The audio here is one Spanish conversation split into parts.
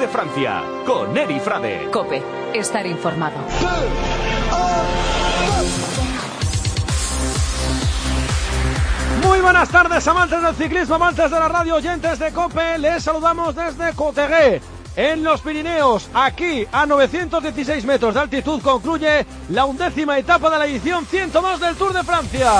Francia, con Eri Frade. COPE, estar informado. Muy buenas tardes, amantes del ciclismo, amantes de la radio, oyentes de COPE. Les saludamos desde Cotegué, en los Pirineos. Aquí, a 916 metros de altitud, concluye la 11ª etapa de la edición 102 del Tour de Francia.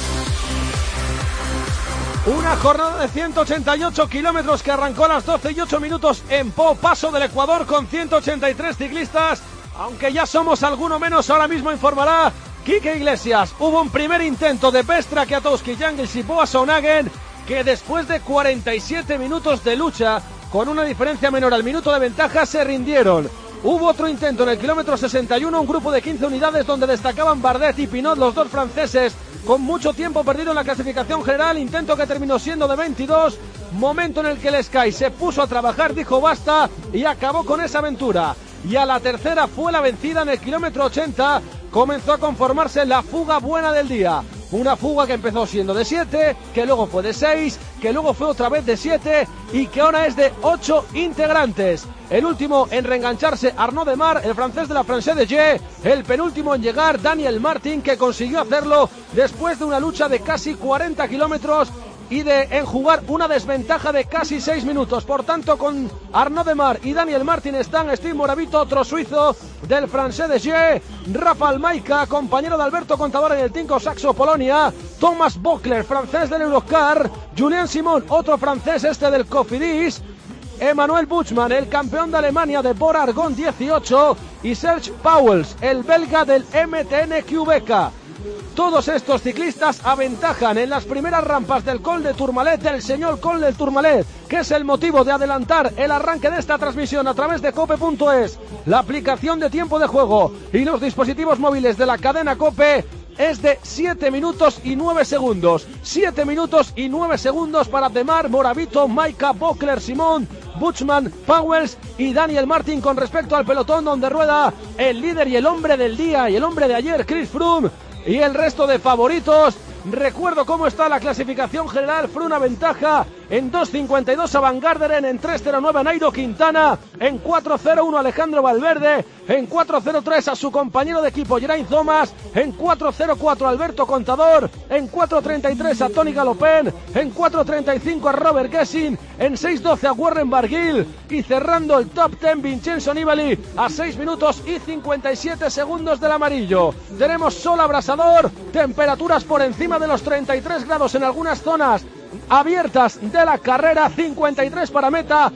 Una jornada de 188 kilómetros que arrancó a las 12:08 en Pau, paso del Ecuador, con 183 ciclistas. Aunque ya somos alguno menos, ahora mismo informará Quique Iglesias. Hubo un primer intento de Pestra, Kwiatkowski, Jangels y Boasson-Hagen, que después de 47 minutos de lucha, con una diferencia menor al minuto de ventaja, se rindieron. Hubo otro intento en el kilómetro 61, un grupo de 15 unidades donde destacaban Bardet y Pinot, los dos franceses, con mucho tiempo perdido en la clasificación general. Intento que terminó siendo de 22, momento en el que el Sky se puso a trabajar, dijo basta y acabó con esa aventura. Y a la tercera fue la vencida en el kilómetro 80, comenzó a conformarse la fuga buena del día. Una fuga que empezó siendo de 7, que luego fue de 6, que luego fue otra vez de 7 y que ahora es de 8 integrantes. El último en reengancharse, Arnaud Demar, el francés de la Française de Gé. El penúltimo en llegar, Daniel Martin, que consiguió hacerlo después de una lucha de casi 40 kilómetros y de enjugar una desventaja de casi 6 minutos. Por tanto, con Arnaud Demar y Daniel Martin están Steve Moravito, otro suizo del Française de Gé, Rafael Maika, compañero de Alberto Contador en el Tinko Saxo Polonia, Thomas Voeckler, francés del Eurocar, Julien Simon, otro francés del Cofidis, Emmanuel Buchmann, el campeón de Alemania de Bora Argon 18, y Serge Pauwels, el belga del MTN QBK. Todos estos ciclistas aventajan en las primeras rampas del Col de Tourmalet, del señor Col del Tourmalet, que es el motivo de adelantar el arranque de esta transmisión a través de cope.es. La aplicación de tiempo de juego y los dispositivos móviles de la cadena COPE es de 7 minutos y 9 segundos. 7 minutos y 9 segundos para Demar, Moravito, Maika, Voeckler, Simón, Buchmann, Pauwels y Daniel Martin con respecto al pelotón, donde rueda el líder y el hombre del día y el hombre de ayer, Chris Froome, y el resto de favoritos. Recuerdo cómo está la clasificación general. Froome a ventaja en 2.52 a Van Garderen, en 3.09 a Nairo Quintana, en 4.01 Alejandro Valverde, en 4.03 a su compañero de equipo Geraint Thomas, en 4.04 Alberto Contador, en 4.33 a Tony Galopin, en 4.35 a Robert Gesing, en 6.12 a Warren Barguil, y cerrando el top 10 Vincenzo Nibali a 6 minutos y 57 segundos del amarillo. Tenemos sol abrasador, temperaturas por encima de los 33 grados en algunas zonas abiertas de la carrera, 53 para meta,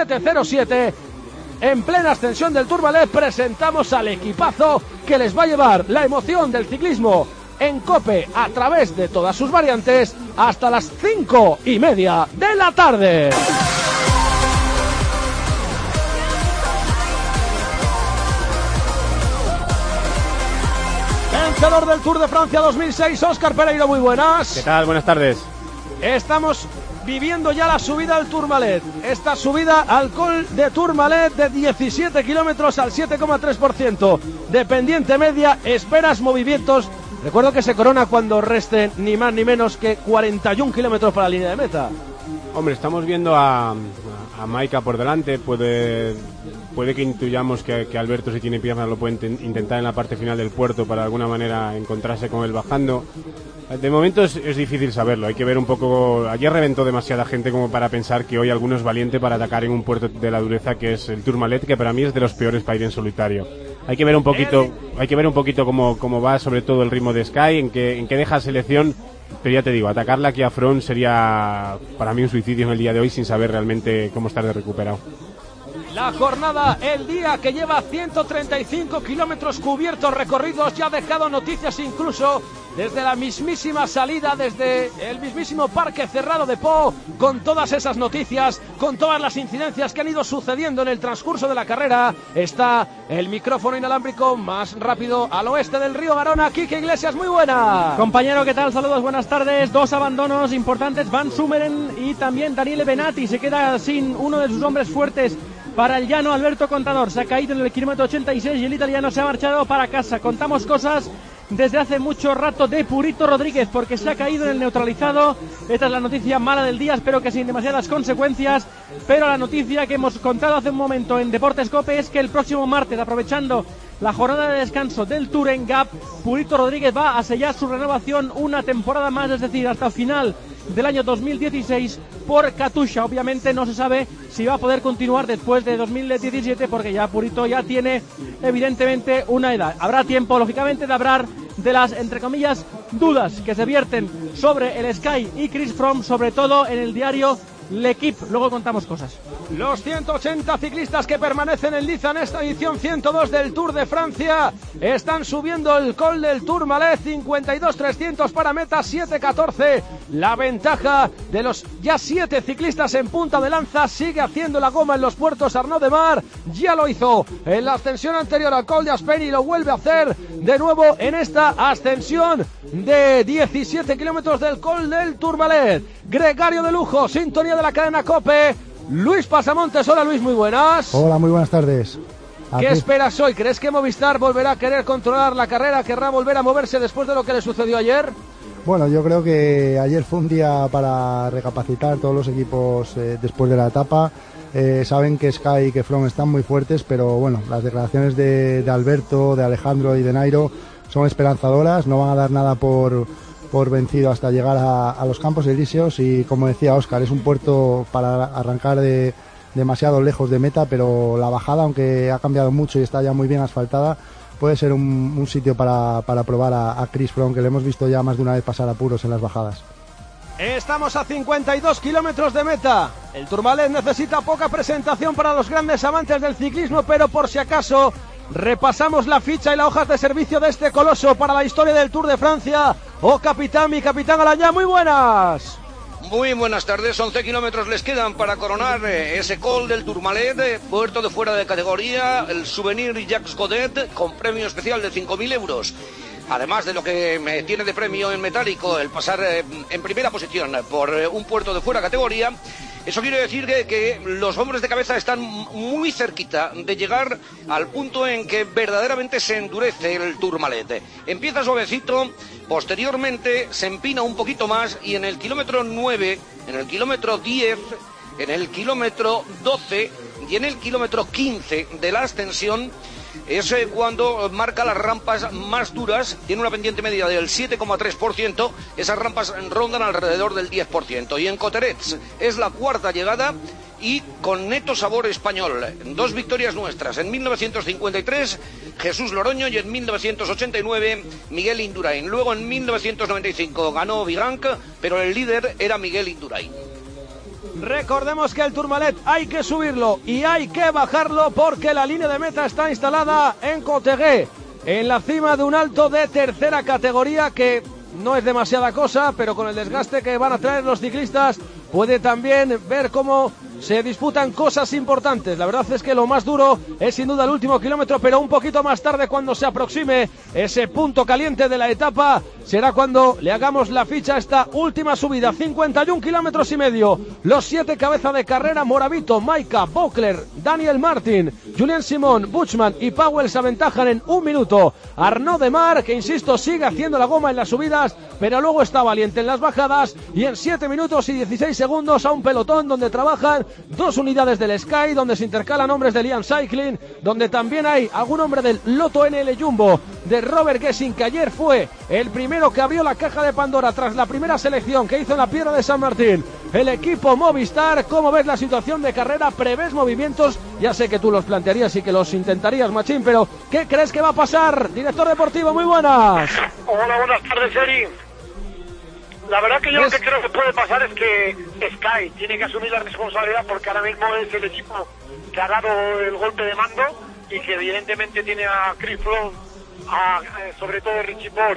7:07. En plena ascensión del Tourmalet presentamos al equipazo que les va a llevar la emoción del ciclismo en COPE a través de todas sus variantes hasta las 5:30 de la tarde. Vencedor del Tour de Francia 2006, Óscar Pereiro, muy buenas. ¿Qué tal? Buenas tardes. Estamos viviendo ya la subida al Tourmalet. Esta subida al Col de Tourmalet de 17 kilómetros al 7,3% de pendiente media. Esperas movimientos. Recuerdo que se corona cuando resten ni más ni menos que 41 kilómetros para la línea de meta. Hombre, estamos viendo a Maika por delante. Puede que intuyamos que Alberto, si tiene piernas, lo puede intentar en la parte final del puerto para de alguna manera encontrarse con él bajando. De momento es difícil saberlo, hay que ver un poco. Ayer reventó demasiada gente como para pensar que hoy alguno es valiente para atacar en un puerto de la dureza que es el Tourmalet, que para mí es de los peores para ir en solitario. Hay que ver un poquito cómo va, sobre todo el ritmo de Sky, en qué deja selección. Pero ya te digo, atacarla aquí a Froome sería para mí un suicidio en el día de hoy sin saber realmente cómo estar de recuperado. La jornada, el día que lleva 135 kilómetros cubiertos recorridos, ya ha dejado noticias incluso desde la mismísima salida, desde el mismísimo parque cerrado de Pau, con todas esas noticias, con todas las incidencias que han ido sucediendo en el transcurso de la carrera. Está el micrófono inalámbrico más rápido al oeste del río Garona. Quique Iglesias, muy buena. Compañero, ¿qué tal? Saludos, buenas tardes. Dos abandonos importantes, Van Sumeren y también Daniele Benatti. Se queda sin uno de sus hombres fuertes para el llano. Alberto Contador se ha caído en el kilómetro 86 y el italiano se ha marchado para casa. Contamos cosas desde hace mucho rato de Purito Rodríguez, porque se ha caído en el neutralizado. Esta es la noticia mala del día, espero que sin demasiadas consecuencias, pero la noticia que hemos contado hace un momento en Deportes Cope es que el próximo martes, aprovechando la jornada de descanso del Touren Gap, Purito Rodríguez va a sellar su renovación una temporada más, es decir, hasta final del año 2016 por Katusha. Obviamente no se sabe si va a poder continuar después de 2017, porque ya Purito ya tiene evidentemente una edad. Habrá tiempo, lógicamente, de hablar de las, entre comillas, dudas que se vierten sobre el Sky y Chris Froome, sobre todo en el diario L'Equipe. Luego contamos cosas. Los 180 ciclistas que permanecen en liza en esta edición 102 del Tour de Francia están subiendo el Col del Tourmalet, 52.300 para meta, 7.14. La ventaja de los ya 7 ciclistas en punta de lanza. Sigue haciendo la goma en los puertos Arnaud de Mar. Ya lo hizo en la ascensión anterior al Col de Aspen y lo vuelve a hacer de nuevo en esta ascensión de 17 kilómetros del Col del Tourmalet. Gregario de lujo, sintonía de la cadena COPE. Luis Pasamontes, hola Luis, muy buenas. Hola, muy buenas tardes. ¿Qué esperas hoy? ¿Crees que Movistar volverá a querer controlar la carrera? ¿Querrá volver a moverse después de lo que le sucedió ayer? Bueno, yo creo que ayer fue un día para recapacitar todos los equipos después de la etapa. Saben que Sky y que Froome están muy fuertes, pero bueno, las declaraciones de Alberto, de Alejandro y de Nairo son esperanzadoras. No van a dar nada por vencido hasta llegar a los Campos Elíseos, y como decía Óscar, es un puerto para arrancar demasiado lejos de meta, pero la bajada, aunque ha cambiado mucho y está ya muy bien asfaltada, puede ser un sitio para probar a Chris Froome, que le hemos visto ya más de una vez pasar apuros en las bajadas. Estamos a 52 kilómetros de meta. El Tourmalet necesita poca presentación para los grandes amantes del ciclismo, pero por si acaso repasamos la ficha y las hojas de servicio de este coloso para la historia del Tour de Francia. Oh, capitán, mi capitán Alañá, muy buenas. Muy buenas tardes, 11 kilómetros les quedan para coronar ese Col del Tourmalet, puerto de fuera de categoría, el Souvenir Jacques Godet, con premio especial de 5.000 euros. Además de lo que tiene de premio en metálico el pasar en primera posición por un puerto de fuera categoría. Eso quiere decir que los hombres de cabeza están muy cerquita de llegar al punto en que verdaderamente se endurece el Tourmalet. Empieza suavecito, posteriormente se empina un poquito más, y en el kilómetro 9, en el kilómetro 10, en el kilómetro 12 y en el kilómetro 15 de la ascensión es cuando marca las rampas más duras. Tiene una pendiente media del 7,3%, esas rampas rondan alrededor del 10%, y en Coterets es la cuarta llegada y con neto sabor español. 2 victorias nuestras, en 1953 Jesús Loroño y en 1989 Miguel Indurain. Luego en 1995 ganó Vigank, pero el líder era Miguel Indurain. Recordemos que el Tourmalet hay que subirlo y hay que bajarlo, porque la línea de meta está instalada en Cotegué, en la cima de un alto de tercera categoría, que no es demasiada cosa, pero con el desgaste que van a traer los ciclistas puede también ver cómo se disputan cosas importantes. La verdad es que lo más duro es sin duda el último kilómetro, pero un poquito más tarde, cuando se aproxime ese punto caliente de la etapa, será cuando le hagamos la ficha a esta última subida. 51 kilómetros y medio. Los 7 cabezas de carrera, Moravito, Maika, Bokler, Daniel Martin, Julien Simon, Buchmann y Powell se aventajan en 1 minuto. Arnaud de Mar, que insisto, sigue haciendo la goma en las subidas, pero luego está valiente en las bajadas, y en 7 minutos y 16 segundos a un pelotón donde trabajan 2 unidades del Sky, donde se intercalan hombres de Lian Cycling, donde también hay algún hombre del Lotto NL Jumbo, de Robert Gesing, que ayer fue el primero que abrió la caja de Pandora tras la primera selección que hizo en la Piedra de San Martín el equipo Movistar. ¿Cómo ves la situación de carrera? ¿Prevés movimientos? Ya sé que tú los plantearías y que los intentarías, Machín, pero ¿qué crees que va a pasar? Director deportivo, muy buenas. Hola, buenas tardes, Eri. La verdad que yo lo que creo que puede pasar es que Sky tiene que asumir la responsabilidad, porque ahora mismo es el equipo que ha dado el golpe de mando y que evidentemente tiene a Chris Froome, sobre todo Richie Porte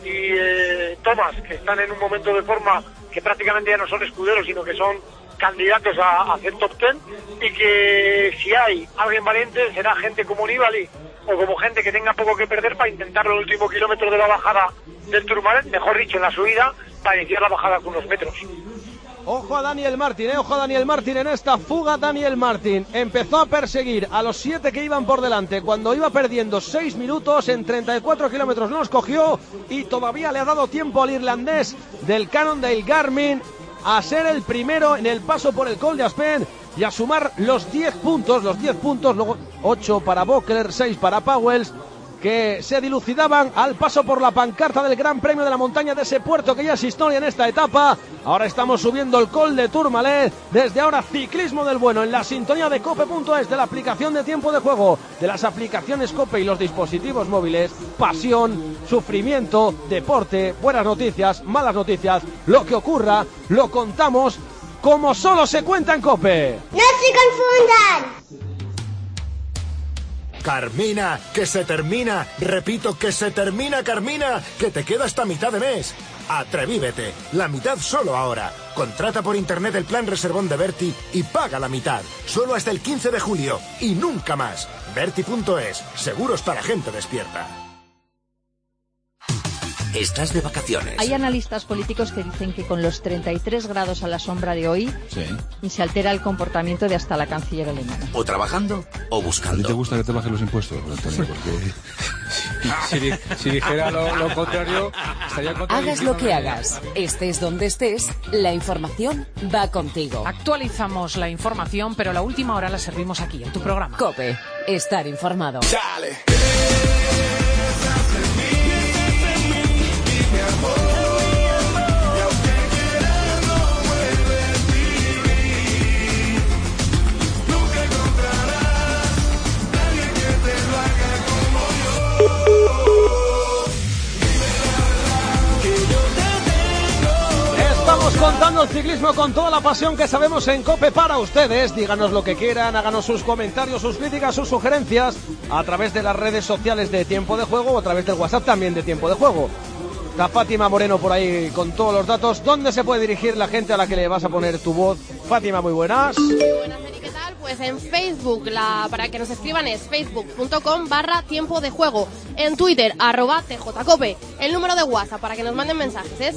y Thomas, que están en un momento de forma que prácticamente ya no son escuderos, sino que son candidatos a hacer top 10, y que si hay alguien valiente será gente como Nibali o como gente que tenga poco que perder para intentar el último kilómetro de la bajada del Tourmalet, mejor dicho, en la subida, para iniciar la bajada con unos metros. Ojo a Daniel Martin, ojo a Daniel Martin en esta fuga. Daniel Martin empezó a perseguir a los 7 que iban por delante cuando iba perdiendo 6 minutos. En 34 kilómetros los cogió y todavía le ha dado tiempo al irlandés del Cannondale Garmin a ser el primero en el paso por el Col de Aspen y a sumar los 10 puntos, luego 8 para Böckler, 6 para Pauwels, que se dilucidaban al paso por la pancarta del Gran Premio de la Montaña de ese puerto que ya es historia en esta etapa. Ahora estamos subiendo el Col de Tourmalet. Desde ahora, ciclismo del bueno en la sintonía de Cope.es, de la aplicación de tiempo de juego, de las aplicaciones Cope y los dispositivos móviles. Pasión, sufrimiento, deporte, buenas noticias, malas noticias. Lo que ocurra, lo contamos como solo se cuenta en Cope. ¡No se confundan! Carmina, que se termina. Repito, que se termina, Carmina, que te queda hasta mitad de mes. Atrevívete, la mitad solo ahora. Contrata por internet el plan reservón de Berti y paga la mitad. Solo hasta el 15 de julio y nunca más. Berti.es, seguros para gente despierta. ¿Estás de vacaciones? Hay analistas políticos que dicen que con los 33 grados a la sombra de hoy se altera el comportamiento de hasta la canciller alemana. ¿O trabajando o buscando? ¿A ti te gusta que te bajen los impuestos, Antonio? Porque si dijera lo contrario, estaría contra. Hagas lo que hagas, estés donde estés, la información va contigo. Actualizamos la información, pero la última hora la servimos aquí, en tu programa. COPE, estar informado. ¡Chale! Estamos contando el ciclismo con toda la pasión que sabemos en COPE para ustedes. Díganos lo que quieran, háganos sus comentarios, sus críticas, sus sugerencias a través de las redes sociales de Tiempo de Juego o a través del WhatsApp también de Tiempo de Juego. Está Fátima Moreno por ahí con todos los datos. ¿Dónde se puede dirigir la gente a la que le vas a poner tu voz? Fátima, muy buenas. Muy buenas, Eri, ¿qué tal? Pues en Facebook, para que nos escriban es facebook.com/tiempo de juego. En Twitter, @tjcope. El número de WhatsApp para que nos manden mensajes es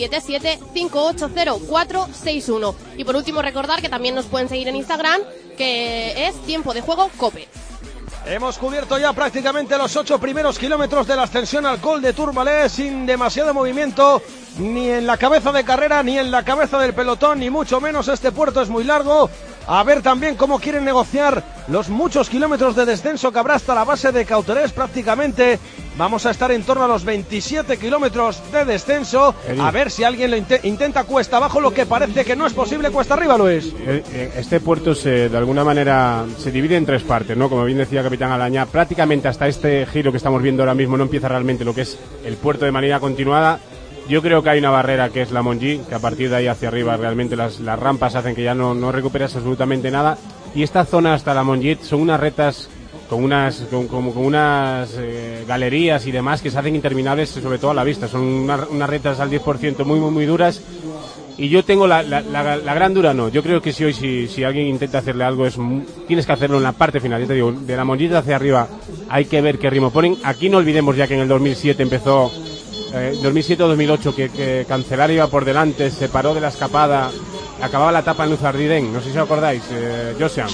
677-580-461. Y por último, recordar que también nos pueden seguir en Instagram, que es Tiempo de Juego Cope. Hemos cubierto ya prácticamente los 8 primeros kilómetros de la ascensión al Col de Tourmalet sin demasiado movimiento, ni en la cabeza de carrera, ni en la cabeza del pelotón, ni mucho menos. Este puerto es muy largo. A ver también cómo quieren negociar los muchos kilómetros de descenso que habrá hasta la base de Cauterés. Prácticamente vamos a estar en torno a los 27 kilómetros de descenso. A ver si alguien lo intenta cuesta abajo, lo que parece que no es posible cuesta arriba, Luis. Este puerto de alguna manera se divide en 3 partes, ¿no? Como bien decía Capitán Alañá, prácticamente hasta este giro que estamos viendo ahora mismo no empieza realmente lo que es el puerto de manera continuada. Yo creo que hay una barrera que es la Montjuïc, que a partir de ahí hacia arriba realmente las rampas hacen que ya no recuperas absolutamente nada. Y esta zona hasta la Montjuïc son unas retas con unas galerías y demás que se hacen interminables, sobre todo a la vista. Son unas retas al 10% muy, muy, muy duras. Y yo tengo la gran dura, no. Yo creo que si alguien intenta hacerle algo, tienes que hacerlo en la parte final. Yo te digo, de la Montjuïc hacia arriba hay que ver qué ritmo ponen. Aquí no olvidemos ya que en el 2007 empezó... 2007 o 2008 que Cancelar iba por delante, se paró de la escapada, acababa la etapa en Luzardiden, no sé si os acordáis, Josian.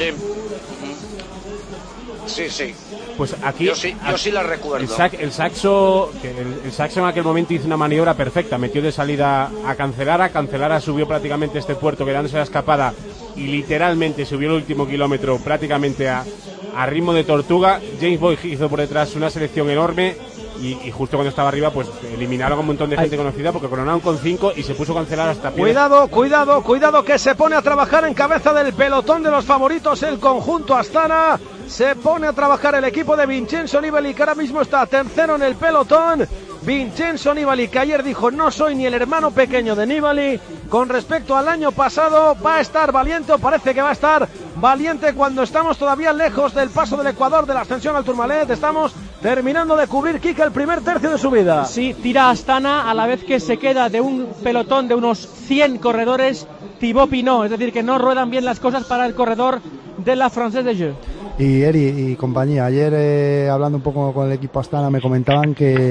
Sí. Pues aquí yo sí la recuerdo. El Saxo en aquel momento hizo una maniobra perfecta, metió de salida a Cancelara subió prácticamente este puerto quedándose la escapada y literalmente subió el último kilómetro prácticamente a ritmo de tortuga. James Boyd hizo por detrás una selección enorme. Y justo cuando estaba arriba, pues eliminaron a un montón de gente conocida porque coronaron con 5 y se puso a Cancelar hasta pie. Cuidado que se pone a trabajar en cabeza del pelotón de los favoritos el conjunto Astana. Se pone a trabajar el equipo de Vincenzo Nibali, que ahora mismo está tercero en el pelotón. Vincenzo Nibali, que ayer dijo no soy ni el hermano pequeño de Nibali. Con respecto al año pasado, va a estar valiente, o parece que va a estar valiente cuando estamos todavía lejos del paso del Ecuador de la ascensión al Tourmalet. Estamos terminando de cubrir Kika el primer tercio de su vida. Sí, tira Astana a la vez que se queda de un pelotón de unos 100 corredores Thibaut Pinot, es decir que no ruedan bien las cosas para el corredor de la Française des Jeux. Y Eri y compañía, ayer hablando un poco con el equipo Astana me comentaban que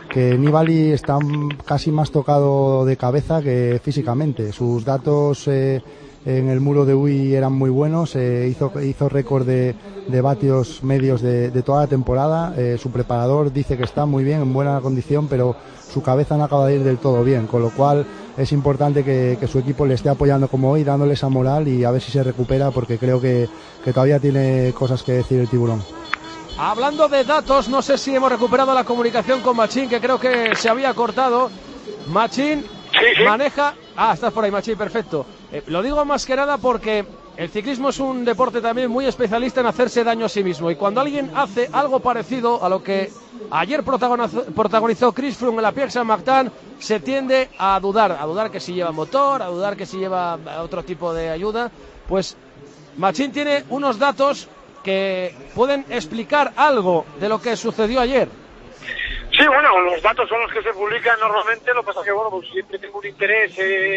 que Nibali está casi más tocado de cabeza que físicamente. Sus datos en el muro de UI eran muy buenos, hizo récord de vatios medios de toda la temporada. Su preparador dice que está muy bien, en buena condición, pero su cabeza no acaba de ir del todo bien, con lo cual es importante que su equipo le esté apoyando como hoy, dándole esa moral y a ver si se recupera, porque creo que todavía tiene cosas que decir el tiburón. Hablando de datos, no sé si hemos recuperado la comunicación con Machín, que creo que se había cortado. Machín maneja... estás por ahí, Machín, perfecto. Lo digo más que nada porque el ciclismo es un deporte también muy especialista en hacerse daño a sí mismo, y cuando alguien hace algo parecido a lo que ayer protagonizó Chris Froome en la Pierre Saint-Martin, se tiende a dudar que si lleva motor, a dudar que si lleva otro tipo de ayuda. Pues Machín tiene unos datos que pueden explicar algo de lo que sucedió ayer. Sí, bueno, los datos son los que se publican normalmente, lo que pasa que, bueno, pues siempre tengo un interés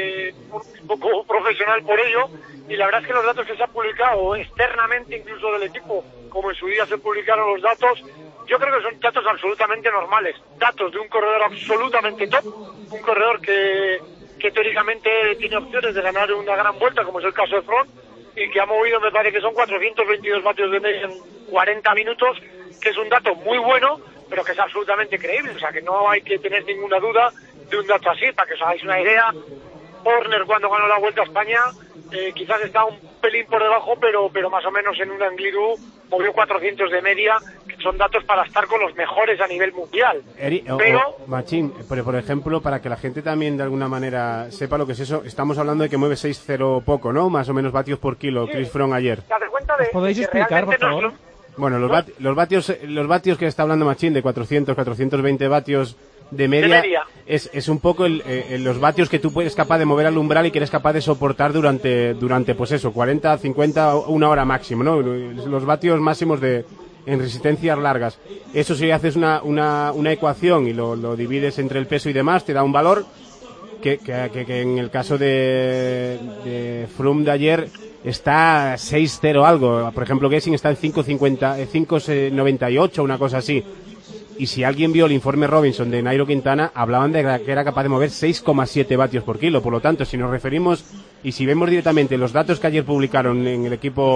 un poco profesional por ello, y la verdad es que los datos que se han publicado externamente, incluso del equipo, como en su día se publicaron los datos, yo creo que son datos absolutamente normales, datos de un corredor absolutamente top, un corredor que teóricamente tiene opciones de ganar una gran vuelta, como es el caso de Froome, y que ha movido, me parece que son 422 vatios de media en 40 minutos, que es un dato muy bueno, pero que es absolutamente creíble. O sea, que no hay que tener ninguna duda de un dato así. Para que os hagáis una idea, Horner, cuando ganó la Vuelta a España, quizás está un pelín por debajo, pero más o menos en un Angliru movió 400 de media, que son datos para estar con los mejores a nivel mundial. Machín, pero por ejemplo, para que la gente también de alguna manera sepa lo que es eso, estamos hablando de que mueve 6,0 poco, ¿no? Más o menos vatios por kilo, Chris Froome ayer. ¿Podéis explicar, por favor? Bueno, los vatios que está hablando Machín, de 420 vatios de media. Es un poco los vatios que tú eres capaz de mover al umbral y que eres capaz de soportar durante pues eso, 40, 50, una hora máximo, ¿no? Los vatios máximos en resistencias largas. Eso, si haces una ecuación y lo divides entre el peso y demás, te da un valor que en el caso de Froome de ayer está 6,0 algo. Por ejemplo, Gessing está en 5,98, una cosa así. Y si alguien vio el informe Robinson de Nairo Quintana, hablaban de que era capaz de mover 6,7 vatios por kilo. Por lo tanto, si nos referimos y si vemos directamente los datos que ayer publicaron en el equipo,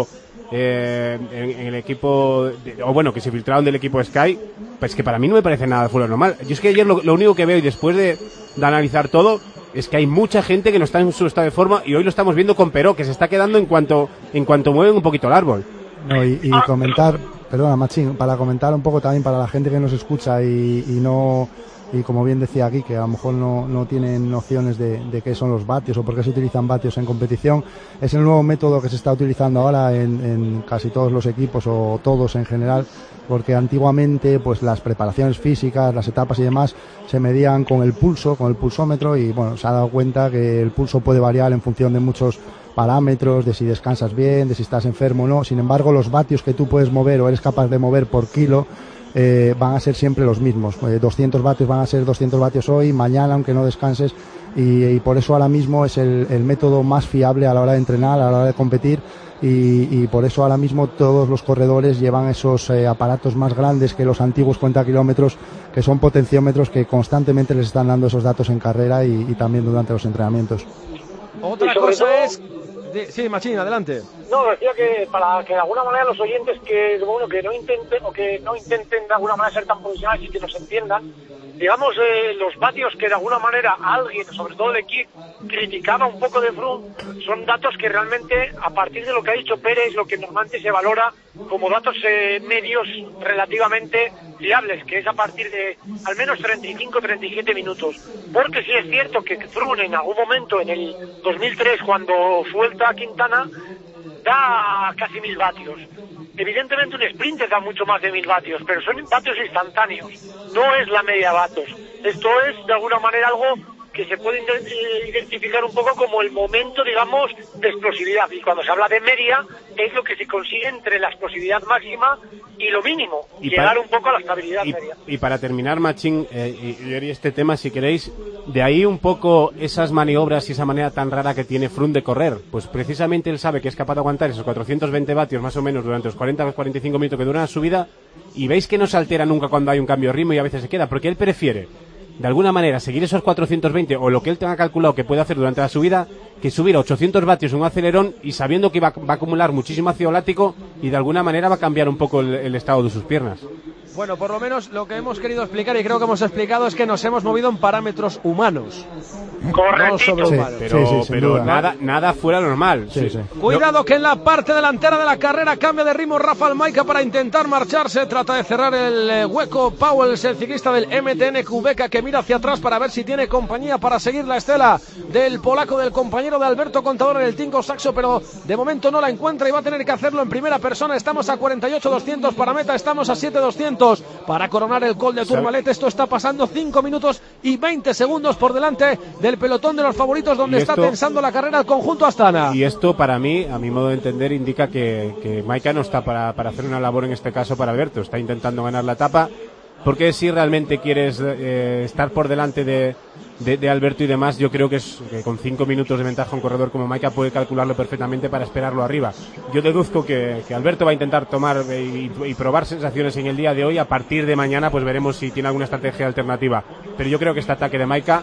que se filtraron del equipo Sky, pues que para mí no me parece nada fuera normal. Yo es que ayer lo único que veo, y después de analizar todo, es que hay mucha gente que no está en su estado de forma, y hoy lo estamos viendo con Peró, que se está quedando en cuanto mueven un poquito el árbol. No, y comentar, perdona Machín, para comentar un poco también para la gente que nos escucha y como bien decía aquí, que a lo mejor no tienen nociones de qué son los vatios o por qué se utilizan vatios en competición. Es el nuevo método que se está utilizando ahora en casi todos los equipos, o todos en general, porque antiguamente pues las preparaciones físicas, las etapas y demás se medían con el pulsómetro, y bueno, se ha dado cuenta que el pulso puede variar en función de muchos parámetros, de si descansas bien, de si estás enfermo o no. Sin embargo, los vatios que tú puedes mover o eres capaz de mover por kilo van a ser siempre los mismos. 200 vatios van a ser 200 vatios hoy, mañana, aunque no descanses, y por eso ahora mismo es el método más fiable a la hora de entrenar, a la hora de competir, y por eso ahora mismo todos los corredores llevan esos aparatos más grandes que los antiguos cuentakilómetros, que son potenciómetros que constantemente les están dando esos datos en carrera y también durante los entrenamientos. Otra cosa es... Sí, Machín, adelante. No, decía que para que de alguna manera los oyentes que no intenten de alguna manera ser tan profesionales y que nos entiendan, digamos, los vatios que de alguna manera alguien, sobre todo el equipo, criticaba un poco de Froome, son datos que realmente, a partir de lo que ha dicho Pérez, lo que normalmente se valora como datos medios relativamente fiables, que es a partir de al menos 35-37 minutos. Porque sí es cierto que Froome en algún momento, en el 2003, cuando suelta a Quintana, da casi 1000 vatios. Evidentemente un sprinter da mucho más de 1000 vatios, pero son vatios instantáneos, no es la media vatios. Esto es de alguna manera algo que se puede identificar un poco como el momento, digamos, de explosividad. Y cuando se habla de media, es lo que se consigue entre la explosividad máxima y lo mínimo, y llegar un poco a la estabilidad media. Y para terminar, Machín, y este tema, si queréis, de ahí un poco esas maniobras y esa manera tan rara que tiene Froome de correr. Pues precisamente él sabe que es capaz de aguantar esos 420 vatios más o menos durante los 40 o 45 minutos que dura la subida, y veis que no se altera nunca cuando hay un cambio de ritmo y a veces se queda, porque él prefiere de alguna manera seguir esos 420 o lo que él tenga calculado que puede hacer durante la subida, que subir a 800 vatios en un acelerón y sabiendo que va a acumular muchísimo ácido láctico y de alguna manera va a cambiar un poco el estado de sus piernas. Bueno, por lo menos lo que hemos querido explicar y creo que hemos explicado es que nos hemos movido en parámetros humanos. No sobrehumanos. Pero nada fuera normal. Cuidado que en la parte delantera de la carrera cambia de ritmo Rafał Majka para intentar marcharse. Trata de cerrar el hueco Pauwels, el ciclista del MTN Kubeka, que mira hacia atrás para ver si tiene compañía para seguir la estela del polaco, del compañero de Alberto Contador en el Tinko Saxo, pero de momento no la encuentra y va a tener que hacerlo en primera persona. Estamos a 48.200 para meta, estamos a 7.200 para coronar el Col de Tourmalet. Esto está pasando 5 minutos y 20 segundos por delante del pelotón de los favoritos, donde está tensando la carrera el conjunto Astana. Y esto, para mí, a mi modo de entender, indica que Majka no está para hacer una labor en este caso para Alberto. Está intentando ganar la etapa, porque si realmente quieres estar por delante de Alberto y demás, yo creo que con 5 minutos de ventaja un corredor como Majka puede calcularlo perfectamente para esperarlo arriba. Yo deduzco que Alberto va a intentar tomar y probar sensaciones en el día de hoy. A partir de mañana pues veremos si tiene alguna estrategia alternativa, pero yo creo que este ataque de Majka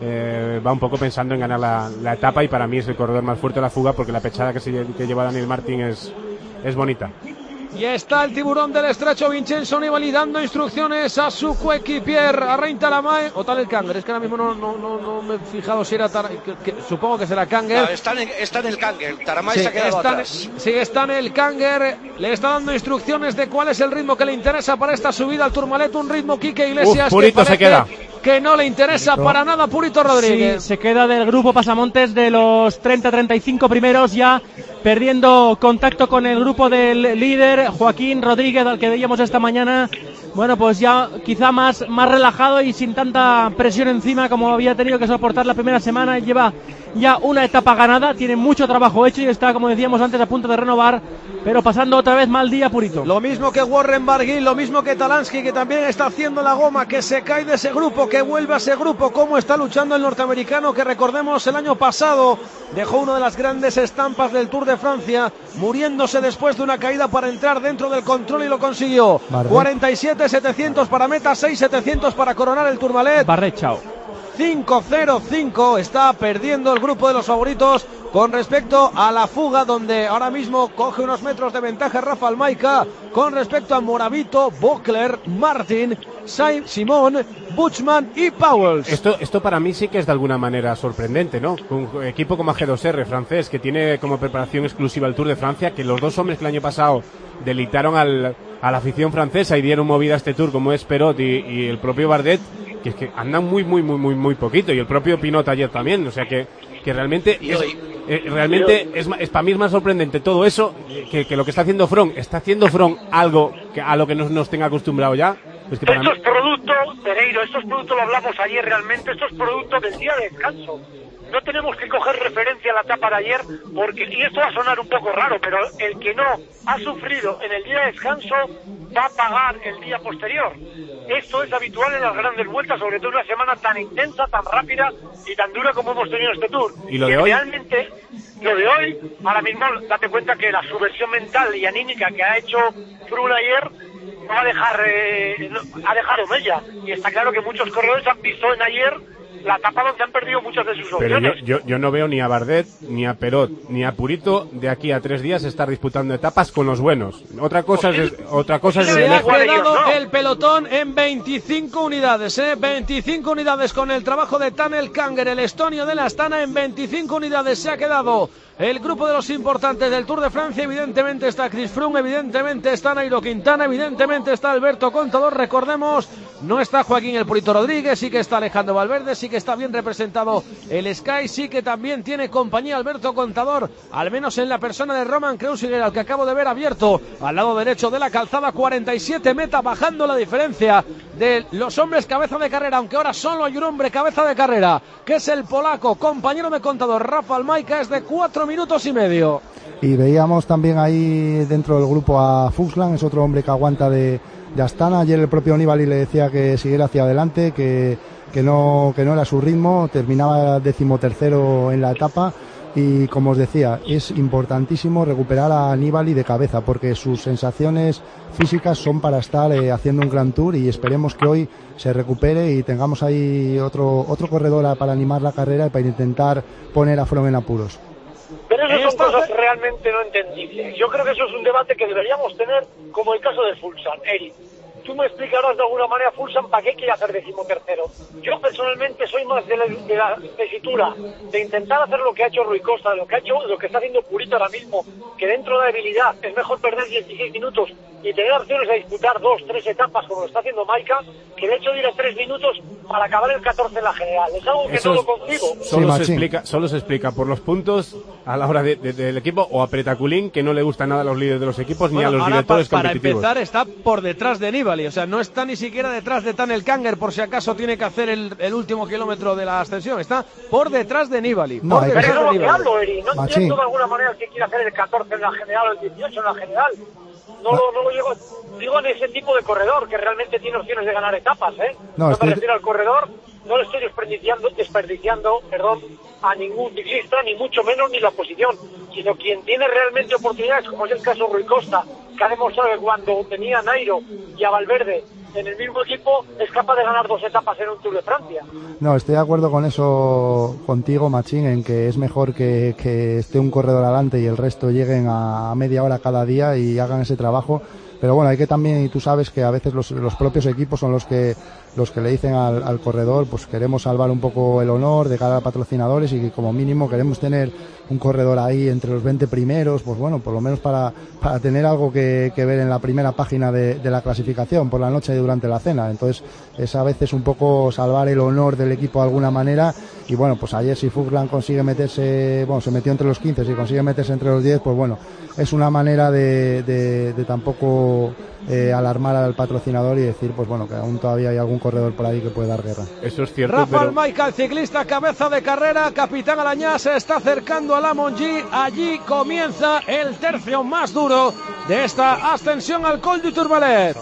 va un poco pensando en ganar la etapa, y para mí es el corredor más fuerte de la fuga, porque la pechada que lleva Daniel Martin es bonita. Y está el tiburón del estrecho, Vincenzo Nibali, dando instrucciones a su coequipier, a Rein Taramae, o tal el Kanger. Es que ahora mismo no me he fijado si era supongo que será Kanger. No, está en el Kanger. Taramae se ha quedado atrás. Sí, está en el Kanger. Le está dando instrucciones de cuál es el ritmo que le interesa para esta subida al Tourmalet. Un ritmo Quique Iglesias Purito se queda, que no le interesa para nada Purito Rodríguez. Sí, se queda del grupo pasamontes de los 30-35 primeros, ya perdiendo contacto con el grupo del líder Joaquín Rodríguez, al que veíamos esta mañana. Bueno, pues ya quizá más relajado y sin tanta presión encima como había tenido que soportar la primera semana. Lleva ya una etapa ganada, tiene mucho trabajo hecho y está, como decíamos antes, a punto de renovar, pero pasando otra vez mal día Purito. Lo mismo que Warren Barguil, lo mismo que Talansky, que también está haciendo la goma, que se cae de ese grupo, que vuelve a ese grupo. Cómo está luchando el norteamericano, que recordemos el año pasado dejó una de las grandes estampas del Tour de Francia, muriéndose después de una caída para entrar dentro del control, y lo consiguió. 47.700 para meta, 6.700 para coronar el Tourmalet. Barret, chao. 5.05 está perdiendo el grupo de los favoritos con respecto a la fuga, donde ahora mismo coge unos metros de ventaja Rafał Majka con respecto a Moravito, Böckler, Martin, Simón, Buchmann y Pauwels. Esto para mí sí que es de alguna manera sorprendente, ¿no? Un equipo como G2R francés, que tiene como preparación exclusiva el Tour de Francia, que los dos hombres que el año pasado deleitaron a la afición francesa y dieron movida a este Tour, como es Perot y el propio Bardet, que es que andan muy poquito, y el propio Pinot ayer también, o sea que realmente es para mí es más sorprendente todo eso que lo que está haciendo Froome. Está haciendo Froome algo a lo que nos tenga acostumbrado ya. Es que estos productos, Pereiro, estos productos lo hablamos ayer realmente, estos productos del día de descanso. No tenemos que coger referencia a la etapa de ayer, porque, y esto va a sonar un poco raro, pero el que no ha sufrido en el día de descanso va a pagar el día posterior. Esto es habitual en las grandes vueltas, sobre todo una semana tan intensa, tan rápida y tan dura como hemos tenido este Tour. ¿Y lo de hoy? Realmente, lo de hoy, ahora mismo, date cuenta que la subversión mental y anímica que ha hecho Froome ayer no va a dejar, ha dejado huella. Y está claro que muchos corredores han visto en ayer la etapa donde han perdido muchas de sus opciones. Pero yo no veo ni a Bardet, ni a Perot, ni a Purito de aquí a 3 días estar disputando etapas con los buenos. Otra cosa es se ha quedado el pelotón en 25 unidades, 25 unidades con el trabajo de Tanel Kanger, el estonio de la Astana. En 25 unidades se ha quedado el grupo de los importantes del Tour de Francia. Evidentemente está Chris Froome, evidentemente está Nairo Quintana, evidentemente está Alberto Contador. Recordemos, no está Joaquín el Purito Rodríguez, sí que está Alejandro Valverde, sí que está bien representado el Sky, sí que también tiene compañía Alberto Contador, al menos en la persona de Roman Kreuziger, al que acabo de ver abierto al lado derecho de la calzada. 47 meta, bajando la diferencia de los hombres cabeza de carrera, aunque ahora solo hay un hombre cabeza de carrera, que es el polaco, compañero de Contador, Rafał Majka, es de 4 minutos y medio. Y veíamos también ahí dentro del grupo a Fuxland, es otro hombre que aguanta de Astana. Ayer el propio Nibali le decía que siguiera hacia adelante, que no era su ritmo, terminaba 13º en la etapa. y como os decía, es importantísimo recuperar a Nibali de cabeza porque sus sensaciones físicas son para estar haciendo un Grand Tour y esperemos que hoy se recupere y tengamos ahí otro corredor para animar la carrera y para intentar poner a Froome en apuros. Pero eso son cosas realmente no entendibles. Yo creo que eso es un debate que deberíamos tener como el caso de Fulsan. Eric, tú me explicarás de alguna manera Fulsan para qué quiere hacer 13º. Yo personalmente soy más de la tesitura de intentar hacer lo que ha hecho Rui Costa, lo que está haciendo Purito ahora mismo, que dentro de la debilidad es mejor perder 16 minutos y tener opciones a disputar 2-3 etapas como lo está haciendo Maika, que de hecho dirá 3 minutos para acabar el 14 en la general. Es algo que no lo concibo. Solo se explica por los puntos a la hora del equipo o a Pretaculín, que no le gusta nada a los líderes de los equipos ni a los directores competitivos. Para empezar está por detrás de Nibali, o sea, no está ni siquiera detrás de Tanel Kanger por si acaso tiene que hacer el último kilómetro de la ascensión, está por detrás de Nibali. No, pero eso es lo que hablo, Eri. No entiendo de alguna manera que quiere hacer el 14 en la general o el 18 en la general. No lo llego, digo en ese tipo de corredor que realmente tiene opciones de ganar etapas, ¿eh? No me refiero al corredor, no le estoy desperdiciando a ningún ciclista, ni mucho menos ni la posición, sino quien tiene realmente oportunidades, como es el caso de Rui Costa, que ha demostrado que cuando tenía a Nairo y a Valverde en el mismo equipo es capaz de ganar 2 etapas en un Tour de Francia. No, estoy de acuerdo con eso contigo, Machín, en que es mejor que esté un corredor adelante y el resto lleguen a media hora cada día y hagan ese trabajo. Pero bueno, hay que también, y tú sabes que a veces los propios equipos son los que le dicen al corredor, pues queremos salvar un poco el honor de cara a patrocinadores y que como mínimo queremos tener un corredor ahí entre los 20 primeros, pues bueno, por lo menos para tener algo que ver en la primera página de la clasificación por la noche y durante la cena. Entonces es a veces un poco salvar el honor del equipo de alguna manera. Y bueno, pues ayer si Fugland consigue meterse, bueno, se metió entre los 15, si consigue meterse entre los 10, pues bueno, es una manera de tampoco alarmar al patrocinador y decir, pues bueno, que aún todavía hay algún corredor por ahí que puede dar guerra. Eso es cierto. Rafael Maika, el ciclista cabeza de carrera, capitán Alañá, se está acercando a la Montgui. Allí comienza el tercio más duro de esta ascensión al Col du Tourmalet.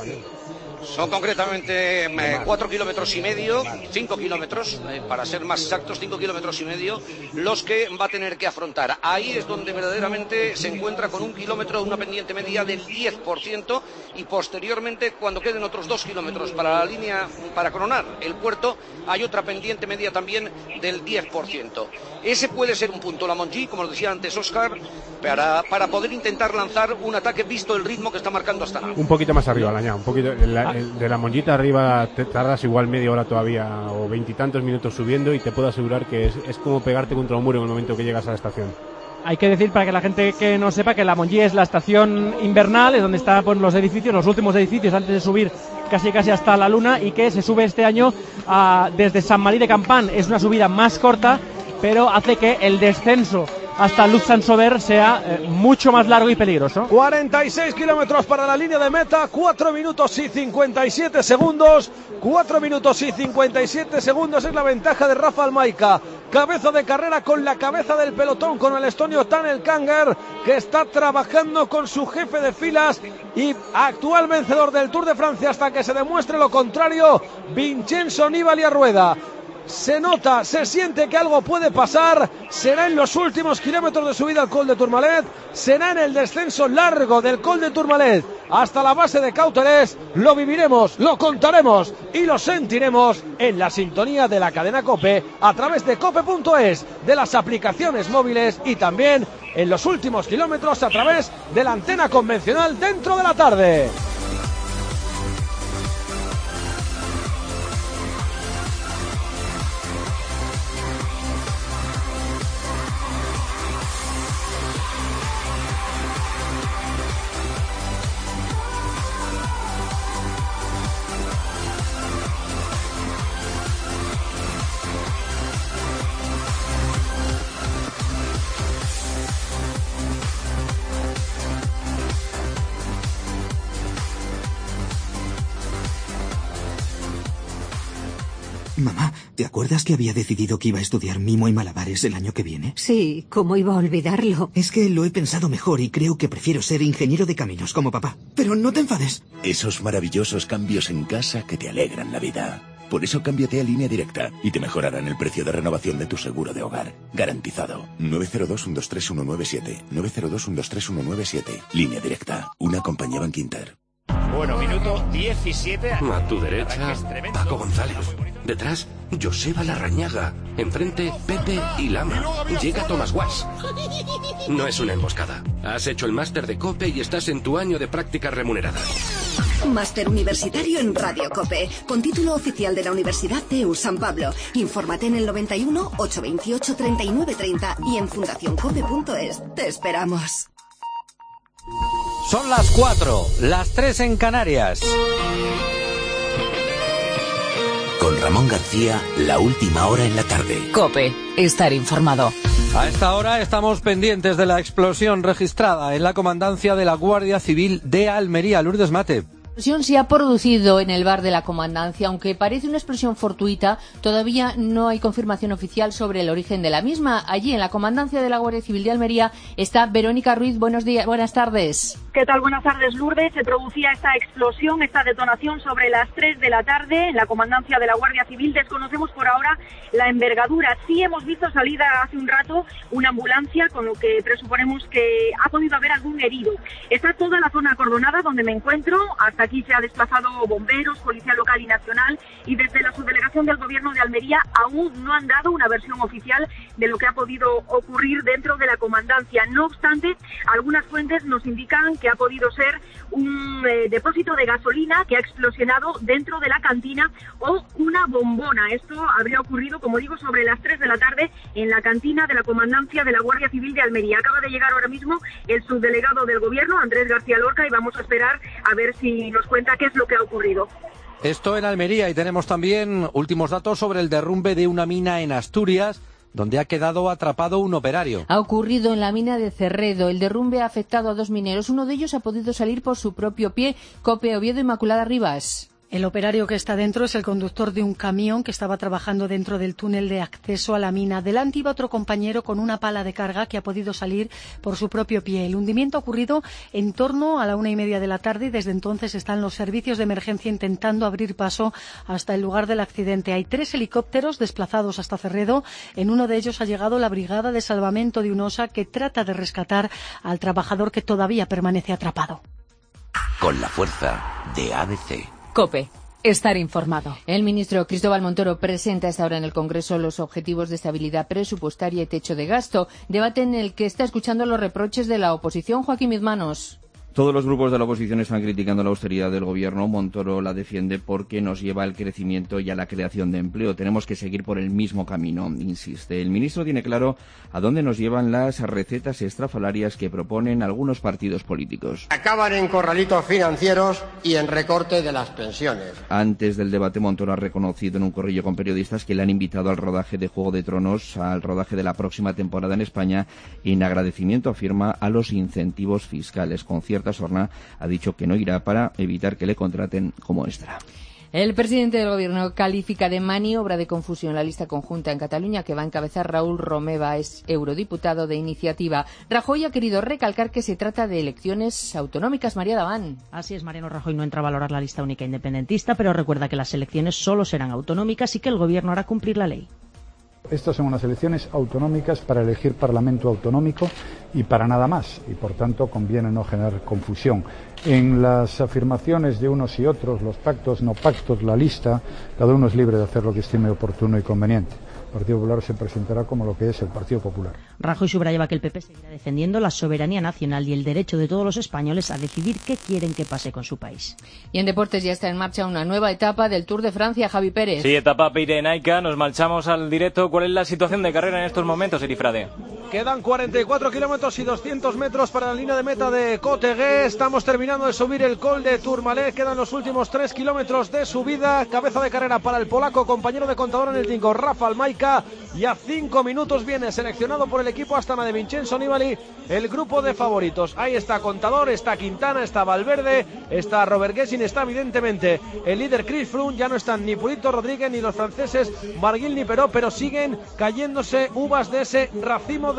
Son concretamente 4 kilómetros y medio, 5 kilómetros, para ser más exactos, 5 kilómetros y medio, los que va a tener que afrontar. Ahí es donde verdaderamente se encuentra con un kilómetro, una pendiente media del 10%, y posteriormente, cuando queden otros 2 kilómetros para la línea, para coronar el puerto, hay otra pendiente media también del 10%. Ese puede ser un punto, la Montgui, como lo decía antes Óscar, para poder intentar lanzar un ataque visto el ritmo que está marcando Astana. Un poquito más arriba, Alañá, un poquito. De la Monllita arriba te tardas igual media hora todavía o 20 y tantos minutos subiendo, y te puedo asegurar que es como pegarte contra un muro en el momento que llegas a la estación. Hay que decir, para que la gente que no sepa, que la Montgui es la estación invernal, es donde están pues, los edificios, los últimos edificios antes de subir casi hasta la luna, y que se sube este año desde San Marí de Campán. Es una subida más corta, pero hace que el descenso hasta Luz-Saint-Sauveur sea mucho más largo y peligroso. 46 kilómetros para la línea de meta, 4 minutos y 57 segundos. 4 minutos y 57 segundos es la ventaja de Rafael Maika. Cabeza de carrera con la cabeza del pelotón, con el estonio Tanel Kanger, que está trabajando con su jefe de filas y actual vencedor del Tour de Francia hasta que se demuestre lo contrario, Vincenzo Nibali a rueda. Se nota, se siente que algo puede pasar. Será en los últimos kilómetros de subida al Col de Tourmalet, será en el descenso largo del Col de Tourmalet hasta la base de Cauteres. Lo viviremos, lo contaremos y lo sentiremos en la sintonía de la cadena COPE, a través de cope.es, de las aplicaciones móviles y también en los últimos kilómetros a través de la antena convencional dentro de la tarde. Mamá, ¿te acuerdas que había decidido que iba a estudiar mimo y malabares el año que viene? Sí, ¿cómo iba a olvidarlo? Es que lo he pensado mejor y creo que prefiero ser ingeniero de caminos como papá. Pero no te enfades. Esos maravillosos cambios en casa que te alegran la vida. Por eso cámbiate a Línea Directa y te mejorarán el precio de renovación de tu seguro de hogar. Garantizado. 902-123-197. 902-123-197. Línea Directa. Una compañía Bankinter. Bueno, minuto 17. A tu derecha, Paco González. Detrás, Joseba Larrañaga. Enfrente, Pepe y Lama. Llega Tomás Guas. No es una emboscada. Has hecho el máster de COPE y estás en tu año de prácticas remuneradas. Máster universitario en Radio COPE, con título oficial de la Universidad TEU San Pablo. Infórmate en el 91 828 3930 y en fundacioncope.es. Te esperamos. Son las 4, las 3 en Canarias. Con Ramón García, la última hora en la tarde. COPE, estar informado. A esta hora estamos pendientes de la explosión registrada en la comandancia de la Guardia Civil de Almería. Lourdes Mate. La explosión se ha producido en el bar de la comandancia, aunque parece una explosión fortuita, todavía no hay confirmación oficial sobre el origen de la misma. Allí, en la comandancia de la Guardia Civil de Almería, está Verónica Ruiz. Buenos días, buenas tardes. ¿Qué tal? Buenas tardes, Lourdes. Se producía esta explosión, esta detonación sobre las 3 de la tarde en la comandancia de la Guardia Civil. Desconocemos por ahora la envergadura. Sí hemos visto salida hace un rato una ambulancia, con lo que presuponemos que ha podido haber algún herido. Está toda la zona acordonada donde me encuentro. Hasta aquí se ha desplazado bomberos, policía local y nacional, y desde la subdelegación del Gobierno de Almería aún no han dado una versión oficial de lo que ha podido ocurrir dentro de la comandancia. No obstante, algunas fuentes nos indican que ha podido ser un depósito de gasolina que ha explosionado dentro de la cantina o una bombona. Esto habría ocurrido, como digo, sobre las 3 de la tarde en la cantina de la comandancia de la Guardia Civil de Almería. Acaba de llegar ahora mismo el subdelegado del Gobierno, Andrés García Lorca, y vamos a esperar a ver si nos cuenta qué es lo que ha ocurrido. Esto en Almería, y tenemos también últimos datos sobre el derrumbe de una mina en Asturias, donde ha quedado atrapado un operario. Ha ocurrido en la mina de Cerredo. El derrumbe ha afectado a 2 mineros. Uno de ellos ha podido salir por su propio pie. COPE, Oviedo, Inmaculada Rivas. El operario que está dentro es el conductor de un camión que estaba trabajando dentro del túnel de acceso a la mina. Delante iba otro compañero con una pala de carga que ha podido salir por su propio pie. El hundimiento ha ocurrido en torno a la 1:30 de la tarde y desde entonces están los servicios de emergencia intentando abrir paso hasta el lugar del accidente. Hay 3 helicópteros desplazados hasta Cerredo. En uno de ellos ha llegado la Brigada de Salvamento de UNOSA, que trata de rescatar al trabajador que todavía permanece atrapado. Con la fuerza de ABC. COPE, estar informado. El ministro Cristóbal Montoro presenta a esta hora en el Congreso los objetivos de estabilidad presupuestaria y techo de gasto. Debate en el que está escuchando los reproches de la oposición. Joaquín Mizmanos. Todos los grupos de la oposición están criticando la austeridad del gobierno. Montoro la defiende porque nos lleva al crecimiento y a la creación de empleo. Tenemos que seguir por el mismo camino, insiste. El ministro tiene claro a dónde nos llevan las recetas estrafalarias que proponen algunos partidos políticos. Acaban en corralitos financieros y en recorte de las pensiones. Antes del debate, Montoro ha reconocido en un corrillo con periodistas que le han invitado al rodaje de Juego de Tronos, al rodaje de la próxima temporada en España, y en agradecimiento afirma a los incentivos fiscales. Con cierta sorna ha dicho que no irá para evitar que le contraten como extra. El presidente del Gobierno califica de maniobra de confusión la lista conjunta en Cataluña que va a encabezar Raúl Romeva, es eurodiputado de Iniciativa. Rajoy ha querido recalcar que se trata de elecciones autonómicas. María Daván. Así es, Mariano Rajoy no entra a valorar la lista única independentista, pero recuerda que las elecciones solo serán autonómicas y que el Gobierno hará cumplir la ley. Estas son unas elecciones autonómicas para elegir Parlamento autonómico y para nada más, y por tanto conviene no generar confusión. En las afirmaciones de unos y otros, los pactos, no pactos, la lista, cada uno es libre de hacer lo que estime oportuno y conveniente. El Partido Popular se presentará como lo que es el Partido Popular. Rajoy subrayaba que el PP seguirá defendiendo la soberanía nacional y el derecho de todos los españoles a decidir qué quieren que pase con su país. Y en deportes ya está en marcha una nueva etapa del Tour de Francia. Javi Pérez. Sí, etapa pirenaica. Nos marchamos al directo. ¿Cuál es la situación de carrera en estos momentos, Erifrade? Quedan 44 kilómetros y 200 metros para la línea de meta de Cotegué. Estamos terminando de subir el col de Tourmalet. Quedan los últimos 3 kilómetros de subida. Cabeza de carrera para el polaco, compañero de contador en el 5, Rafał Majka. Y a 5 minutos viene seleccionado por el equipo Astana de Vincenzo Nibali el grupo de favoritos. Ahí está Contador, está Quintana, está Valverde, está Robert Gessin, está evidentemente el líder Chris Froome. Ya no están ni Purito Rodríguez ni los franceses Barguil ni Peró, pero siguen cayéndose uvas de ese racimo de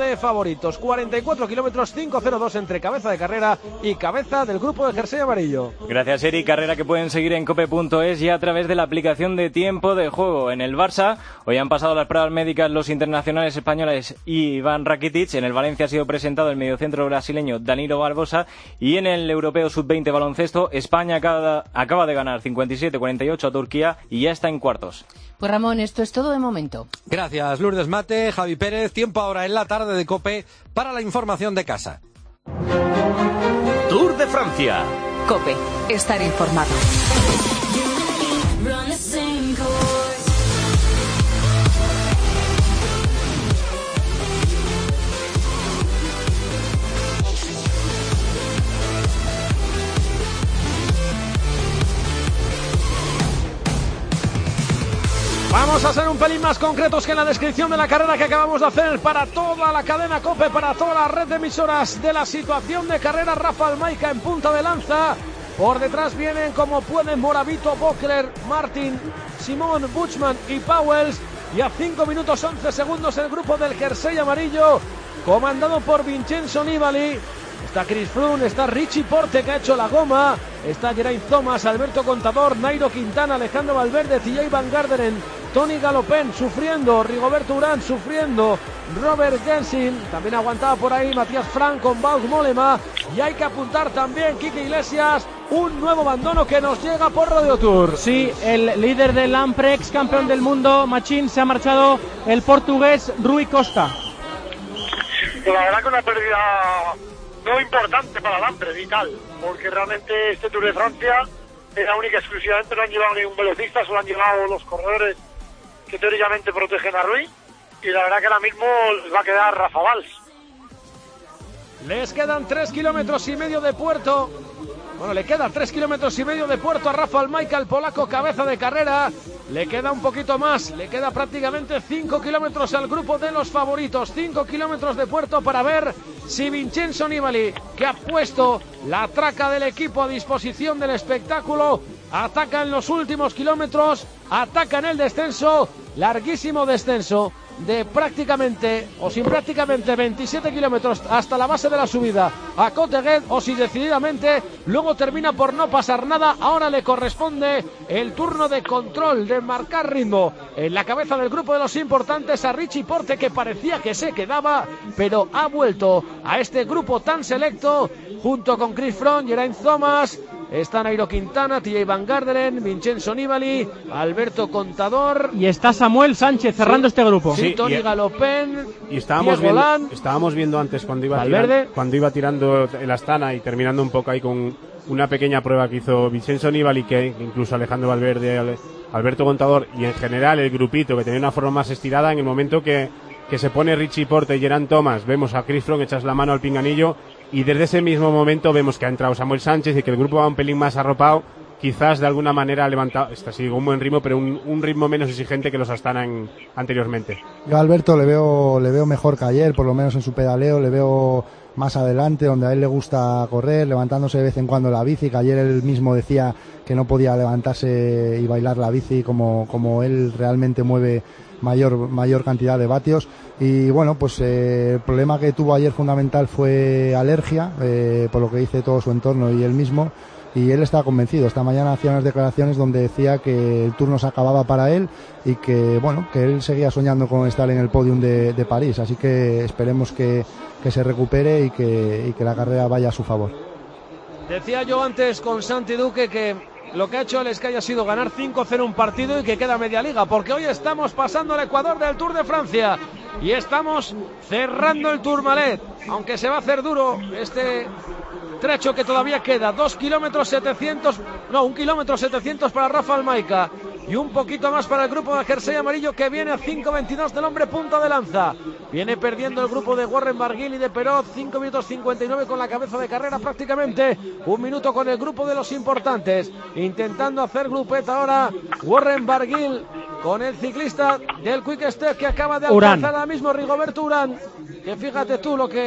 de favoritos. 44 kilómetros, 5:02 entre cabeza de carrera y cabeza del grupo de jersey amarillo. Gracias, Eric. Carrera que pueden seguir en cope.es y a través de la aplicación de tiempo de juego. En el Barça, hoy han pasado las pruebas médicas los internacionales españoles y Iván Rakitic. En el Valencia ha sido presentado el mediocentro brasileño Danilo Barbosa. Y en el Europeo Sub-20 baloncesto, España acaba de ganar 57-48 a Turquía y ya está en cuartos. Pues Ramón, esto es todo de momento. Gracias, Lourdes Mate, Javi Pérez. Tiempo ahora en la tarde de COPE para la información de casa. Tour de Francia. COPE, estar informado. Vamos a ser un pelín más concretos que en la descripción de la carrera que acabamos de hacer para toda la cadena COPE, para toda la red de emisoras de la situación de carrera. Rafa Almaica en punta de lanza. Por detrás vienen como pueden Moravito, Bokler, Martin, Simón, Buchmann y Pauwels. Y a 5 minutos 11 segundos el grupo del jersey amarillo, comandado por Vincenzo Nibali. Está Chris Froome, está Richie Porte que ha hecho la goma, está Geraint Thomas, Alberto Contador, Nairo Quintana, Alejandro Valverde, TJ Van Garderen, Tony Galopin sufriendo, Rigoberto Urán sufriendo, Robert Genshin, también aguantaba por ahí Matías Frank con Wout Mollema, y hay que apuntar también Quique Iglesias, un nuevo abandono que nos llega por Radio Tour. Sí, el líder del Amprex, campeón del mundo, Machín, se ha marchado el portugués Rui Costa. Pues la verdad que una pérdida no importante para el Amprex, vital, porque realmente este Tour de Francia era única y exclusivamente, no han llevado ningún velocista, solo han llevado los corredores que teóricamente protegen a Rui, y la verdad que ahora mismo les va a quedar Rafa Valls. Les quedan 3 kilómetros y medio de puerto. Bueno, le quedan 3 kilómetros y medio de puerto a Rafa Almaica, el polaco cabeza de carrera. Le queda un poquito más, le queda prácticamente 5 kilómetros al grupo de los favoritos. 5 kilómetros de puerto para ver si Vincenzo Nibali, que ha puesto la traca del equipo a disposición del espectáculo, ataca en los últimos kilómetros, ataca en el descenso, larguísimo descenso de prácticamente, o sin prácticamente 27 kilómetros hasta la base de la subida a Coteguet, o si decididamente luego termina por no pasar nada. Ahora le corresponde el turno de control, de marcar ritmo en la cabeza del grupo de los importantes a Richie Porte, que parecía que se quedaba, pero ha vuelto a este grupo tan selecto junto con Chris Froome, Geraint Thomas. Está Nairo Quintana, TJ Van Garderen, Vincenzo Nibali, Alberto Contador. Y está Samuel Sánchez cerrando este grupo. Sí, Tony Galopin. Y estábamos viendo antes cuando iba tirando el Astana y terminando un poco ahí con una pequeña prueba que hizo Vincenzo Nibali, que incluso Alejandro Valverde, Alberto Contador y en general el grupito que tenía una forma más estirada. En el momento que se pone Richie Porte y Geraint Thomas, vemos a Chris Froome echas la mano al pinganillo. Y desde ese mismo momento vemos que ha entrado Samuel Sánchez y que el grupo va un pelín más arropado. Quizás de alguna manera ha levantado, está así un buen ritmo, pero un ritmo menos exigente que los Astana anteriormente. Yo a Alberto le veo mejor que ayer, por lo menos en su pedaleo, le veo más adelante, donde a él le gusta correr, levantándose de vez en cuando la bici, que ayer él mismo decía que no podía levantarse y bailar la bici como él realmente mueve mayor cantidad de vatios. Y bueno, pues el problema que tuvo ayer fundamental fue alergia, por lo que dice todo su entorno y él mismo, y él estaba convencido. Esta mañana hacía unas declaraciones donde decía que el turno se acababa para él y que bueno, que él seguía soñando con estar en el podium de París, así que esperemos que se recupere y que la carrera vaya a su favor. Decía yo antes con Santi Duque que lo que ha hecho el Sky ha sido ganar 5-0 un partido y que queda media liga, porque hoy estamos pasando el Ecuador del Tour de Francia y estamos cerrando el Tourmalet, aunque se va a hacer duro este trecho que todavía queda. 1 kilómetros 700 para Rafa Almaica y un poquito más para el grupo de jersey amarillo, que viene a 5.22 del hombre punta de lanza. Viene perdiendo el grupo de Warren Barguil y de Perot, 5 minutos 59 con la cabeza de carrera, prácticamente 1 minuto con el grupo de los importantes. Intentando hacer grupeta ahora Warren Barguil con el ciclista del Quick Step que acaba de alcanzar ahora mismo Rigoberto Urán, que fíjate tú lo que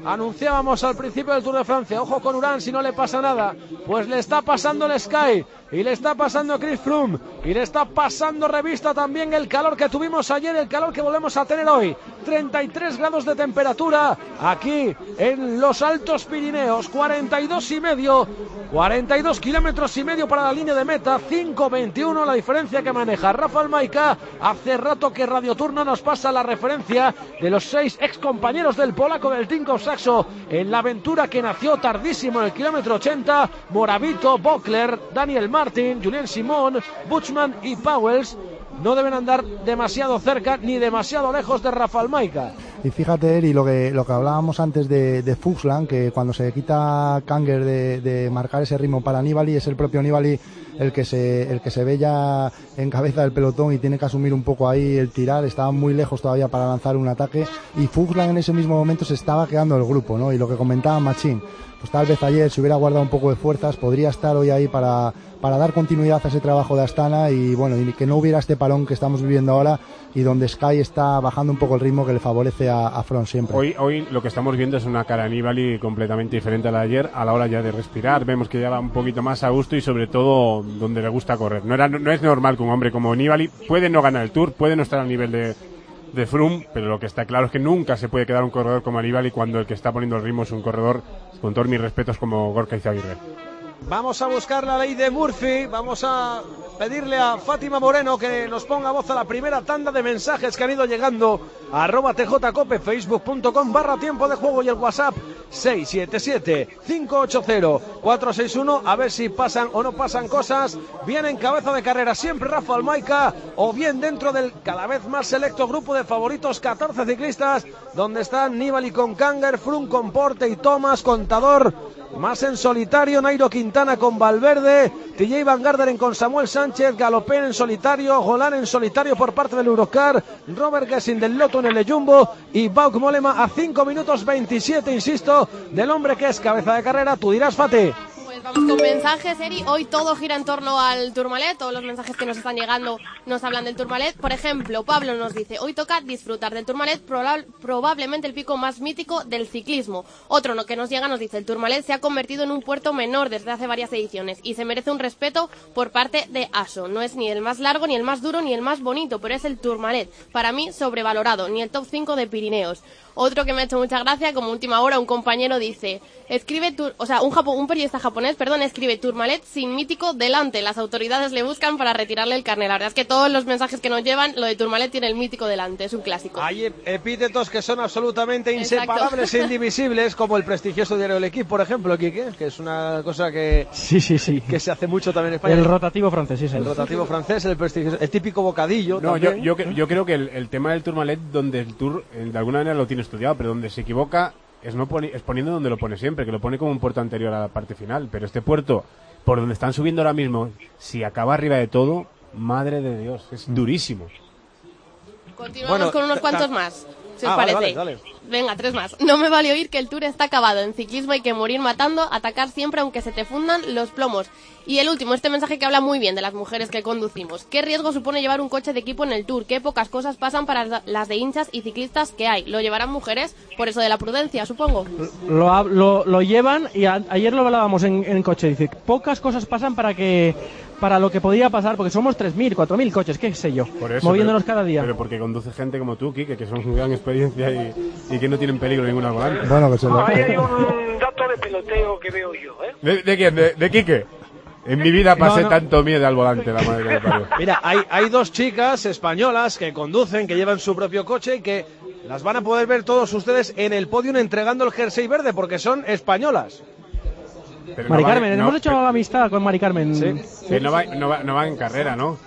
anunciábamos al principio del Tour de Francia, ojo con Urán si no le pasa nada, pues le está pasando el Sky, y le está pasando Chris Froome, y le está pasando revista también el calor que tuvimos ayer, el calor que volvemos a tener hoy, 33 grados de temperatura aquí en los Altos Pirineos, 42 kilómetros y medio para la línea de meta, 5:21 la diferencia que maneja Rafał Majka. Hace rato que Radio Tour no nos pasa la referencia de los 6 ex compañeros del polaco del Tinkoff Saxo en la aventura que nació tardísimo en el kilómetro 80, Moravito, Böckler, Daniel Martin, Julien Simon, Buchmann y Pauwels no deben andar demasiado cerca ni demasiado lejos de Rafał Majka. Y fíjate, Eri, lo que hablábamos antes de Fuglsang, que cuando se quita Kanger de marcar ese ritmo para Nibali, es el propio Nibali el que se ve ya en cabeza del pelotón y tiene que asumir un poco ahí el tirar. Estaba muy lejos todavía para lanzar un ataque, y Fuglsang en ese mismo momento se estaba quedando el grupo, ¿no? Y lo que comentaba Machín, pues tal vez ayer se hubiera guardado un poco de fuerzas, podría estar hoy ahí para dar continuidad a ese trabajo de Astana, y bueno, y que no hubiera este parón que estamos viviendo ahora, y donde Sky está bajando un poco el ritmo que le favorece a Froome siempre. Hoy lo que estamos viendo es una cara Nibali completamente diferente a la de ayer, a la hora ya de respirar. Vemos que ya va un poquito más a gusto y sobre todo donde le gusta correr. No es normal que un hombre como Nibali puede no ganar el Tour, puede no estar al nivel de Froome, pero lo que está claro es que nunca se puede quedar un corredor como Nibali cuando el que está poniendo el ritmo es un corredor, con todos mis respetos, como Gorka Izaguirre. Vamos a buscar la ley de Murphy, vamos a pedirle a Fátima Moreno que nos ponga voz a la primera tanda de mensajes que han ido llegando a @tjcope, facebook.com/tiempo de juego y el WhatsApp 677-580-461, a ver si pasan o no pasan cosas, bien en cabeza de carrera siempre Rafał Majka, o bien dentro del cada vez más selecto grupo de favoritos, 14 ciclistas, donde están Nibali con Kanger, Froome con Porte y Thomas, Contador más en solitario, Nairo Quintana con Valverde, TJ Van Garderen con Samuel Sánchez, Galopén en solitario, Golan en solitario por parte del Eurocar, Robert Gesing del Lotto en el Jumbo y Bauke Mollema a 5 minutos 27, insisto, del hombre que es cabeza de carrera. Tú dirás, Fati. Pues vamos con mensajes, Eri. Hoy todo gira en torno al Tourmalet. Todos los mensajes que nos están llegando nos hablan del Tourmalet. Por ejemplo, Pablo nos dice: hoy toca disfrutar del Tourmalet, probablemente el pico más mítico del ciclismo. Otro que nos llega nos dice: el Tourmalet se ha convertido en un puerto menor desde hace varias ediciones y se merece un respeto por parte de ASO. No es ni el más largo, ni el más duro, ni el más bonito, pero es el Tourmalet. Para mí, sobrevalorado, ni el top 5 de Pirineos. Otro que me ha hecho mucha gracia, como última hora, un compañero dice: un periodista japonés, escribe Tourmalet sin mítico delante. Las autoridades le buscan para retirarle el carnet. La verdad es que todos los mensajes que nos llevan, lo de Tourmalet tiene el mítico delante, es un clásico. Hay epítetos que son absolutamente inseparables e indivisibles, como el prestigioso diario El Equipo, por ejemplo, Quique, que es una cosa que sí, que se hace mucho también en España. El rotativo francés, sí. El rotativo francés, el prestigioso, el típico bocadillo. No, yo creo que el tema del Tourmalet, donde el Tour de alguna manera lo tiene estudiado, pero donde se equivoca es poniendo donde lo pone siempre, que lo pone como un puerto anterior a la parte final. Pero este puerto, por donde están subiendo ahora mismo, si acaba arriba de todo, madre de Dios, es durísimo. Continuamos con unos cuantos más, si os parece. Dale. Venga, 3 más. No me vale oír que el Tour está acabado. En ciclismo hay que morir matando, atacar siempre aunque se te fundan los plomos. Y el último, este mensaje que habla muy bien de las mujeres que conducimos. ¿Qué riesgo supone llevar un coche de equipo en el Tour? Qué pocas cosas pasan para las de hinchas y ciclistas que hay. ¿Lo llevarán mujeres? Por eso de la prudencia, supongo. Lo llevan, y ayer lo hablábamos en coche. Dice, pocas cosas pasan para lo que podía pasar, porque somos 3.000, 4.000 coches, qué sé yo, por eso, moviéndonos cada día. Pero porque conduce gente como tú, Quique, que son una gran experiencia y que no tienen peligro ningún al volante. Bueno, que se lo... Ahí hay un dato de peloteo que veo yo, ¿eh? ¿De quién? ¿De Quique? En mi vida pasé tanto miedo al volante, la madre que me parió. Mira, hay 2 chicas españolas que conducen, que llevan su propio coche y que las van a poder ver todos ustedes en el podium entregando el jersey verde, porque son españolas. Pero Mari Carmen, hemos hecho amistad con Mari Carmen. Sí, no va en carrera, ¿no?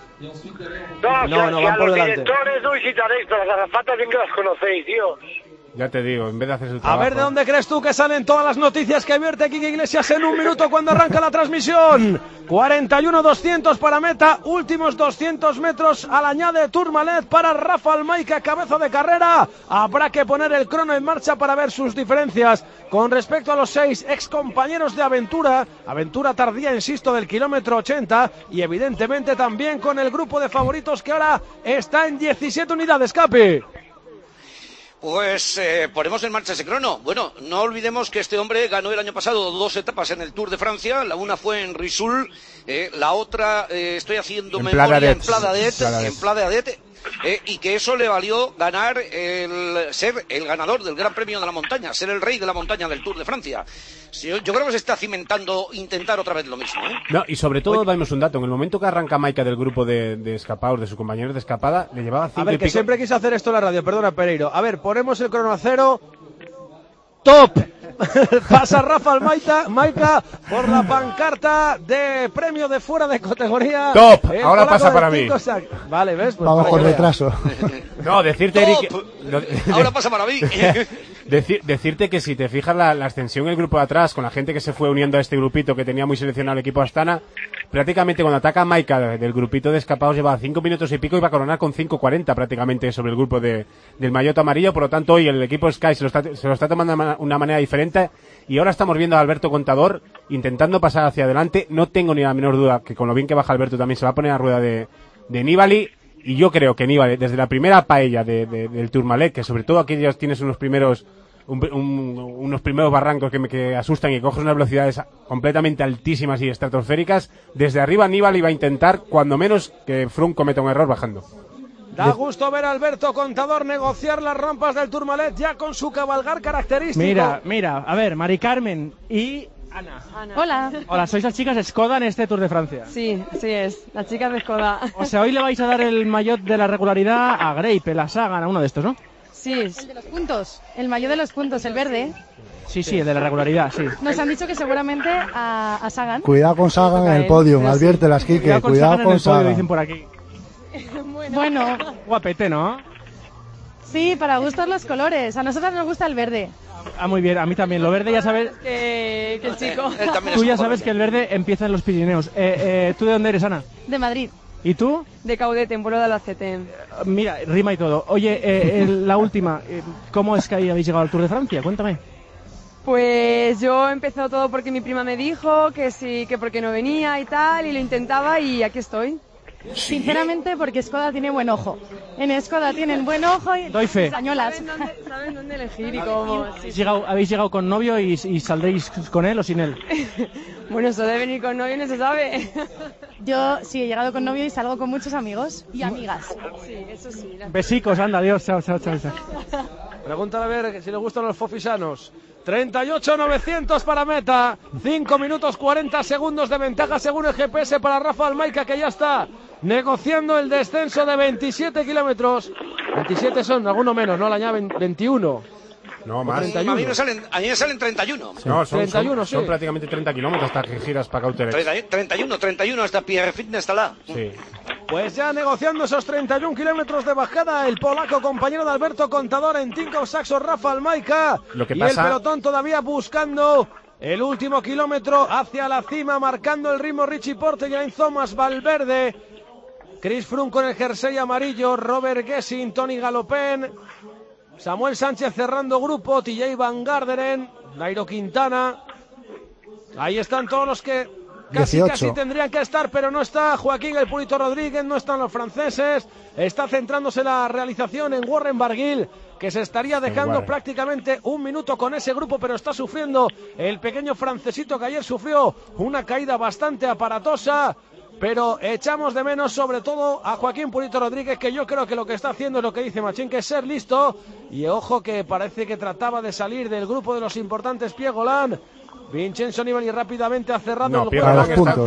No, van por delante. Directores no visitaréis, pero las azafatas bien que las conocéis, Dios. Ya te digo, en vez de hacer su trabajo. A ver, ¿de dónde crees tú que salen todas las noticias que vierte Quique Iglesias en un minuto cuando arranca la transmisión? 41-200 para meta, últimos 200 metros al añade Tourmalet para Rafał Majka, cabeza de carrera. Habrá que poner el crono en marcha para ver sus diferencias con respecto a los 6 ex compañeros de aventura tardía, insisto, del kilómetro 80, y evidentemente también con el grupo de favoritos que ahora está en 17 unidades, Capi. Pues ponemos en marcha ese crono. Bueno, no olvidemos que este hombre ganó el año pasado 2 etapas en el Tour de Francia. La una fue en Risoul, la otra estoy haciendo memoria en Pla d'Adet, y que eso le valió ganar ser el ganador del Gran Premio de la Montaña, ser el rey de la montaña del Tour de Francia. Yo creo que se está cimentando intentar otra vez lo mismo. No, y sobre todo, damos un dato. En el momento que arranca Maika del grupo de escapados, de sus compañeros de escapada, le llevaba 5 A ver, y que pico. siempre quise hacer esto en la radio, perdona, Pereiro. A ver, ponemos el crono a cero. ¡Top! Pasa Rafa Maika por la pancarta de premio de fuera de categoría. ¡Top! Ahora pasa para mí. Vale, ¿ves? Pues vamos con retraso. No, decirte, Eric... Ahora pasa para mí. Decirte que si te fijas la ascensión en el grupo de atrás, con la gente que se fue uniendo a este grupito que tenía muy seleccionado el equipo Astana, prácticamente cuando ataca Maika del grupito de escapados lleva 5 minutos y pico y va a coronar con 5:40 prácticamente sobre el grupo del maillot amarillo. Por lo tanto, hoy el equipo Sky se lo está tomando de una manera diferente y ahora estamos viendo a Alberto Contador intentando pasar hacia adelante. No tengo ni la menor duda que con lo bien que baja Alberto también se va a poner a rueda de Nibali. Y yo creo que Nibali, desde la primera paella del Tourmalet, que sobre todo aquí ya tienes unos primeros barrancos que asustan y coges unas velocidades completamente altísimas y estratosféricas, desde arriba Nibali va a intentar, cuando menos, que Froome cometa un error bajando. Da gusto ver a Alberto Contador negociar las rampas del Tourmalet ya con su cabalgar característico. Mira, a ver, Mari Carmen y... Ana. Hola, ¿sois las chicas de Skoda en este Tour de Francia? Sí, así es, las chicas de Skoda. O sea, hoy le vais a dar el maillot de la regularidad a Grape, la Sagan, a uno de estos, ¿no? Sí. El de los puntos, el maillot de los puntos, el verde. Sí, el de la regularidad, sí. Nos han dicho que seguramente a Sagan. Cuidado con Sagan en el podium, adviértelas, Quique, cuidado con Sagan. Dicen por aquí. Bueno. Guapete, ¿no? Sí, para gustos los colores. A nosotros nos gusta el verde. Muy bien, a mí también. Lo verde ya sabes... Que el chico. Tú ya sabes que el verde empieza en los Pirineos. ¿Tú de dónde eres, Ana? De Madrid. ¿Y tú? De Caudete, en Pueblo de Albacete. Mira, rima y todo. Oye, la última. ¿Cómo es que ahí habéis llegado al Tour de Francia? Cuéntame. Pues yo empezó todo porque mi prima me dijo que sí, que porque no venía y tal, y lo intentaba y aquí estoy. Sinceramente, porque Skoda tiene buen ojo. En Skoda tienen buen ojo y doy fe. Españolas. Saben dónde elegir y cómo. ¿Habéis llegado con novio y saldréis con él o sin él? Bueno, eso de venir con novio no se sabe. Yo sí he llegado con novio y salgo con muchos amigos y amigas. Sí, eso sí. Besicos, anda, adiós, chao. Pregúntale a ver si le gustan los fofisanos. 38.900 para meta, 5 minutos 40 segundos de ventaja según el GPS para Rafa Maika, que ya está negociando el descenso de 27 kilómetros. 27 son, alguno menos, ¿no? Le añaden 21. No, más. 31. A mí me salen 31. Sí. No, son 31, son prácticamente 30 kilómetros hasta que giras para Cauterex. 31 hasta Pierre Fitness Talá. Sí. Pues ya negociando esos 31 kilómetros de bajada, el polaco compañero de Alberto Contador en Tinkoff Saxo, Rafa Maika. Lo que y pasa... el pelotón todavía buscando el último kilómetro hacia la cima, marcando el ritmo Richie Porte, Geraint Thomas, Valverde, Chris Froome con el jersey amarillo, Robert Gesing, Tony Galopin, Samuel Sánchez cerrando grupo, TJ Van Garderen, Nairo Quintana. Ahí están todos los que casi tendrían que estar, pero no está Joaquín el Purito Rodríguez, no están los franceses. Está centrándose la realización en Warren Barguil, que se estaría dejando prácticamente un minuto con ese grupo, pero está sufriendo el pequeño francesito que ayer sufrió una caída bastante aparatosa. Pero echamos de menos sobre todo a Joaquín Purito Rodríguez, que yo creo que lo que está haciendo es lo que dice Machín, que es ser listo. Y ojo que parece que trataba de salir del grupo de los importantes Pierre Roland. Vincenzo Nibali rápidamente ha cerrado el Pierre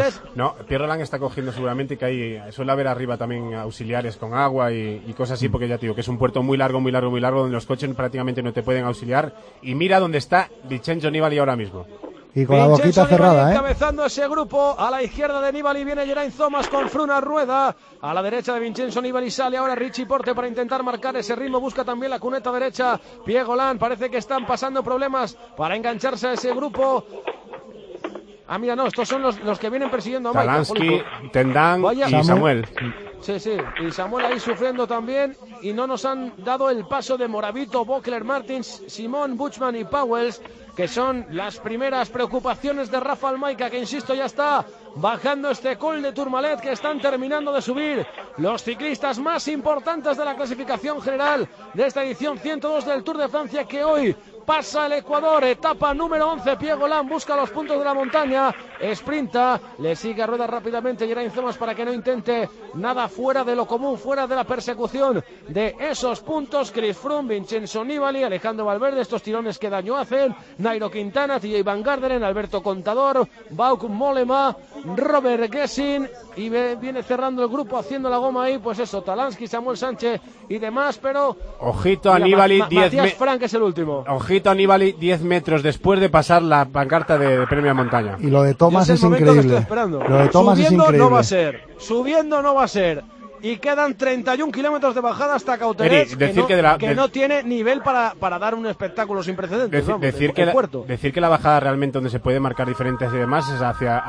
Roland está cogiendo seguramente que hay, suele haber arriba también auxiliares con agua y cosas así, porque ya te digo que es un puerto muy largo, donde los coches prácticamente no te pueden auxiliar. Y mira dónde está Vincenzo Nibali ahora mismo. Y con la boquita cerrada, encabezando ese grupo. A la izquierda de Nibali viene Geraint Thomas con Froome a rueda. A la derecha de Vincenzo Nibali sale ahora Richie Porte para intentar marcar ese ritmo. Busca también la cuneta derecha Pierre Roland. Parece que están pasando problemas para engancharse a ese grupo. Mira, no, estos son los que vienen persiguiendo a Maika. Talansky, Tendang y Samuel. Sí, y Samuel ahí sufriendo también, y no nos han dado el paso de Moravito, Bockler, Martins, Simón, Buchmann y Pauwels, que son las primeras preocupaciones de Rafael Maica, que insisto ya está bajando este Col de Tourmalet, que están terminando de subir los ciclistas más importantes de la clasificación general de esta edición 102 del Tour de Francia, que hoy pasa el Ecuador, etapa número 11, Piegolán busca los puntos de la montaña, sprinta, le sigue a ruedas rápidamente Geraint Thomas para que no intente nada fuera de lo común, fuera de la persecución de esos puntos. Chris Froome, Vincenzo Nibali, Alejandro Valverde, estos tirones que daño hacen, Nairo Quintana, TJ Van Garderen, Alberto Contador, Bauke Mollema, Robert Gessin, y viene cerrando el grupo haciendo la goma ahí, pues eso, Talansky, Samuel Sánchez y demás, pero ojito a Nibali, Matías Frank es el último. Ojito a Nibali 10 metros después de pasar la pancarta de premio a montaña. Y lo de Thomas es increíble. Lo de Thomas es increíble. No va a ser, subiendo no va a ser. Y quedan 31 kilómetros de bajada hasta Cauteretz, que no tiene nivel para dar un espectáculo sin precedentes. Decir que la bajada realmente donde se puede marcar diferencias y demás es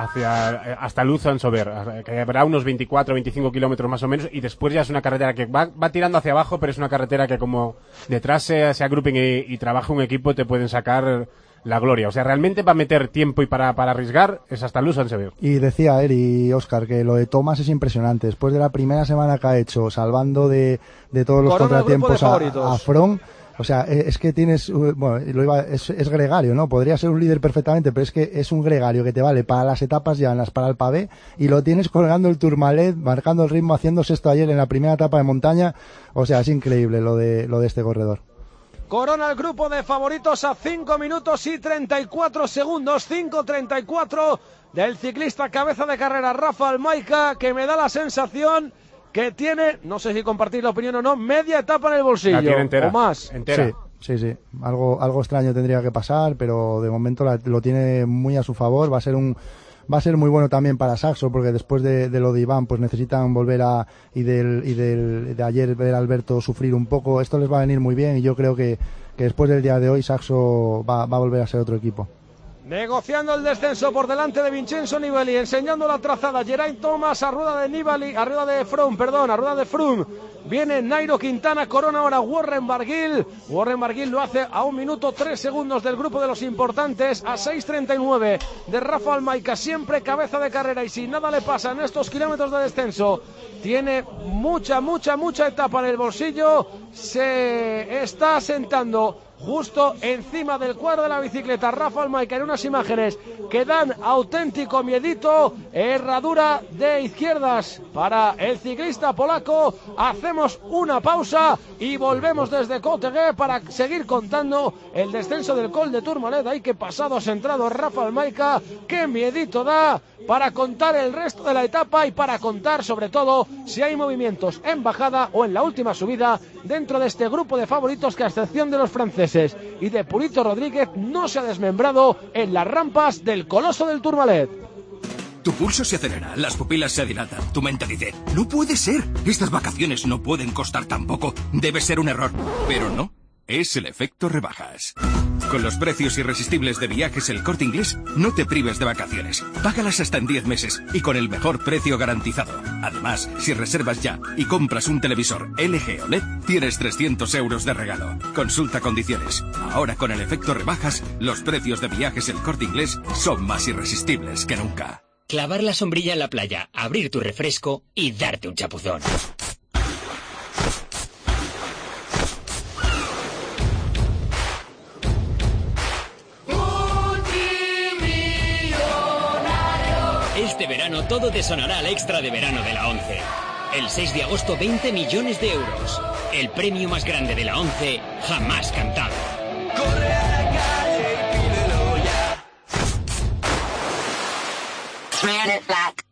hasta Luzan-Sober, que habrá unos 24-25 kilómetros más o menos, y después ya es una carretera que va tirando hacia abajo, pero es una carretera que como detrás se agrupen y trabaja un equipo, te pueden sacar la gloria. O sea, realmente para meter tiempo y para arriesgar es hasta Luzan-Sober. Y decía Eri, Óscar, que lo de Thomas es impresionante. Después de la primera semana que ha hecho, salvando de todos los contratiempos a Froome, o sea, es que tienes, bueno, es gregario, ¿no? Podría ser un líder perfectamente, pero es que es un gregario que te vale para las etapas llanas, para el pavé, y lo tienes colgando el Tourmalet, marcando el ritmo, haciendo sexto ayer en la primera etapa de montaña. O sea, es increíble lo de este corredor. Corona el grupo de favoritos a 5 minutos y 34 segundos, 5:34 del ciclista cabeza de carrera Rafael Maica, que me da la sensación que tiene, no sé si compartir la opinión o no, media etapa en el bolsillo. La tiene entera, o más. Entera. Sí. Algo extraño tendría que pasar, pero de momento lo tiene muy a su favor. Va a ser muy bueno también para Saxo, porque después de lo de Iván, pues necesitan volver de ayer ver a Alberto sufrir un poco. Esto les va a venir muy bien, y yo creo que después del día de hoy Saxo va a volver a ser otro equipo. Negociando el descenso por delante de Vincenzo Nibali, enseñando la trazada Geraint Thomas a rueda de Froome. Viene Nairo Quintana, corona ahora Warren Barguil. Warren Barguil lo hace a 1 minuto 3 segundos del grupo de los importantes, a 6:39 de Rafael Maica, siempre cabeza de carrera, y si nada le pasa en estos kilómetros de descenso, tiene mucha etapa en el bolsillo. Se está sentando justo encima del cuadro de la bicicleta Rafael Maica, en unas imágenes que dan auténtico miedito. Herradura de izquierdas para el ciclista polaco. Hacemos una pausa y volvemos desde Cauteretz para seguir contando el descenso del Col de Tourmalet. Ahí que pasado centrado Rafael Maica, qué miedito da, para contar el resto de la etapa y para contar sobre todo si hay movimientos en bajada o en la última subida dentro de este grupo de favoritos, que a excepción de los franceses y de Purito Rodríguez no se ha desmembrado en las rampas del Coloso del Tourmalet. Tu pulso se acelera, las pupilas se dilatan, tu mente dice, no puede ser, estas vacaciones no pueden costar tan poco, debe ser un error. Pero no, es el efecto rebajas. Con los precios irresistibles de Viajes El Corte Inglés, no te prives de vacaciones. Págalas hasta en 10 meses y con el mejor precio garantizado. Además, si reservas ya y compras un televisor LG OLED, tienes 300 euros de regalo. Consulta condiciones. Ahora con el efecto rebajas, los precios de Viajes El Corte Inglés son más irresistibles que nunca. Clavar la sombrilla en la playa, abrir tu refresco y darte un chapuzón. Este verano todo te sonará al extra de verano de la ONCE. El 6 de agosto 20 millones de euros. El premio más grande de la ONCE jamás cantado. Corre a la calle y pídelo ya. Red it black.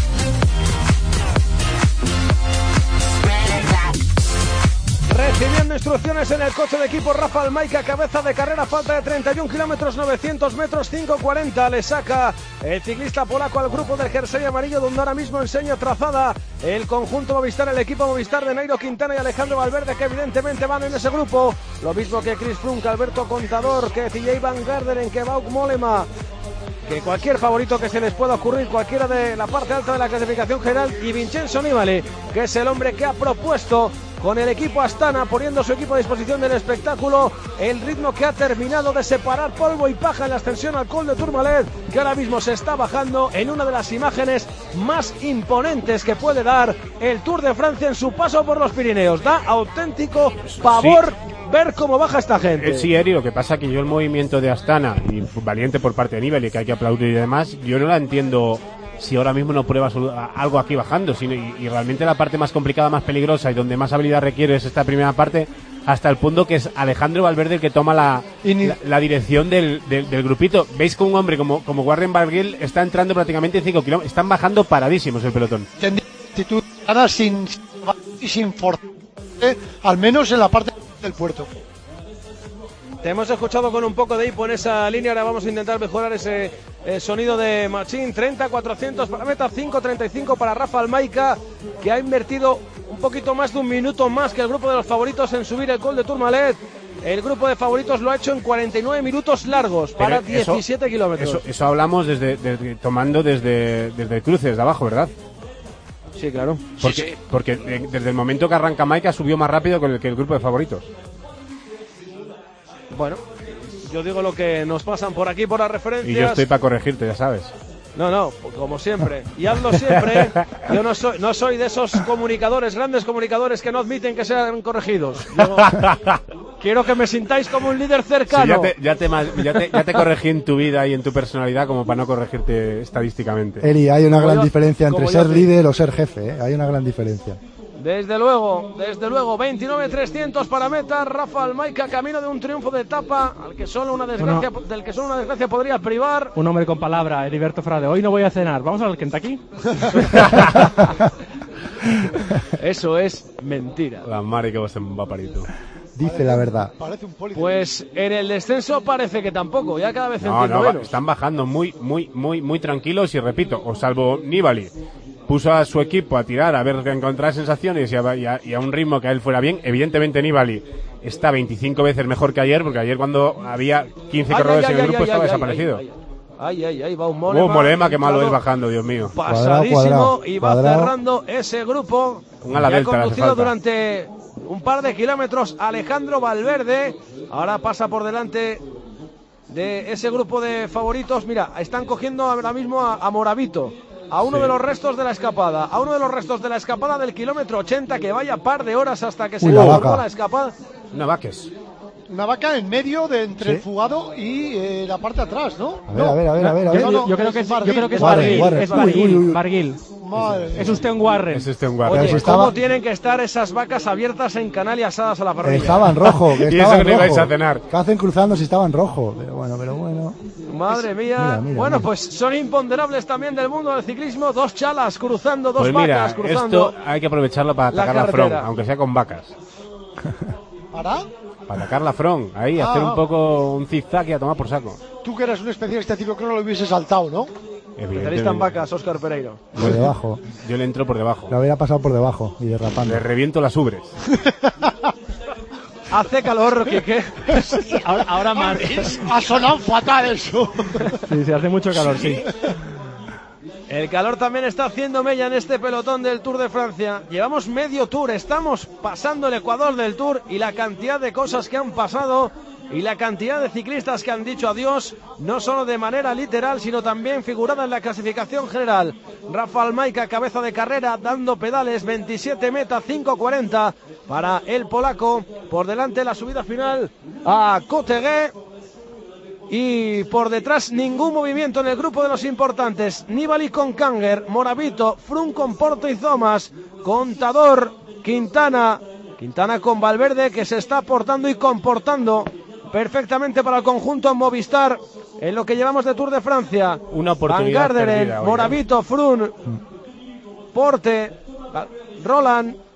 Recibiendo dando instrucciones en el coche de equipo. Rafael Maica, cabeza de carrera, falta de 31 kilómetros, 900 metros, 5:40. Le saca el ciclista polaco al grupo del jersey amarillo, donde ahora mismo enseña trazada el conjunto Movistar, el equipo Movistar de Nairo Quintana y Alejandro Valverde, que evidentemente van en ese grupo. Lo mismo que Chris Froome, Alberto Contador, que TJ Van Garderen, que Wout Mollema, que cualquier favorito que se les pueda ocurrir, cualquiera de la parte alta de la clasificación general, y Vincenzo Nibali, que es el hombre que ha propuesto con el equipo Astana, poniendo su equipo a disposición del espectáculo, el ritmo que ha terminado de separar polvo y paja en la ascensión al Col de Tourmalet, que ahora mismo se está bajando en una de las imágenes más imponentes que puede dar el Tour de Francia en su paso por los Pirineos. Da auténtico pavor ver cómo baja esta gente. Sí, Eri, lo que pasa que yo el movimiento de Astana, y valiente por parte de Nibali, que hay que aplaudir y demás, yo no la entiendo si ahora mismo no prueba algo aquí bajando, y realmente la parte más complicada, más peligrosa y donde más habilidad requiere es esta primera parte, hasta el punto que es Alejandro Valverde el que toma la dirección del grupito. Veis que un hombre como Warren Barguil está entrando prácticamente en 5 kilómetros, están bajando paradísimos el pelotón. Actitud sin forzar, al menos en la parte del puerto. Te hemos escuchado con un poco de hipo en esa línea. Ahora vamos a intentar mejorar ese sonido de Machín. 30-400 para meta, 5:35 para Rafael Maica, que ha invertido un poquito más de un minuto más que el grupo de los favoritos en subir el Col de Tourmalet. El grupo de favoritos lo ha hecho en 49 minutos largos para 17 kilómetros. Eso hablamos tomando desde cruces de abajo, ¿verdad? Sí, claro. Porque desde el momento que arranca Maica subió más rápido que el grupo de favoritos. Bueno, yo digo lo que nos pasan por aquí por las referencias. Y yo estoy para corregirte, ya sabes. No, como siempre. Y hazlo siempre. Yo no soy de esos grandes comunicadores que no admiten que sean corregidos. Quiero que me sintáis como un líder cercano. Sí, ya te corregí en tu vida y en tu personalidad como para no corregirte estadísticamente. Eri, hay una gran diferencia entre ser líder o ser jefe, ¿eh? Hay una gran diferencia. Desde luego, 29.300 para meta. Rafael Maica, camino de un triunfo de etapa del que solo una desgracia podría privar. Un hombre con palabra, Heriberto Frade. Hoy no voy a cenar, ¿vamos al Kentucky? Eso es mentira. La mare que vos en vaparito. Dice la verdad. Pues en el descenso parece que tampoco, ya cada vez entiendo menos. Están bajando muy tranquilos y repito, o salvo Nibali puso a su equipo a tirar a ver que encontrar sensaciones y a un ritmo que a él fuera bien. Evidentemente Nibali está 25 veces mejor que ayer, porque ayer cuando había 15 corredores en el grupo estaba desaparecido. Va un Mollema, qué malo es bajando, Dios mío. Pasadísimo, y va cerrando ese grupo. Un ala delta, ha conducido durante un par de kilómetros Alejandro Valverde. Ahora pasa por delante de ese grupo de favoritos. Mira, están cogiendo ahora mismo a Moravito, a uno de los restos de la escapada, del kilómetro 80, que vaya par de horas hasta que se cortó la escapada. Una vaca en medio de entre el fugado y la parte de atrás, ¿no? A ver. Yo creo que es Barguil. Es usted un Warren. Oye, ¿cómo tienen que estar esas vacas abiertas en canal y asadas a la parrilla? Estaban rojo. Y eso que no ibais a cenar. ¿Qué hacen cruzando si estaban rojo? Pero bueno. Madre mía. Mira. Pues son imponderables también del mundo del ciclismo. Dos chalas cruzando, vacas cruzando. Esto hay que aprovecharlo para atacar la front, aunque sea con vacas. ¿Para atacar la front, ahí, hacer un poco un zigzag y a tomar por saco. Tú que eres un especialista de ciclocrono lo hubiese saltado, ¿no? Especialista en vacas, Óscar Pereiro. Por debajo. Yo le entro por debajo. Lo hubiera pasado por debajo y derrapando. Le reviento las ubres. Hace calor, ¿qué? Ahora más. Ha sonado fatal eso. Sí, hace mucho calor, sí. El calor también está haciendo mella en este pelotón del Tour de Francia. Llevamos medio Tour, estamos pasando el Ecuador del Tour, y la cantidad de cosas que han pasado y la cantidad de ciclistas que han dicho adiós, no solo de manera literal, sino también figurada en la clasificación general. Rafael Maica, cabeza de carrera, dando pedales, 27 meta, 5:40 para el polaco. Por delante la subida final a Cotegué. Y por detrás ningún movimiento en el grupo de los importantes. Nibali con Kanger, Moravito, Froome con Porto y Thomas, Contador, Quintana con Valverde, que se está portando y comportando perfectamente para el conjunto Movistar en lo que llevamos de Tour de Francia. Una oportunidad Van Garderen, Moravito, Froome, Porte, Roland,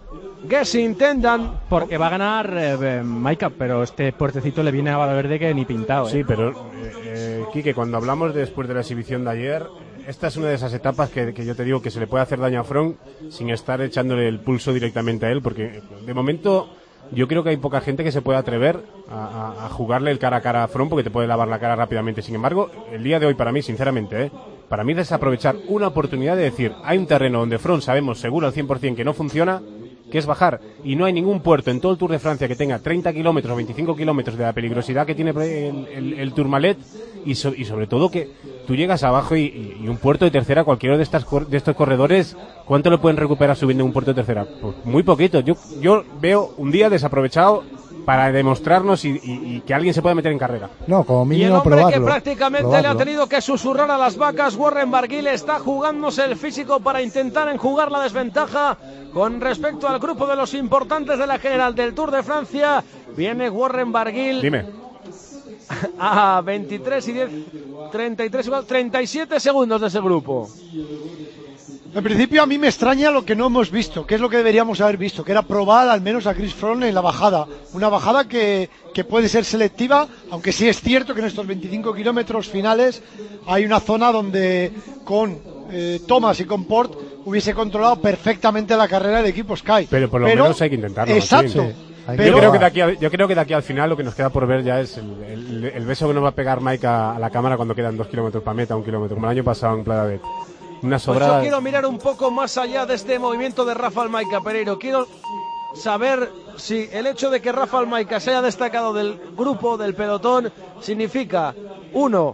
Guessing Tendan. Porque va a ganar Maika, pero este puertecito le viene a Valverde que ni pintado. Sí, pero Quique, cuando hablamos después de la exhibición de ayer, esta es una de esas etapas que yo te digo que se le puede hacer daño a Froome sin estar echándole el pulso directamente a él, porque de momento yo creo que hay poca gente que se puede atrever a jugarle el cara a cara a Froome, porque te puede lavar la cara rápidamente. Sin embargo, el día de hoy para mí, sinceramente, para mí es desaprovechar una oportunidad de decir, hay un terreno donde Froome sabemos seguro al 100% que no funciona, que es bajar, y no hay ningún puerto en todo el Tour de Francia que tenga 30 kilómetros o 25 kilómetros de la peligrosidad que tiene el Tourmalet, y sobre todo que tú llegas abajo y un puerto de tercera, cualquiera de estos corredores, ¿cuánto le pueden recuperar subiendo un puerto de tercera? Pues muy poquito. Yo veo un día desaprovechado para demostrarnos y que alguien se pueda meter en carrera. No, como mínimo y el hombre probarlo, que prácticamente le ha tenido que susurrar a las vacas, Warren Barguil, está jugándose el físico para intentar enjugar la desventaja con respecto al grupo de los importantes de la general del Tour de Francia. Viene Warren Barguil. Dime. A 23 y 10, 33 igual, 37 segundos de ese grupo. En principio a mí me extraña lo que no hemos visto, que es lo que deberíamos haber visto, que era probar al menos a Chris Froome en la bajada. Una bajada que puede ser selectiva, aunque sí es cierto que en estos 25 kilómetros finales hay una zona donde con Thomas y con Port hubiese controlado perfectamente la carrera del equipo Sky. Pero por lo menos hay que intentarlo. Exacto. Sí. Pero yo creo que de aquí al final lo que nos queda por ver ya es el beso que nos va a pegar Mike a la cámara cuando quedan 2 kilómetros para meta, 1 kilómetro, como el año pasado en Pladavet. Una sobrada. Pues yo quiero mirar un poco más allá de este movimiento de Rafael Maica Pereiro. Quiero saber si el hecho de que Rafael Maica se haya destacado del grupo, del pelotón, significa, uno,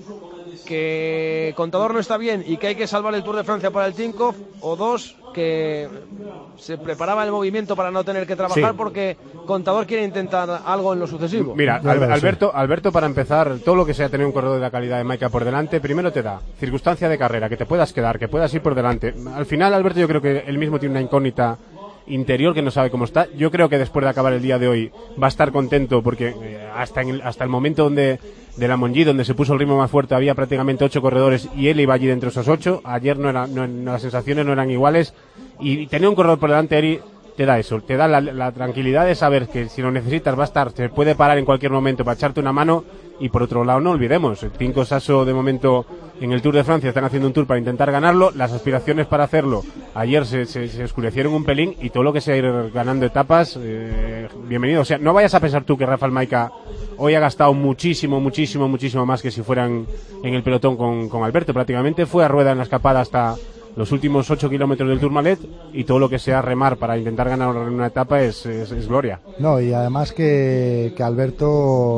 que Contador no está bien y que hay que salvar el Tour de Francia para el Tinkoff, o dos, que se preparaba el movimiento para no tener que trabajar porque Contador quiere intentar algo en lo sucesivo. Mira, Alberto, para empezar, todo lo que sea tener un corredor de la calidad de Maica por delante, primero te da circunstancia de carrera, que te puedas quedar, que puedas ir por delante. Al final, Alberto, yo creo que él mismo tiene una incógnita interior que no sabe cómo está. Yo creo que después de acabar el día de hoy va a estar contento porque hasta el momento de la Monji, donde se puso el ritmo más fuerte, había prácticamente 8 corredores y él iba allí dentro de esos 8. Ayer las sensaciones no eran iguales, y tener un corredor por delante, Eri, te da eso, te da la tranquilidad de saber que si lo necesitas va a estar, se puede parar en cualquier momento para echarte una mano. Y por otro lado, no olvidemos, el Tinko Sasso de momento en el Tour de Francia están haciendo un tour para intentar ganarlo. Las aspiraciones para hacerlo ayer se oscurecieron un pelín, y todo lo que sea ir ganando etapas, bienvenido. O sea, no vayas a pensar tú que Rafael Maica hoy ha gastado muchísimo más que si fueran en el pelotón con Alberto. Prácticamente fue a rueda en la escapada hasta los últimos 8 kilómetros del Tourmalet, y todo lo que sea remar para intentar ganar una etapa es gloria. No, y además que Alberto,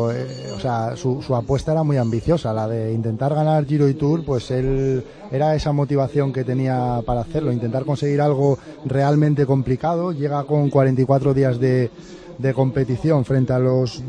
o sea, su apuesta era muy ambiciosa, la de intentar ganar Giro y Tour, pues él era esa motivación que tenía para hacerlo, intentar conseguir algo realmente complicado. Llega con 44 días de competición frente a los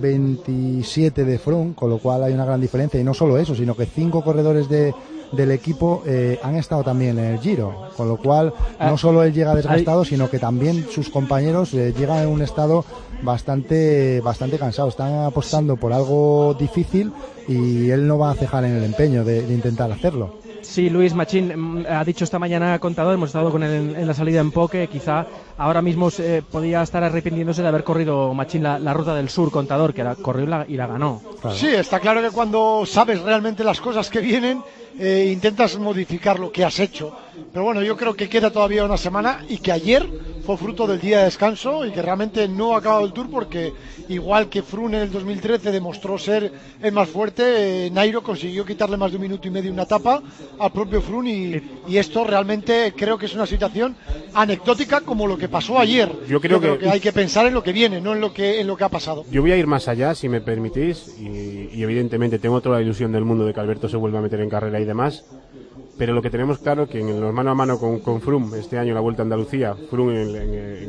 27 de Froome, con lo cual hay una gran diferencia, y no solo eso, sino que 5 corredores del equipo han estado también en el Giro, con lo cual no solo él llega desgastado, sino que también sus compañeros llegan en un estado bastante cansado. Están apostando por algo difícil y él no va a cejar en el empeño de intentar hacerlo. Sí, Luis Machín ha dicho esta mañana Contador, hemos estado con él en la salida en Poque, quizá ahora mismo podía estar arrepintiéndose de haber corrido Machín la ruta del sur, Contador, que corrió y la ganó. Claro. Sí, está claro que cuando sabes realmente las cosas que vienen, intentas modificar lo que has hecho. Pero bueno, yo creo que queda todavía una semana, y que ayer fue fruto del día de descanso, y que realmente no ha acabado el Tour, porque igual que Froome en el 2013 demostró ser el más fuerte, Nairo consiguió quitarle más de 1 minuto y medio una etapa al propio Froome, y esto realmente creo que es una situación anecdótica, como lo que pasó ayer. Yo creo que hay que pensar en lo que viene, no en lo que ha pasado. Yo voy a ir más allá, si me permitís, y evidentemente tengo toda la ilusión del mundo de que Alberto se vuelva a meter en carrera y demás. Pero lo que tenemos claro es que en los mano a mano con Froome, este año en la Vuelta a Andalucía, Froome en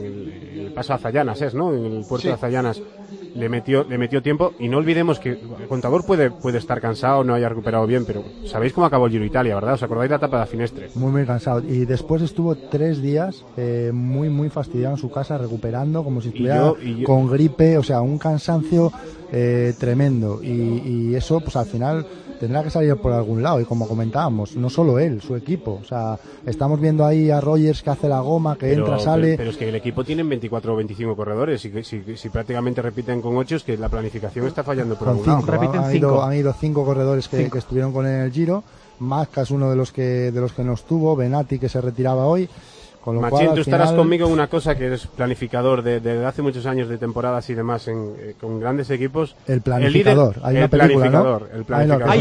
el paso a Zayanas, ¿no? En el puerto de Zayanas le metió tiempo, y no olvidemos que el Contador puede estar cansado, no haya recuperado bien, pero sabéis cómo acabó el Giro Italia, ¿verdad? ¿Os acordáis de la etapa de Finestre? Muy cansado, y después estuvo 3 días muy fastidiado en su casa, recuperando como si estuviera con gripe, o sea, un cansancio tremendo, y eso pues al final tendrá que salir por algún lado, y como comentábamos, no solo él, su equipo. O sea, estamos viendo ahí a Rogers que hace la goma, que entra, sale. Pero es que el equipo tiene 24 o 25 corredores, y si prácticamente repiten con 8, es que la planificación está fallando por algún lado. Han ido 5 corredores que estuvieron con él en el Giro. Masca es uno de los que no estuvo, Benati, que se retiraba hoy. Con lo Machín, cual, tú estarás conmigo en una cosa, que eres planificador de hace muchos años de temporadas y demás con grandes equipos. El planificador. Hay una película, ¿no? El planificador.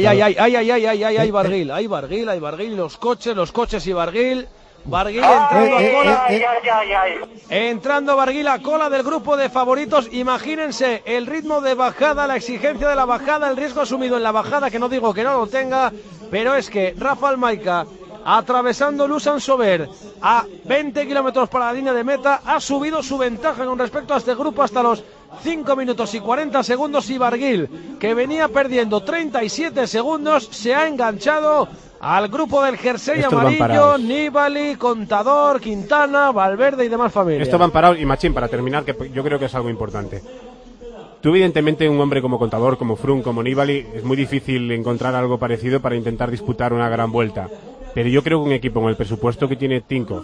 Ay, Barguil, los coches y Barguil. Barguil entrando a cola. Entrando Barguil a cola del grupo de favoritos. Imagínense el ritmo de bajada, la exigencia de la bajada, el riesgo asumido en la bajada, que no digo que no lo tenga, pero es que Rafał Majka, atravesando Lusain-Sauber a 20 kilómetros para la línea de meta, ha subido su ventaja con respecto a este grupo hasta los 5 minutos y 40 segundos, y Barguil, que venía perdiendo 37 segundos, se ha enganchado al grupo del jersey amarillo, Nibali, Contador, Quintana, Valverde y demás familias. Estos van parados. Y Machín, para terminar, que yo creo que es algo importante. Tú, evidentemente, un hombre como Contador, como Froome, como Nibali, es muy difícil encontrar algo parecido para intentar disputar una gran vuelta. Pero yo creo que un equipo con el presupuesto que tiene Tinkoff,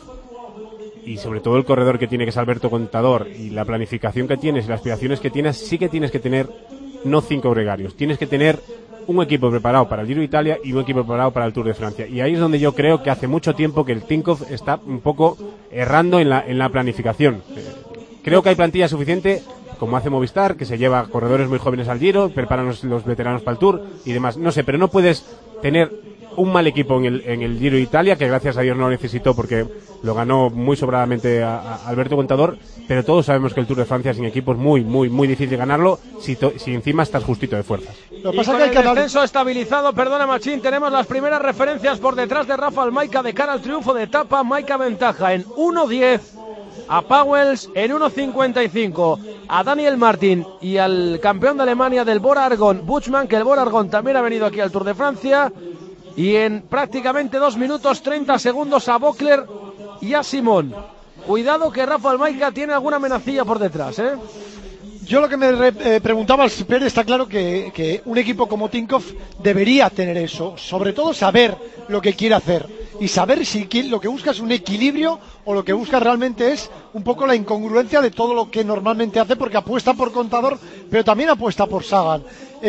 y sobre todo el corredor que tiene, que es Alberto Contador, y la planificación que tienes y las aspiraciones que tienes, sí que tienes que tener no 5 gregarios, tienes que tener un equipo preparado para el Giro de Italia y un equipo preparado para el Tour de Francia. Y ahí es donde yo creo que hace mucho tiempo que el Tinkoff está un poco errando en la planificación. Creo que hay plantilla suficiente, como hace Movistar, que se lleva corredores muy jóvenes al Giro, preparan los veteranos para el Tour y demás. No sé, pero no puedes tener un mal equipo en el Giro de Italia, que gracias a Dios no lo necesitó porque lo ganó muy sobradamente a Alberto Contador, pero todos sabemos que el Tour de Francia sin equipo es muy, muy, muy difícil ganarlo si encima estás justito de fuerzas. Lo que pasa es que el descenso estabilizado, perdona Machín, tenemos las primeras referencias por detrás de Rafał Majka de cara al triunfo de etapa. Majka ventaja en 1.10 a Pauwels, en 1.55 a Daniel Martin y al campeón de Alemania del Bora Argon, Buchmann, que el Bora Argon también ha venido aquí al Tour de Francia. Y en prácticamente 2 minutos 30 segundos a Böckler y a Simón. Cuidado que Rafał Majka tiene alguna amenacilla por detrás, ¿eh? Yo lo que me preguntaba al Super, está claro que un equipo como Tinkoff debería tener eso, sobre todo saber lo que quiere hacer y saber si lo que busca es un equilibrio o lo que busca realmente es un poco la incongruencia de todo lo que normalmente hace, porque apuesta por Contador, pero también apuesta por Sagan.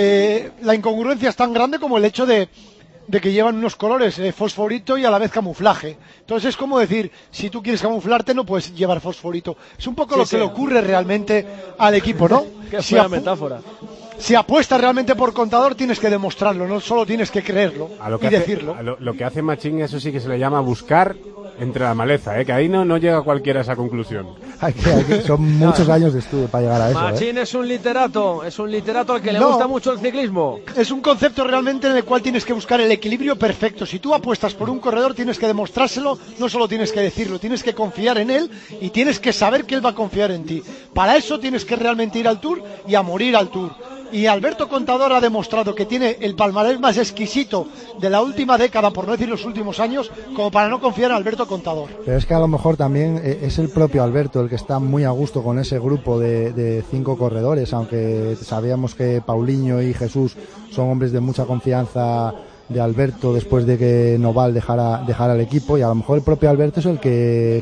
La incongruencia es tan grande como el hecho de que llevan unos colores fosforito y a la vez camuflaje. Entonces es como decir, si tú quieres camuflarte no puedes llevar fosforito. Es un poco lo que le ocurre realmente al equipo, ¿no? Qué fea metáfora. Si apuestas realmente por Contador tienes que demostrarlo, no solo tienes que creerlo decirlo. Lo que hace Machín, eso sí que se le llama buscar entre la maleza, que ahí no llega cualquiera a esa conclusión. Son muchos años de estudio para llegar a eso. Machín es un literato al que le gusta mucho el ciclismo. Es un concepto realmente en el cual tienes que buscar el equilibrio perfecto. Si tú apuestas por un corredor tienes que demostrárselo, no solo tienes que decirlo, tienes que confiar en él y tienes que saber que él va a confiar en ti. Para eso tienes que realmente ir al Tour y a morir al Tour. Y Alberto Contador ha demostrado que tiene el palmarés más exquisito de la última década, por no decir los últimos años, como para no confiar en Alberto Contador. Pero es que a lo mejor también es el propio Alberto el que está muy a gusto con ese grupo de 5 corredores, aunque sabíamos que Paulinho y Jesús son hombres de mucha confianza de Alberto después de que Noval dejara el equipo, y a lo mejor el propio Alberto es el que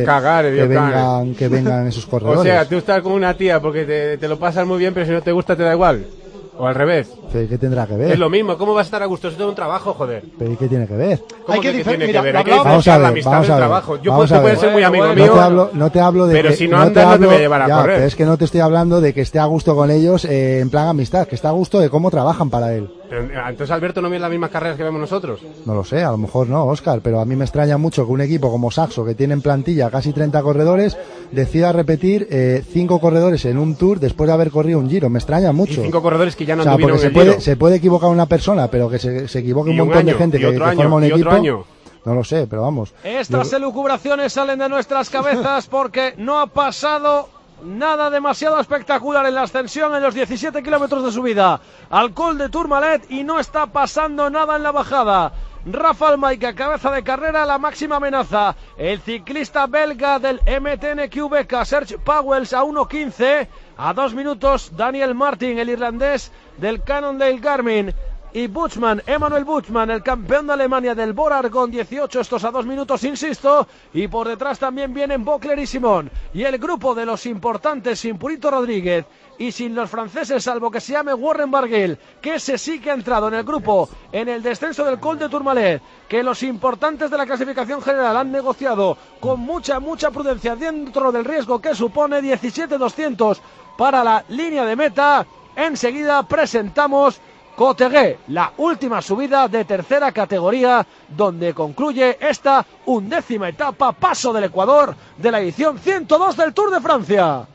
exige que vengan esos corredores. O sea, tú estás con una tía porque te lo pasas muy bien, pero si no te gusta te da igual. O al revés. ¿Pero qué tendrá que ver? Es lo mismo, ¿cómo vas a estar a gusto? Eso es un trabajo, joder. ¿Pero y qué tiene que ver? ¿Cómo que tiene que ver? Hay que diferenciar la amistad del trabajo. Yo puedo ser muy amigo mío. No te hablo de pero si no andas no te voy a llevar a correr. Pero es que no te estoy hablando de que esté a gusto con ellos en plan amistad, que está a gusto de cómo trabajan para él. Pero, entonces Alberto no ve las mismas carreras que vemos nosotros. No lo sé, a lo mejor no, Óscar, pero a mí me extraña mucho que un equipo como Saxo, que tiene en plantilla casi 30 corredores, decida repetir 5 corredores en un Tour después de haber corrido un Giro. Me extraña mucho. Y 5 corredores que ya no anduvieron en el Giro. Se puede equivocar una persona, pero que se equivoque un montón de gente que forma un equipo. No lo sé, pero vamos. Estas elucubraciones salen de nuestras cabezas porque no ha pasado nada demasiado espectacular en la ascensión en los 17 kilómetros de subida al Col de Tourmalet, y no está pasando nada en la bajada. Rafał Majka, cabeza de carrera, la máxima amenaza. El ciclista belga del MTN-QBK, Serge Pauwels, a 1.15. A 2 minutos, Daniel Martin, el irlandés del Cannondale Garmin. y Buchmann. Emanuel Buchmann, el campeón de Alemania del Bora Argonne 18, estos a 2 minutos, insisto, y por detrás también vienen Bocler y Simón. Y el grupo de los importantes sin Purito Rodríguez y sin los franceses, salvo que se llame Warren Barguil, que ese sí que ha entrado en el grupo en el descenso del Col de Tourmalet, que los importantes de la clasificación general han negociado con mucha prudencia dentro del riesgo que supone 17.200 para la línea de meta. Enseguida presentamos Cotegué, la última subida de tercera categoría, donde concluye esta 11ª etapa, paso del Ecuador, de la edición 102 del Tour de Francia.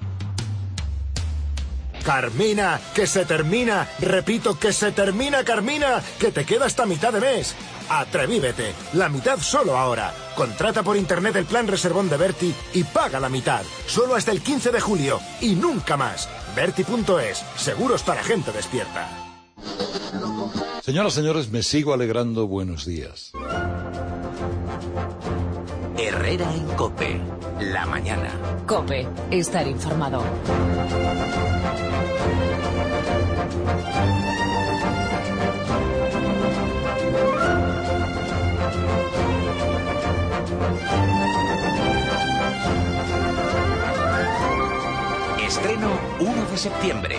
Carmina, que se termina, repito, que se termina, Carmina, que te queda hasta mitad de mes. Atrevívete, la mitad solo ahora. Contrata por internet el plan reservón de Berti y paga la mitad, solo hasta el 15 de julio y nunca más. Berti.es, seguros para gente despierta. Señoras, señores, me sigo alegrando. Buenos días. Herrera en COPE, la mañana. COPE, estar informado. Estreno 1 de septiembre.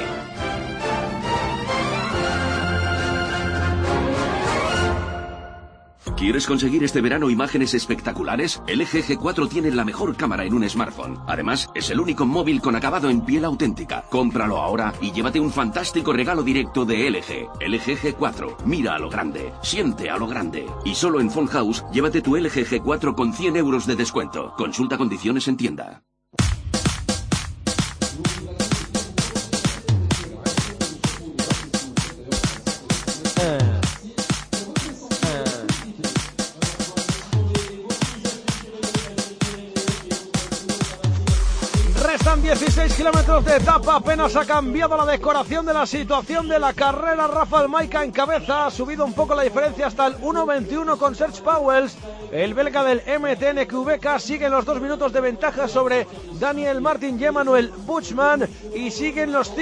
¿Quieres conseguir este verano imágenes espectaculares? LG G4 tiene la mejor cámara en un smartphone. Además, es el único móvil con acabado en piel auténtica. Cómpralo ahora y llévate un fantástico regalo directo de LG. LG G4. Mira a lo grande. Siente a lo grande. Y solo en Phone House, llévate tu LG G4 con 100 euros de descuento. Consulta condiciones en tienda. Restan 16 kilómetros de etapa, apenas ha cambiado la decoración de la situación de la carrera. Rafael Maica en cabeza, ha subido un poco la diferencia hasta el 1.21 con Serge Pauwels. El belga del MTN QBK sigue en los 2 minutos de ventaja sobre Daniel Martin y Emanuel Buchmann, y siguen los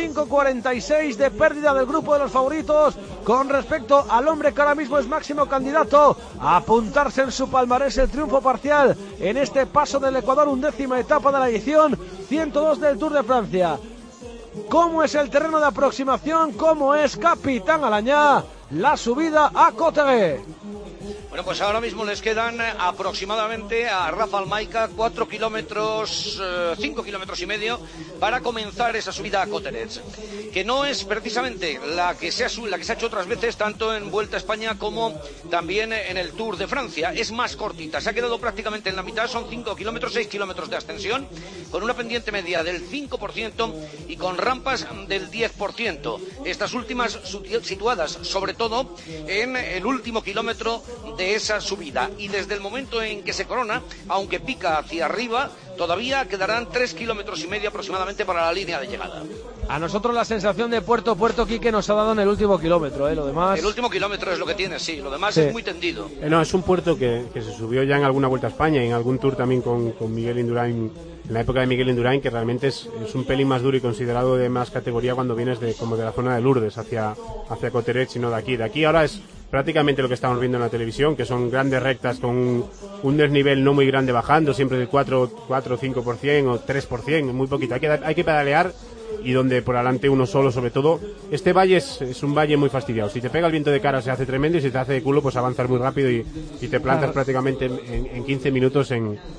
5.46 de pérdida del grupo de los favoritos con respecto al hombre que ahora mismo es máximo candidato a apuntarse en su palmarés el triunfo parcial en este paso del Ecuador, 11ª etapa de la edición 102 del Tour de Francia. ¿Cómo es el terreno de aproximación? ¿Cómo es, capitán Alañá, la subida a Cotegué? Bueno, pues ahora mismo les quedan aproximadamente a Rafael Maica 4 kilómetros, 5 kilómetros y medio para comenzar esa subida a Coterets, que no es precisamente la que se ha hecho otras veces, tanto en Vuelta a España como también en el Tour de Francia. Es más cortita, se ha quedado prácticamente en la mitad, son 5 kilómetros, 6 kilómetros de ascensión, con una pendiente media del 5% y con rampas del 10%. Estas últimas situadas sobre todo en el último kilómetro de esa subida, y desde el momento en que se corona, aunque pica hacia arriba, todavía quedarán 3 kilómetros y medio aproximadamente para la línea de llegada. A nosotros la sensación de Puerto Quique nos ha dado en el último kilómetro, lo demás... El último kilómetro es lo que tiene, sí, lo demás es muy tendido. No, es un puerto que se subió ya en alguna Vuelta a España y en algún tour también con Miguel Indurain, en la época de Miguel Indurain, que realmente es un pelín más duro y considerado de más categoría cuando vienes como de la zona de Lourdes hacia Coterets y no de aquí. De aquí ahora es prácticamente lo que estamos viendo en la televisión, que son grandes rectas con un desnivel no muy grande bajando, siempre del 4 o 5% o 3%, muy poquito. Hay que pedalear, y donde por adelante uno solo, sobre todo. Este valle es un valle muy fastidiado. Si te pega el viento de cara se hace tremendo, y si te hace de culo pues avanzas muy rápido y te plantas prácticamente en 15 minutos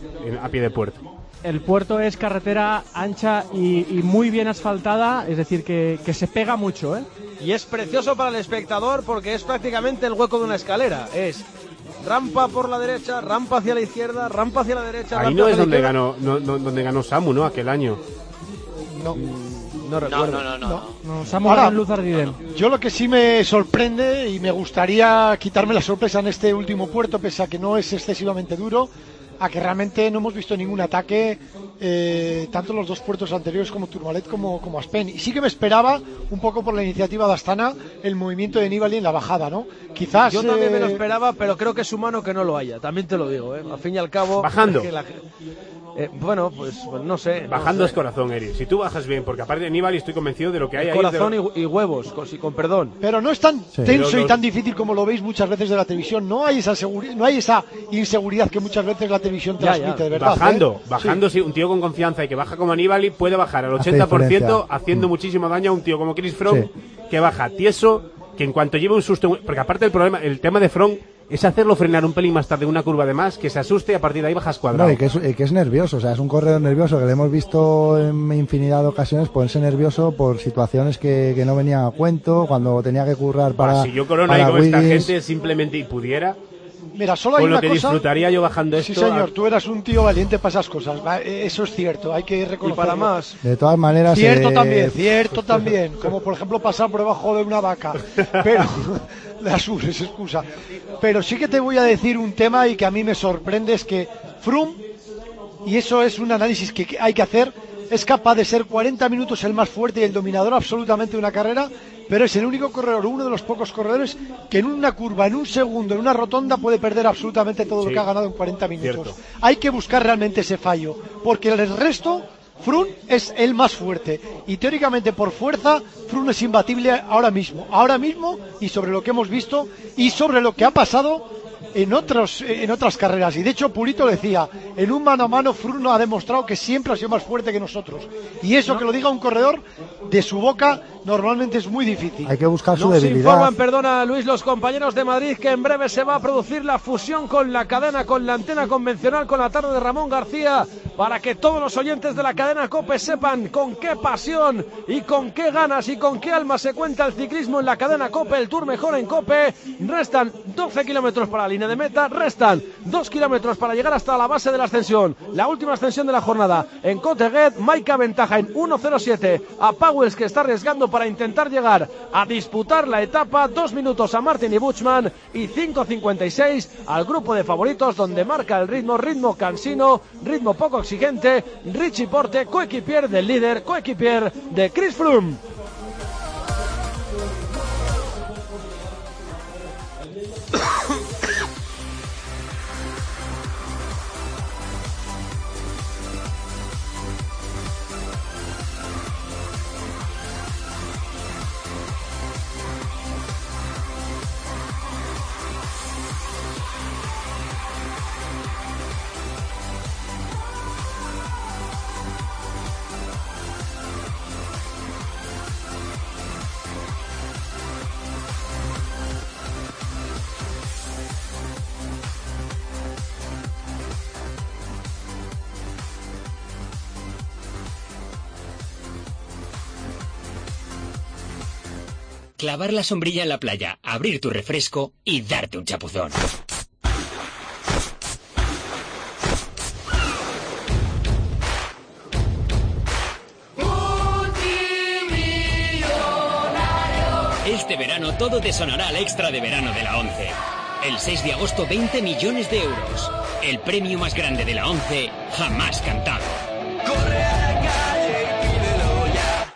a pie de puerto. El puerto es carretera ancha y muy bien asfaltada, es decir, que se pega mucho, ¿eh? Y es precioso para el espectador porque es prácticamente el hueco de una escalera. Es rampa por la derecha, rampa hacia la izquierda, rampa hacia la derecha. Ahí no es donde ganó Samu, ¿no? Aquel año. No recuerdo. No, Samu ganó en Luz Ardiden. Yo lo que sí me sorprende, y me gustaría quitarme la sorpresa en este último puerto, pese a que no es excesivamente duro, a que realmente no hemos visto ningún ataque, tanto en los dos puertos anteriores como Tourmalet como Aspen. Y sí que me esperaba, un poco por la iniciativa de Astana, el movimiento de Nibali en la bajada, ¿no? Quizás... Yo también me lo esperaba, pero creo que es humano que no lo haya, también te lo digo, ¿eh? Al fin y al cabo... Bajando. Bueno, pues no sé. Bajando es corazón, Eri. Si tú bajas bien, porque aparte de Nibali estoy convencido de lo que hay ahí. Corazón y huevos, con perdón. Pero no es tan tenso y tan difícil como lo veis muchas veces de la televisión. No hay esa inseguridad que muchas veces la televisión transmite, de verdad. Bajando, sí, un tío con confianza y que baja como Nibali puede bajar al 80% haciendo muchísimo daño a un tío como Chris Froome que baja tieso, que en cuanto lleve un susto, porque aparte el tema de Froome es hacerlo frenar un pelín más tarde una curva de más, que se asuste y a partir de ahí bajas cuadrado. No, y que es nervioso, o sea, es un corredor nervioso que le hemos visto en infinidad de ocasiones ponerse nervioso por situaciones que no venían a cuento, cuando tenía que currar para si yo Corona y con esta gente simplemente y pudiera, mira, solo hay con una lo que cosa, disfrutaría yo bajando esto. Sí, señor, tú eras un tío valiente para esas cosas, eso es cierto, hay que reconocerlo. Y para más. De todas maneras... Cierto también, como por ejemplo pasar por debajo de una vaca, pero... de Azul, es excusa. Pero sí que te voy a decir un tema y que a mí me sorprende, es que Froome, y eso es un análisis que hay que hacer, es capaz de ser 40 minutos el más fuerte y el dominador absolutamente de una carrera, pero es el único corredor, uno de los pocos corredores que en una curva, en un segundo, en una rotonda puede perder absolutamente todo lo que ha ganado en 40 minutos. Cierto. Hay que buscar realmente ese fallo, porque el resto... Froome es el más fuerte y teóricamente por fuerza Froome es imbatible ahora mismo y sobre lo que hemos visto y sobre lo que ha pasado en otras carreras. Y de hecho Purito decía, en un mano a mano Froome ha demostrado que siempre ha sido más fuerte que nosotros, y eso que lo diga un corredor de su boca normalmente es muy difícil. Hay que buscar su Nos debilidad. informan, perdona Luis, los compañeros de Madrid, que en breve se va a producir la fusión con la cadena, con la antena convencional, con la tarde de Ramón García, para que todos los oyentes de la cadena COPE sepan con qué pasión y con qué ganas y con qué alma se cuenta el ciclismo en la cadena COPE, el Tour mejor en COPE. Restan 12 kilómetros para la línea de meta, restan 2 kilómetros para llegar hasta la base de la ascensión, la última ascensión de la jornada. En Coteguet, Maika ventaja en 1.07 a Pauwels, que está arriesgando para intentar llegar a disputar la etapa. 2 minutos a Martin y Buchmann y 5.56 al grupo de favoritos, donde marca el ritmo cansino, ritmo poco exigente, Richie Porte, coequipier del líder, coequipier de Chris Froome. Clavar la sombrilla en la playa, abrir tu refresco y darte un chapuzón. Este verano todo te sonará al extra de verano de la ONCE. El 6 de agosto 20 millones de euros. El premio más grande de la ONCE jamás cantado. ¡Corre a la calle y pídelo ya!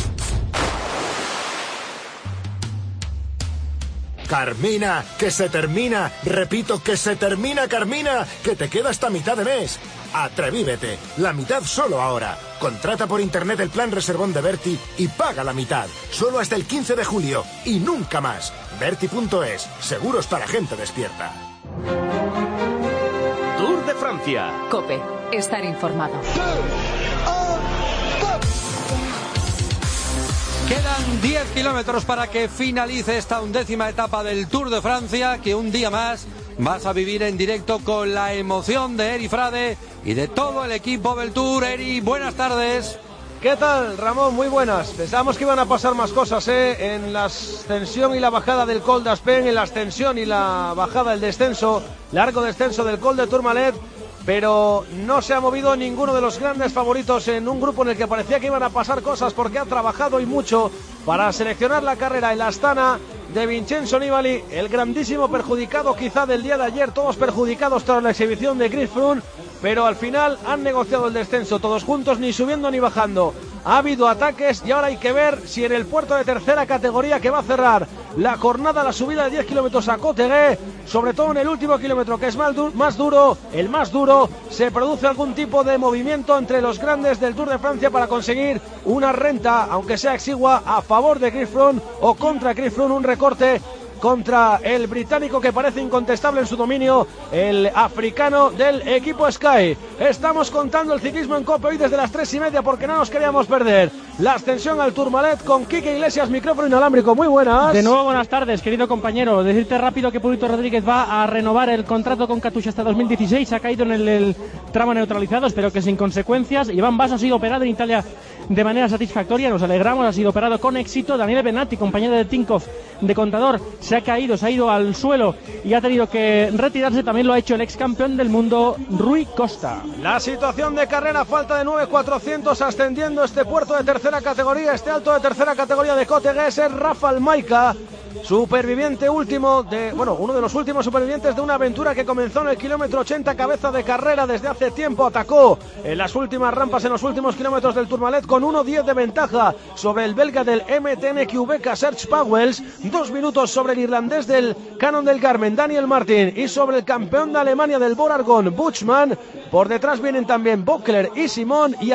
Carmina, que se termina. Repito, que se termina, Carmina, que te queda hasta mitad de mes. Atrevívete, la mitad solo ahora. Contrata por internet el plan reservón de Berti y paga la mitad. Solo hasta el 15 de julio y nunca más. Berti.es, seguros para gente despierta. Tour de Francia. COPE, estar informado. Quedan 10 kilómetros para que finalice esta 11ª etapa del Tour de Francia, que un día más vas a vivir en directo con la emoción de Eri Frade y de todo el equipo del Tour. Eri, buenas tardes. ¿Qué tal, Ramón? Muy buenas. Pensábamos que iban a pasar más cosas, en la ascensión y la bajada del Col d'Aspen, en la ascensión y la bajada del descenso, largo descenso del Col de Tourmalet, pero no se ha movido ninguno de los grandes favoritos en un grupo en el que parecía que iban a pasar cosas, porque ha trabajado y mucho para seleccionar la carrera en la Astana de Vincenzo Nibali, el grandísimo perjudicado quizá del día de ayer, todos perjudicados tras la exhibición de Chris Froome. pero al final han negociado el descenso todos juntos, ni subiendo ni bajando. Ha habido ataques y ahora hay que ver si en el puerto de tercera categoría, que va a cerrar la jornada, la subida de 10 kilómetros a Cotegué, sobre todo en el último kilómetro, que es el más duro, se produce algún tipo de movimiento entre los grandes del Tour de Francia para conseguir una renta, aunque sea exigua, a favor de Chris Froome o contra Chris Froome, un recorte contra el británico que parece incontestable en su dominio, el africano del equipo Sky. Estamos contando el ciclismo en COPE hoy desde las 3:30 porque no nos queríamos perder la ascensión al Tourmalet con Quique Iglesias, micrófono inalámbrico. Muy buenas. De nuevo, buenas tardes, querido compañero. Decirte rápido que Purito Rodríguez va a renovar el contrato con Katusha hasta 2016. Ha caído en el tramo neutralizado, espero que sin consecuencias. Iván Basso ha sido operado en Italia de manera satisfactoria, nos alegramos, ha sido operado con éxito. Daniele Benatti, compañero de Tinkoff de Contador, se ha caído, se ha ido al suelo y ha tenido que retirarse. También lo ha hecho el ex campeón del mundo, Rui Costa. La situación de carrera, falta de 9.400 ascendiendo este puerto de tercera categoría, este alto de tercera categoría de Cotegué, es Rafael Maica, superviviente último uno de los últimos supervivientes de una aventura que comenzó en el kilómetro 80, cabeza de carrera desde hace tiempo. Atacó en las últimas rampas, en los últimos kilómetros del Tourmalet con 1:10 de ventaja sobre el belga del MTN-QB Serge Pauwels, 2 minutos sobre el irlandés del Canon del Carmen Daniel Martin y sobre el campeón de Alemania del Borargon Buchmann. Por detrás vienen también Bockler y Simón, y a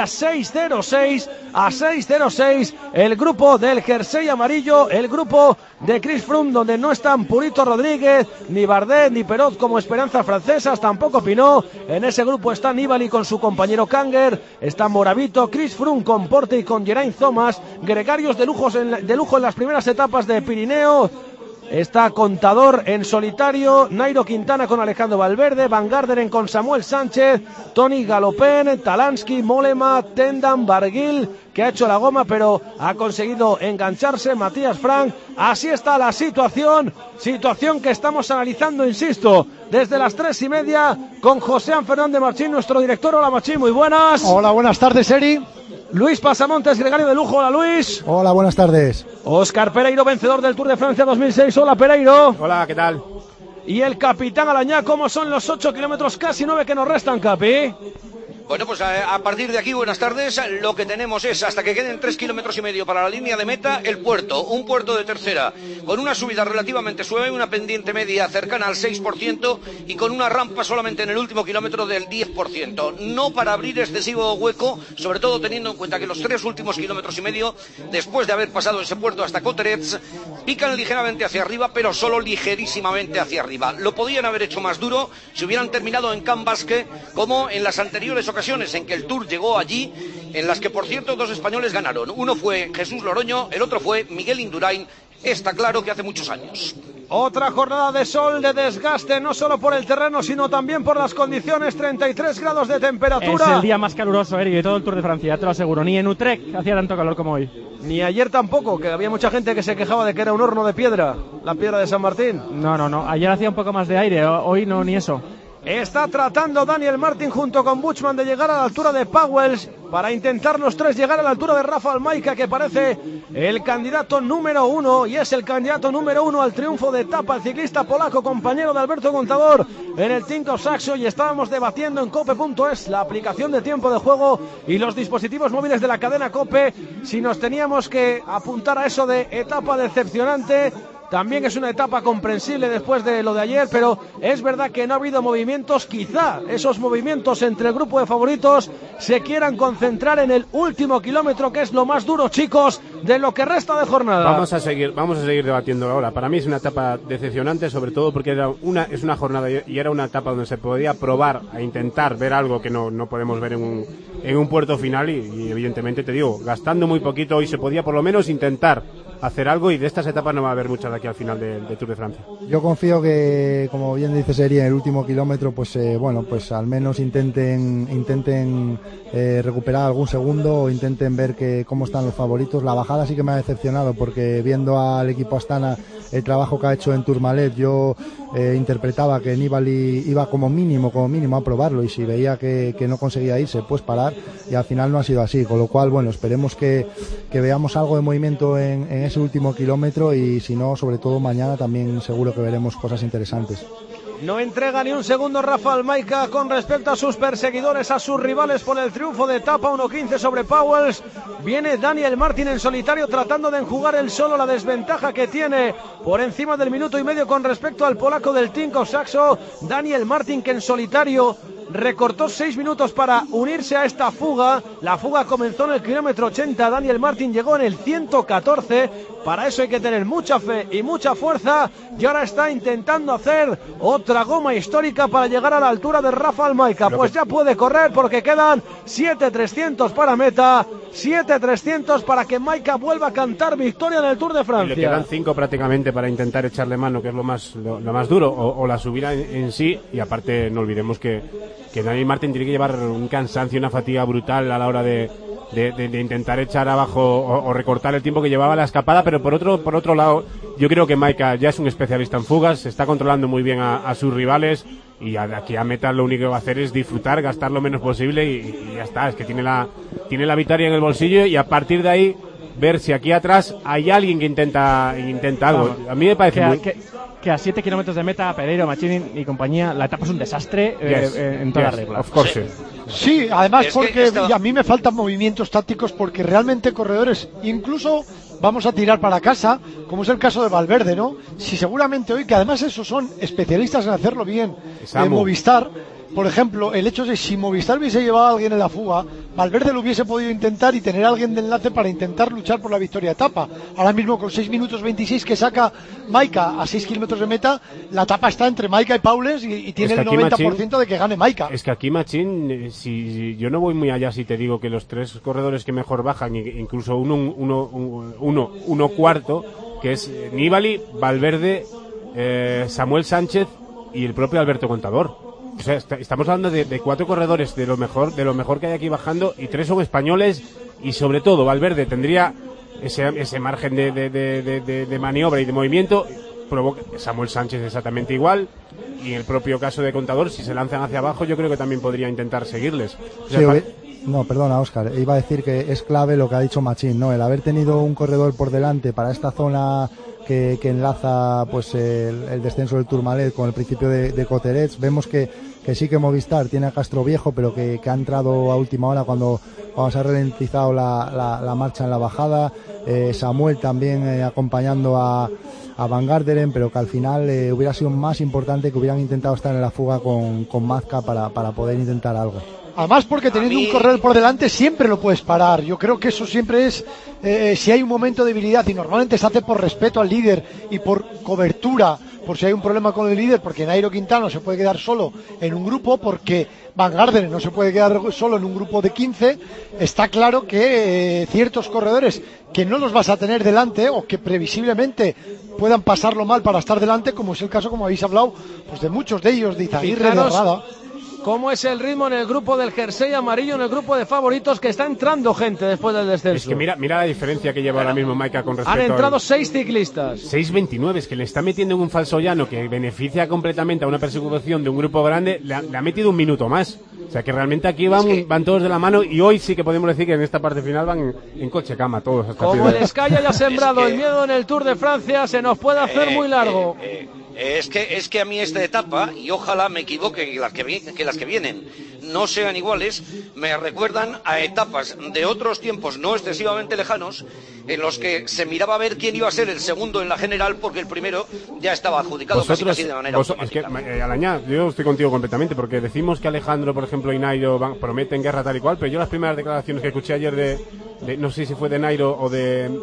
6:06 el grupo del jersey amarillo, el grupo de Chris Froome, donde no están Purito Rodríguez, ni Bardet, ni Perot como esperanzas francesas, tampoco Pinot. En ese grupo está Nibali con su compañero Kanger, está Moravito, Chris Froome con Porte y con Geraint Thomas, gregarios de lujo en las primeras etapas de Pirineo. Está Contador en solitario, Nairo Quintana con Alejandro Valverde, Van Garderen con Samuel Sánchez, Tony Galopin, Talansky, Mollema, Tendam, Barguil, que ha hecho la goma pero ha conseguido engancharse, Matías Frank. Así está la situación que estamos analizando, insisto, desde las 3:30 con José Fernández Marchín, nuestro director. Hola Marchín, muy buenas. Hola, buenas tardes, Eri. Luis Pasamontes, gregario de lujo. Hola Luis. Hola, buenas tardes. Óscar Pereiro, vencedor del Tour de Francia 2006. Hola Pereiro. Hola, ¿qué tal? Y el capitán Alañá, ¿cómo son los 8 kilómetros, casi 9 que nos restan, Capi? Bueno, pues a partir de aquí, buenas tardes, lo que tenemos es, hasta que queden 3,5 kilómetros para la línea de meta, el puerto, un puerto de tercera, con una subida relativamente suave, una pendiente media cercana al 6% y con una rampa solamente en el último kilómetro del 10%. No para abrir excesivo hueco, sobre todo teniendo en cuenta que los 3,5 kilómetros, después de haber pasado ese puerto hasta Coterets, pican ligeramente hacia arriba, pero solo ligerísimamente hacia arriba. Lo podían haber hecho más duro si hubieran terminado en Can Basque, como en las anteriores ocasiones en que el Tour llegó allí, en las que por cierto 2 españoles ganaron. Uno fue Jesús Loroño, el otro fue Miguel Indurain. Está claro que hace muchos años. Otra jornada de sol, de desgaste, no solo por el terreno, sino también por las condiciones. 33 grados de temperatura. Es el día más caluroso, Eric, de todo el Tour de Francia, ya te lo aseguro. Ni en Utrecht hacía tanto calor como hoy. Ni ayer tampoco, que había mucha gente que se quejaba de que era un horno de piedra, la piedra de San Martín. No, ayer hacía un poco más de aire, hoy no, ni eso. Está tratando Daniel Martin junto con Buchmann de llegar a la altura de Pauwels para intentar los tres llegar a la altura de Rafael Maica, que parece el candidato número 1 y es el candidato número 1 al triunfo de etapa, el ciclista polaco, compañero de Alberto Contador en el Tinkoff Saxo. Y estábamos debatiendo en cope.es la aplicación de tiempo de juego y los dispositivos móviles de la cadena Cope, si nos teníamos que apuntar a eso de etapa decepcionante. También es una etapa comprensible después de lo de ayer, pero es verdad que no ha habido movimientos. Quizá esos movimientos entre el grupo de favoritos se quieran concentrar en el último kilómetro, que es lo más duro, chicos, de lo que resta de jornada. Vamos a seguir debatiendo ahora. Para mí es una etapa decepcionante, sobre todo porque es una jornada y era una etapa donde se podía probar e intentar ver algo que no podemos ver en un puerto final y evidentemente, te digo, gastando muy poquito, hoy se podía por lo menos intentar hacer algo, y de estas etapas no va a haber muchas de aquí al final del Tour de Francia. Yo confío que, como bien dice Seri, en el último kilómetro pues al menos intenten recuperar algún segundo, o intenten ver cómo están los favoritos. La bajada sí que me ha decepcionado, porque viendo al equipo Astana el trabajo que ha hecho en Tourmalet, yo interpretaba que Nibali iba como mínimo a probarlo, y si veía que no conseguía irse, pues parar, y al final no ha sido así, con lo cual, bueno, esperemos que veamos algo de movimiento en ese último kilómetro, y si no, sobre todo mañana también seguro que veremos cosas interesantes. No entrega ni un segundo Rafael Majka con respecto a sus perseguidores, a sus rivales por el triunfo de etapa. 1.15 sobre Pauwels. Viene Daniel Martin en solitario tratando de enjugar él solo la desventaja que tiene por encima del minuto y medio con respecto al polaco del Tinkoff Saxo. Daniel Martin, que en solitario recortó 6 minutos para unirse a esta fuga. La fuga comenzó en el kilómetro 80. Daniel Martin llegó en el 114. Para eso hay que tener mucha fe y mucha fuerza. Y ahora está intentando hacer otra goma histórica para llegar a la altura de Rafael Majka. Pues ya puede correr porque quedan 7.300 para meta. 7.300 para que Majka vuelva a cantar victoria en el Tour de Francia. Y le quedan 5 prácticamente para intentar echarle mano, que es lo más duro, o la subida en sí. Y aparte no olvidemos que Daniel Martin tiene que llevar un cansancio, una fatiga brutal a la hora de intentar echar abajo o recortar el tiempo que llevaba la escapada. Pero por otro lado, yo creo que Majka ya es un especialista en fugas, se está controlando muy bien a sus rivales, y de aquí a meta lo único que va a hacer es disfrutar, gastar lo menos posible y ya está. Es que tiene la victoria en el bolsillo, y a partir de ahí ver si aquí atrás hay alguien que intenta algo. A mí me parece que a 7 kilómetros de meta, Pereiro, Machini y compañía, la etapa es un desastre en todas las reglas. Of course. Sí, además porque a mí me faltan movimientos tácticos, porque realmente corredores, incluso vamos a tirar para casa, como es el caso de Valverde, ¿no? Si seguramente hoy, que además esos son especialistas en hacerlo bien, en Movistar, por ejemplo, el hecho de si Movistar hubiese llevado a alguien en la fuga, Valverde lo hubiese podido intentar y tener a alguien de enlace para intentar luchar por la victoria de etapa. Ahora mismo con 6 minutos 26 que saca Majka a 6 kilómetros de meta, la etapa está entre Majka y Pauwels y tiene el 90% de que gane Majka. Es que aquí, Machín, si yo no voy muy allá si te digo que los 3 corredores que mejor bajan, incluso uno cuarto, que es Nibali, Valverde, Samuel Sánchez y el propio Alberto Contador. O sea, estamos hablando de 4 corredores de lo mejor que hay aquí bajando, y 3 son españoles, y sobre todo Valverde tendría ese margen de maniobra y de movimiento. Samuel Sánchez exactamente igual, y en el propio caso de Contador, si se lanzan hacia abajo, yo creo que también podría intentar seguirles. O sea, no, perdona, Óscar, iba a decir que es clave lo que ha dicho Machín, ¿no? El haber tenido un corredor por delante para esta zona que enlaza pues el descenso del Tourmalet con el principio de Coterets. Vemos que sí que Movistar tiene a Castro Viejo, pero que ha entrado a última hora cuando se ha ralentizado la marcha en la bajada. Samuel también acompañando a Van Garderen, pero que al final hubiera sido más importante que hubieran intentado estar en la fuga con Majka para poder intentar algo. Además, porque teniendo un corredor por delante siempre lo puedes parar. Yo creo que eso siempre es, si hay un momento de debilidad, y normalmente se hace por respeto al líder y por cobertura, por si hay un problema con el líder, porque Nairo Quintana se puede quedar solo en un grupo, porque Van Garderen no se puede quedar solo en un grupo de 15, está claro que ciertos corredores que no los vas a tener delante, o que previsiblemente puedan pasarlo mal para estar delante, como es el caso, como habéis hablado, pues de muchos de ellos, de Izaguirre, de Rada. ¿Cómo es el ritmo en el grupo del jersey amarillo, en el grupo de favoritos, que está entrando gente después del descenso? Es que mira la diferencia que lleva ahora mismo Majka con respecto. Han entrado 6 ciclistas. 6.29, es que le está metiendo en un falso llano que beneficia completamente a una persecución de un grupo grande, le ha metido un minuto más. O sea que realmente aquí van todos de la mano, y hoy sí que podemos decir que en esta parte final van en coche cama todos. Hasta como el Sky haya sembrado el miedo en el Tour de Francia, se nos puede hacer muy largo. Es que a mí esta etapa, y ojalá me equivoque que las que vienen no sean iguales, me recuerdan a etapas de otros tiempos no excesivamente lejanos, en los que se miraba a ver quién iba a ser el segundo en la general, porque el primero ya estaba adjudicado casi de manera automática. Es que, Alañá, yo estoy contigo completamente, porque decimos que Alejandro, por ejemplo, y Nairo prometen guerra tal y cual, pero yo las primeras declaraciones que escuché ayer de no sé si fue de Nairo o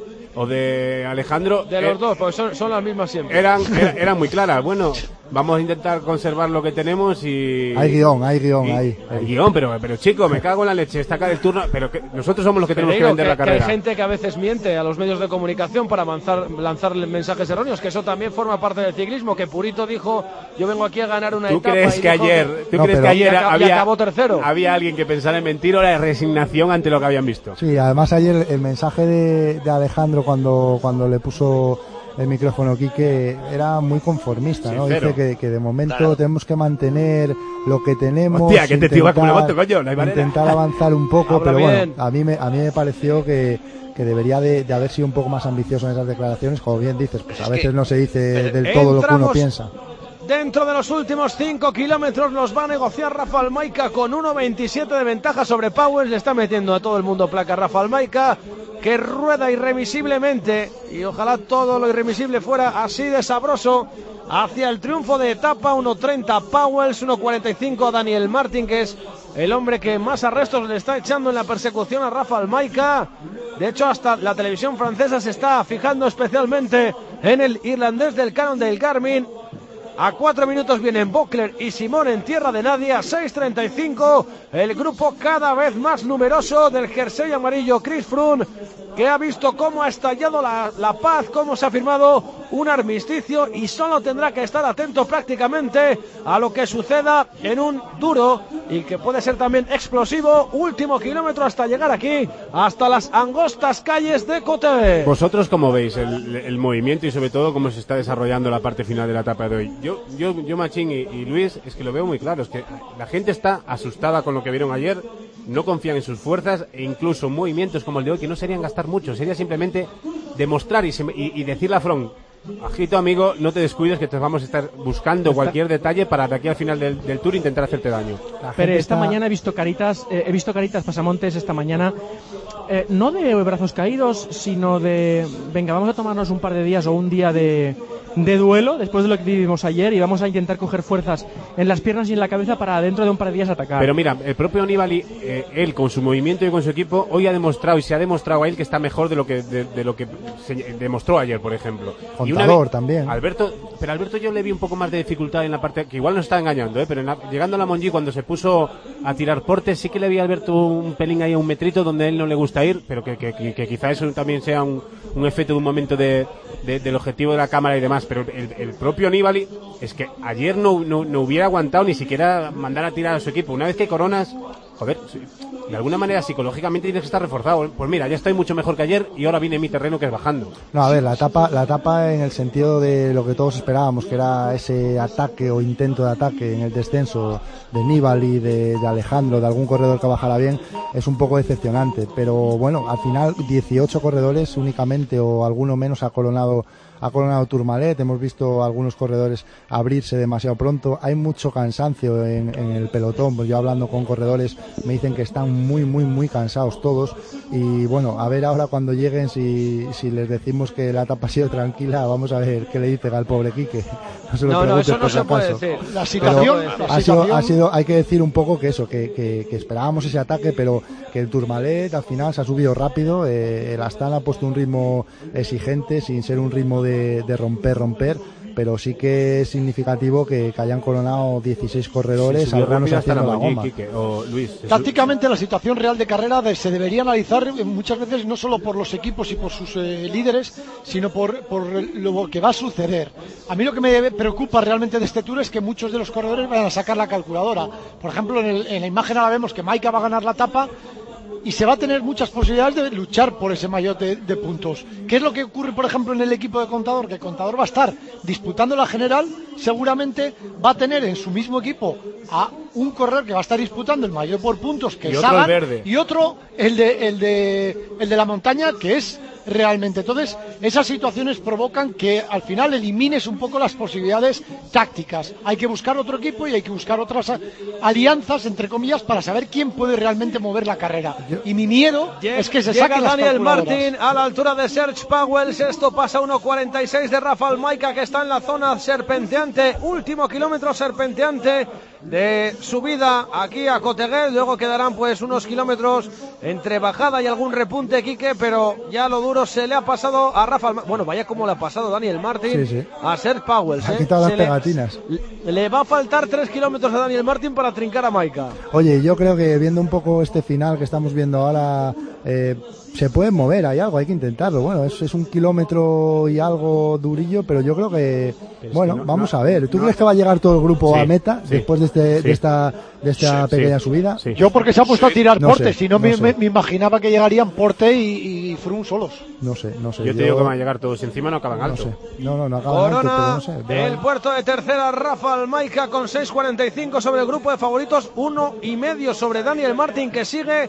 de Alejandro, de los dos, porque son las mismas siempre, eran muy claras. Bueno, vamos a intentar conservar lo que tenemos y... Hay guión hay guión, pero chico, me cago en la leche, está acá del turno, pero que nosotros somos los que tenemos que vender la carrera. Hay gente que a veces miente a los medios de comunicación para lanzar mensajes erróneos, que eso también forma parte del ciclismo, que Purito dijo, yo vengo aquí a ganar una etapa. ¿Tú crees que ayer acabó tercero? Había alguien que pensara en mentir, o la resignación ante lo que habían visto? Sí, además ayer el mensaje de Alejandro cuando le puso el micrófono Quique era muy conformista, ¿no? Sincero. Dice que de momento tenemos que mantener lo que tenemos. Hostia, que te digo como levanto, coño, no hay manera. Intentar avanzar un poco, Habla pero bien. bueno, a mí me pareció que debería de haber sido un poco más ambicioso en esas declaraciones. Como bien dices, pues a veces no se dice del todo lo que uno piensa. dentro de los últimos 5 kilómetros los va a negociar Rafael Maica con 1.27 de ventaja sobre Powell. Le está metiendo a todo el mundo placa Rafael Maica, que rueda irremisiblemente, y ojalá todo lo irremisible fuera así de sabroso, hacia el triunfo de etapa. 1.30 Powell, 1.45 Daniel Martin, que es el hombre que más arrestos le está echando en la persecución a Rafael Maica. De hecho, hasta la televisión francesa se está fijando especialmente en el irlandés del Cannondale Garmin. A 4 minutos vienen Böckler y Simón en tierra de nadie. A 6.35 el grupo cada vez más numeroso del jersey amarillo Chris Froome, que ha visto cómo ha estallado la paz, cómo se ha firmado un armisticio, y solo tendrá que estar atento prácticamente a lo que suceda en un duro y que puede ser también explosivo último kilómetro hasta llegar aquí, hasta las angostas calles de Cote. ¿Vosotros cómo veis el movimiento y sobre todo cómo se está desarrollando la parte final de la etapa de hoy? Yo Machín y Luis, es que lo veo muy claro, es que la gente está asustada con lo que vieron ayer, no confían en sus fuerzas, e incluso movimientos como el de hoy, que no serían gastar mucho, sería simplemente demostrar y decirle a Froome: Ajito amigo, no te descuides, que te vamos a estar buscando cualquier detalle para de aquí al final del Tour intentar hacerte daño. Pero esta mañana he visto caritas pasamontes esta mañana, no de brazos caídos, sino de venga, vamos a tomarnos un par de días o un día de duelo después de lo que vivimos ayer, y vamos a intentar coger fuerzas en las piernas y en la cabeza para dentro de un par de días atacar. Pero mira, el propio Nibali, él con su movimiento y con su equipo, hoy ha demostrado y se ha demostrado a él que está mejor de lo que se demostró ayer, por ejemplo. Contador también. Alberto yo le vi un poco más de dificultad en la parte, que igual nos está engañando, pero llegando a la Montjuïc, cuando se puso a tirar portes, sí que le vi a Alberto un pelín ahí a un metrito donde a él no le gusta ir, pero que quizá eso también sea un efecto de un momento del objetivo de la cámara y demás. Pero el propio Nibali, es que ayer no hubiera aguantado ni siquiera mandar a tirar a su equipo. Una vez que coronas, joder, de alguna manera psicológicamente tienes que estar reforzado. Pues mira, ya estoy mucho mejor que ayer y ahora viene mi terreno, que es bajando. No, a ver, la etapa en el sentido de lo que todos esperábamos, que era ese ataque o intento de ataque en el descenso de Nibali, de Alejandro, de algún corredor que bajara bien, es un poco decepcionante. Pero bueno, al final 18 corredores únicamente, o alguno menos, ha coronado Tourmalet. Hemos visto algunos corredores abrirse demasiado pronto. Hay mucho cansancio en el pelotón. Pues yo hablando con corredores me dicen que están muy, muy, muy cansados todos. Y bueno, a ver ahora cuando lleguen, si les decimos que la etapa ha sido tranquila, vamos a ver qué le dicen al pobre Quique. No, eso no se puede decir. La situación ha sido, hay que decir un poco que eso, que esperábamos ese ataque, pero que el Tourmalet al final se ha subido rápido. El Astana ha puesto un ritmo exigente, sin ser un ritmo de romper, pero sí que es significativo que hayan coronado 16 corredores, algunos haciendo la goma. Tácticamente, la situación real de carrera se debería analizar muchas veces no solo por los equipos y por sus líderes, sino por lo que va a suceder. A mí lo que me preocupa realmente de este Tour es que muchos de los corredores vayan a sacar la calculadora. Por ejemplo, en la imagen ahora vemos que Maica va a ganar la etapa y se va a tener muchas posibilidades de luchar por ese maillot de puntos. ¿Qué es lo que ocurre, por ejemplo, en el equipo de Contador? Que Contador va a estar disputando la general, seguramente va a tener en su mismo equipo a un corredor que va a estar disputando el maillot por puntos, que es Sagan, y otro el de la montaña, que es realmente. Entonces, esas situaciones provocan que al final elimines un poco las posibilidades tácticas. Hay que buscar otro equipo y hay que buscar otras alianzas, entre comillas, para saber quién puede realmente mover la carrera. Y mi miedo es que se saquen las Daniel calculadoras. Martin a la altura de Serge Powell. Esto pasa 1.46 de Rafael Maica, que está en la zona serpenteante, último kilómetro serpenteante de subida aquí a Coteguet. Luego quedarán pues unos kilómetros entre bajada y algún repunte, Quique, pero ya lo duro se le ha pasado a Rafael. Bueno, vaya como le ha pasado Daniel Martin a Serge Powell. Ha quitado las pegatinas. Le va a faltar 3 kilómetros a Daniel Martin para trincar a Maica. Oye, yo creo que viendo un poco este final que estamos viendo ahora, se pueden mover, hay algo, hay que intentarlo. Bueno, es un kilómetro y algo durillo, pero yo creo que, bueno, vamos a ver. ¿Tú crees que va a llegar todo el grupo a meta después de esta pequeña subida? Sí. Yo porque se ha puesto a tirar Porte, si no me imaginaba que llegarían Porte y Froome solos. No sé. Yo te digo que van a llegar todos, encima no acaban alto. No acaban alto, pero no sé. El puerto de tercera, Rafael Maica con 6.45 sobre el grupo de favoritos, 1,5 sobre Daniel Martin, que sigue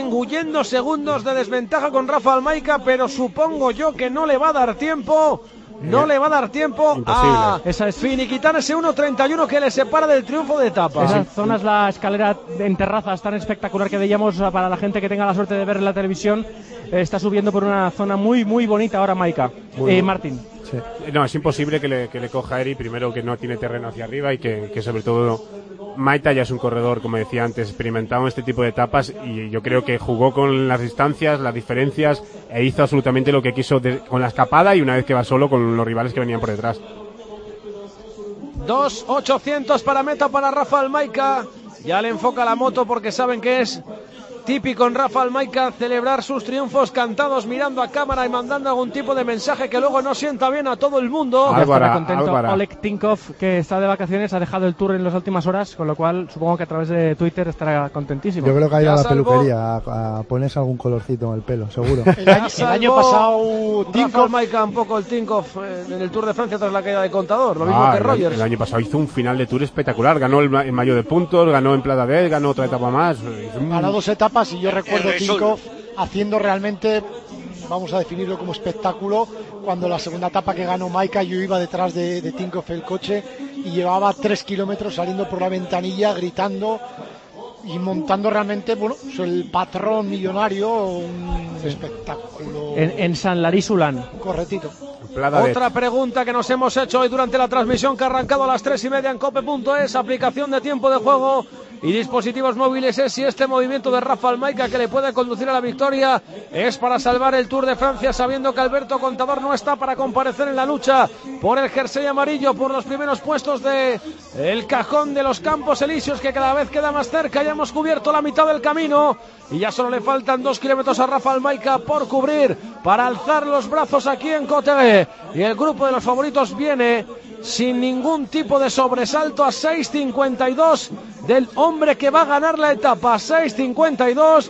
engullendo segundos de desventaja con Rafael Maica, pero supongo yo que no le va a dar tiempo no le va a dar tiempo a finiquitar ese 1.31 que le separa del triunfo de etapa. Esa zona es la escalera en terrazas tan espectacular que veíamos para la gente que tenga la suerte de ver en la televisión. Está subiendo por una zona muy bonita ahora Maika. Martín. Sí. No, es imposible que le coja a Eri, primero que no tiene terreno hacia arriba y que sobre todo Maika ya es un corredor, como decía antes, experimentado en este tipo de etapas, y yo creo que jugó con las distancias, las diferencias, e hizo absolutamente lo que quiso con la escapada, y una vez que va solo con los rivales que venían por detrás. 2.800 para meta para Rafael Maika. Ya le enfoca la moto porque saben que es típico en Rafael Maika celebrar sus triunfos cantados, mirando a cámara y mandando algún tipo de mensaje que luego no sienta bien a todo el mundo. Estará contento Oleg Tinkov, que está de vacaciones, ha dejado el Tour en las últimas horas, con lo cual supongo que a través de Twitter estará contentísimo. Yo creo que ha ido a la peluquería a ponerse algún colorcito en el pelo, seguro. El año pasado Rafael Maika un poco el Tinkov en el Tour de Francia tras la caída de Contador, lo mismo que Rogers. El año pasado hizo un final de Tour espectacular, ganó el mayo de puntos, ganó en Plata d'El, ganó otra etapa más. Ganó 2 etapas. Y yo recuerdo Tinkov haciendo realmente, vamos a definirlo como espectáculo, cuando la segunda etapa que ganó Maika yo iba detrás de Tinkov el coche y llevaba 3 kilómetros saliendo por la ventanilla gritando y montando realmente, bueno, el patrón millonario, un espectáculo. En San Lari-Sulán. Correctito. Otra pregunta que nos hemos hecho hoy durante la transmisión que ha arrancado a las 3:30 en cope.es, aplicación de tiempo de juego y dispositivos móviles, es si este movimiento de Rafael Maika que le puede conducir a la victoria es para salvar el Tour de Francia, sabiendo que Alberto Contador no está para comparecer en la lucha por el jersey amarillo, por los primeros puestos de el cajón de los Campos Elíseos, que cada vez queda más cerca. Ya hemos cubierto la mitad del camino y ya solo le faltan 2 kilómetros a Rafael Maika por cubrir para alzar los brazos aquí en Cotegué, y el grupo de los favoritos viene sin ningún tipo de sobresalto a 6.52 del hombre que va a ganar la etapa, 6.52,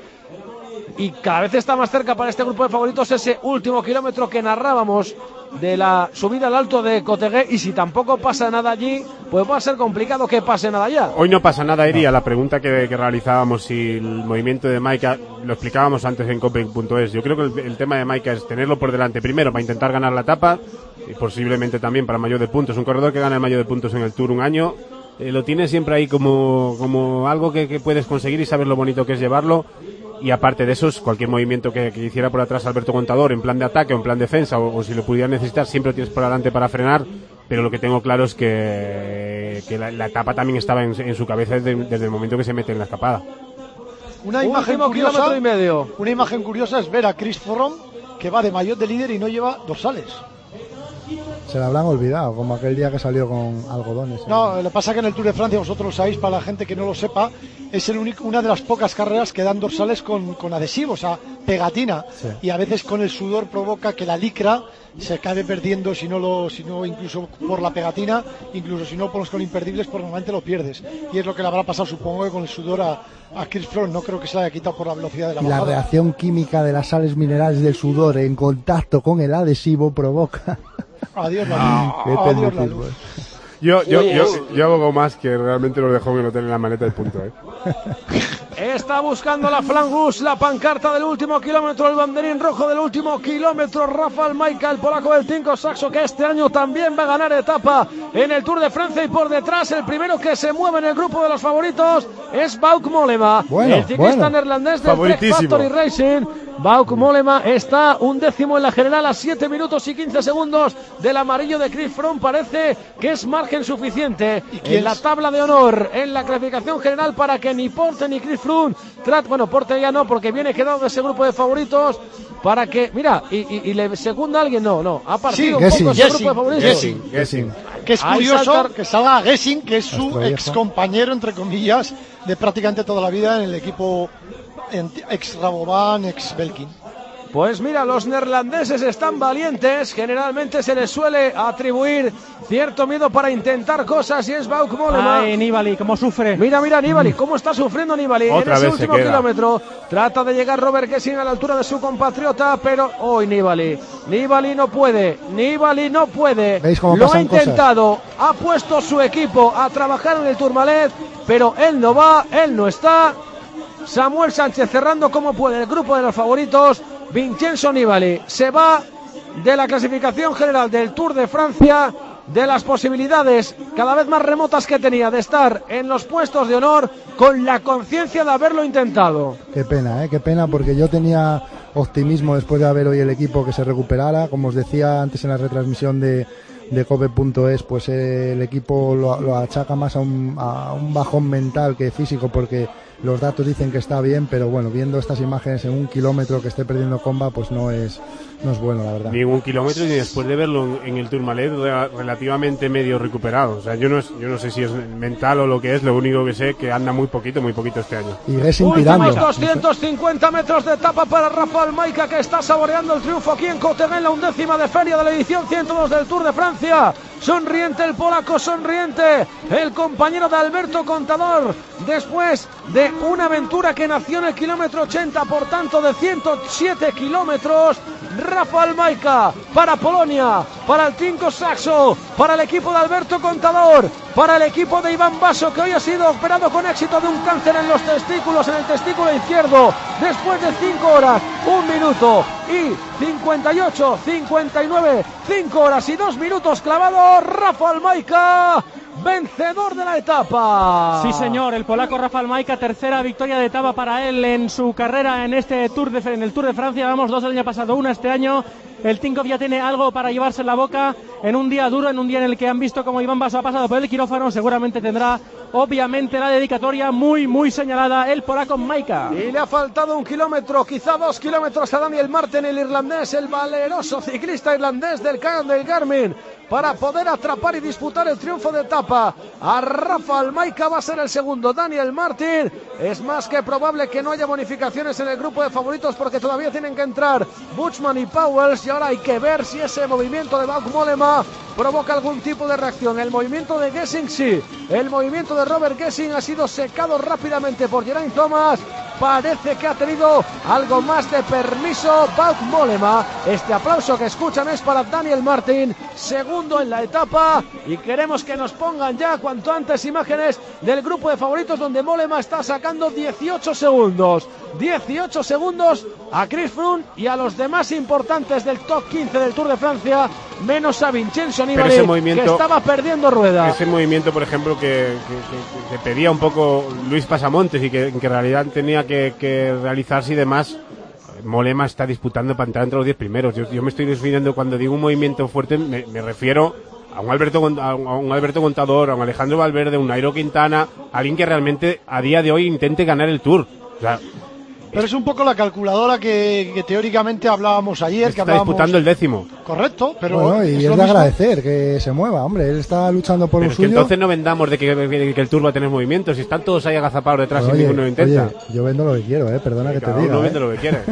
y cada vez está más cerca para este grupo de favoritos ese último kilómetro que narrábamos de la subida al alto de Cotegué, y si tampoco pasa nada allí, pues va a ser complicado que pase nada allá. Hoy no pasa nada, Eri. A la pregunta que realizábamos, si el movimiento de Maika, lo explicábamos antes en cope.es, yo creo que el tema de Maika es tenerlo por delante primero para intentar ganar la etapa, y posiblemente también para mayor de puntos. Un corredor que gana el mayor de puntos en el Tour un año, lo tiene siempre ahí como algo que puedes conseguir y sabes lo bonito que es llevarlo. Y aparte de eso, cualquier movimiento que hiciera por atrás Alberto Contador en plan de ataque o en plan defensa, o si lo pudiera necesitar, siempre lo tienes por delante para frenar. Pero lo que tengo claro es que la etapa también estaba en su cabeza desde el momento que se mete en la escapada. Una imagen curiosa es ver a Chris Froome, que va de maillot de líder y no lleva dorsales. Se la habrán olvidado, como aquel día que salió con algodones. No, lo que pasa es que en el Tour de Francia, vosotros lo sabéis, para la gente que no lo sepa, es una de las pocas carreras que dan dorsales con adhesivos, o sea, pegatina. Sí. Y a veces con el sudor provoca que la licra se acabe perdiendo, si no incluso por la pegatina, incluso si no pones con imperdibles, pues normalmente lo pierdes. Y es lo que le habrá pasado, supongo, que con el sudor a Chris Froome. No creo que se la haya quitado por la velocidad de la bajada. La reacción química de las sales minerales del sudor en contacto con el adhesivo provoca... Adiós la luz. Yo hago más que realmente lo dejó en el hotel en la maleta del punto, Está buscando la Flangus, la pancarta del último kilómetro, el banderín rojo del último kilómetro. Rafael Maika, el polaco del Tinko Saxo, que este año también va a ganar etapa en el Tour de Francia. Y por detrás, el primero que se mueve en el grupo de los favoritos es Bauke Mollema, el ciclista neerlandés del Trek Factory Racing. Bauke Mollema está 11º en la general a 7 minutos y 15 segundos del amarillo de Chris Froome. Parece que es margen suficiente en la tabla de honor, en la clasificación general, para que ni Porte ni Chris Froome Porte ya no, porque viene quedado de ese grupo de favoritos, para que, mira, y le segunda a alguien, no, ha partido un poco ese grupo de favoritos. Guessing. Que es curioso que salga Guessing, que es su ex compañero, entre comillas, de prácticamente toda la vida en el equipo ex Rabobank, ex Belkin. Pues mira, los neerlandeses están valientes, generalmente se les suele atribuir cierto miedo para intentar cosas, y es Bauke Mollema. Ay, Nibali, cómo sufre. Mira Nibali, cómo está sufriendo Nibali en ese último kilómetro. Trata de llegar Robert Gesing a la altura de su compatriota, pero hoy Nibali no puede. ¿Veis cómo lo ha intentado, ha puesto su equipo a trabajar en el Tourmalet, pero él no va, él no está. Samuel Sánchez cerrando como puede el grupo de los favoritos. Vincenzo Nibali se va de la clasificación general del Tour de Francia, de las posibilidades cada vez más remotas que tenía de estar en los puestos de honor, con la conciencia de haberlo intentado. Qué pena, porque yo tenía optimismo después de ver hoy el equipo que se recuperara. Como os decía antes en la retransmisión de cope.es, pues el equipo lo achaca más a un bajón mental que físico, porque los datos dicen que está bien, pero bueno, viendo estas imágenes en 1 kilómetro que esté perdiendo Comba, pues no es bueno, la verdad. Ni en 1 kilómetro, ni después de verlo en el Tourmalet relativamente medio recuperado. O sea, yo no sé si es mental o lo que es, lo único que sé que anda muy poquito este año. Y Gesing tirando. Últimos 250 metros de etapa para Rafael Maica, que está saboreando el triunfo aquí en Coteguen, la 11ª de feria de la edición 102 del Tour de Francia. Sonriente el polaco, sonriente el compañero de Alberto Contador, después de una aventura que nació en el kilómetro 80, por tanto de 107 kilómetros. Rafael Maica para Polonia, para el Tinko Saxo, para el equipo de Alberto Contador, para el equipo de Iván Basso, que hoy ha sido operado con éxito de un cáncer en los testículos, en el testículo izquierdo, después de 5 horas, 1 minuto y 58, 59, 5 horas y 2 minutos clavados. Rafael Maica, vencedor de la etapa. Sí, señor, el polaco Rafael Maica, tercera victoria de etapa para él en su carrera en este en el Tour de Francia. Vamos, 2 el año pasado, 1 este año. El Tinkoff ya tiene algo para llevarse en la boca en un día duro, en un día en el que han visto como Iván Basso ha pasado por el quirófano. Seguramente tendrá, obviamente, la dedicatoria muy señalada el polaco Maica. Y le ha faltado 1 kilómetro, quizá 2 kilómetros a Daniel Martin, el irlandés, el valeroso ciclista irlandés del Cairn del Garmin, para poder atrapar y disputar el triunfo de etapa. A Rafael Maica va a ser el segundo. Daniel Martin, es más que probable que no haya bonificaciones en el grupo de favoritos, porque todavía tienen que entrar Buchmann y Pauwels, y ahora hay que ver si ese movimiento de Wout Mollema provoca algún tipo de reacción. El movimiento de Gesing sí, el movimiento de Robert Gesing ha sido secado rápidamente por Geraint Thomas. Parece que ha tenido algo más de permiso Wout Mollema. Este aplauso que escuchan es para Daniel Martin, segundo en la etapa, y queremos que nos pongan ya cuanto antes imágenes del grupo de favoritos, donde Mollema está sacando 18 segundos a Chris Froome y a los demás importantes del top 15 del Tour de Francia, menos a Vincenzo Nibali, que estaba perdiendo rueda. Ese movimiento, por ejemplo, que pedía un poco Luis Pasamontes y que en realidad tenía que realizarse y demás, Mollema está disputando para entrar entre los 10 primeros. Yo me estoy refiriendo, cuando digo un movimiento fuerte, me refiero a un Alberto Contador, a un Alejandro Valverde, a un Nairo Quintana, alguien que realmente a día de hoy intente ganar el Tour. O sea, pero es un poco la calculadora que teóricamente hablábamos ayer. Está disputando el 10º. Correcto, pero... Bueno, y es de agradecer que se mueva, hombre. Él está luchando por lo suyo. Pero entonces no vendamos de que el Tour va a tener movimientos. Si están todos ahí agazapados detrás, y ninguno lo intenta. Oye, yo vendo lo que quiero, perdona que te diga. Uno vende lo que quiere.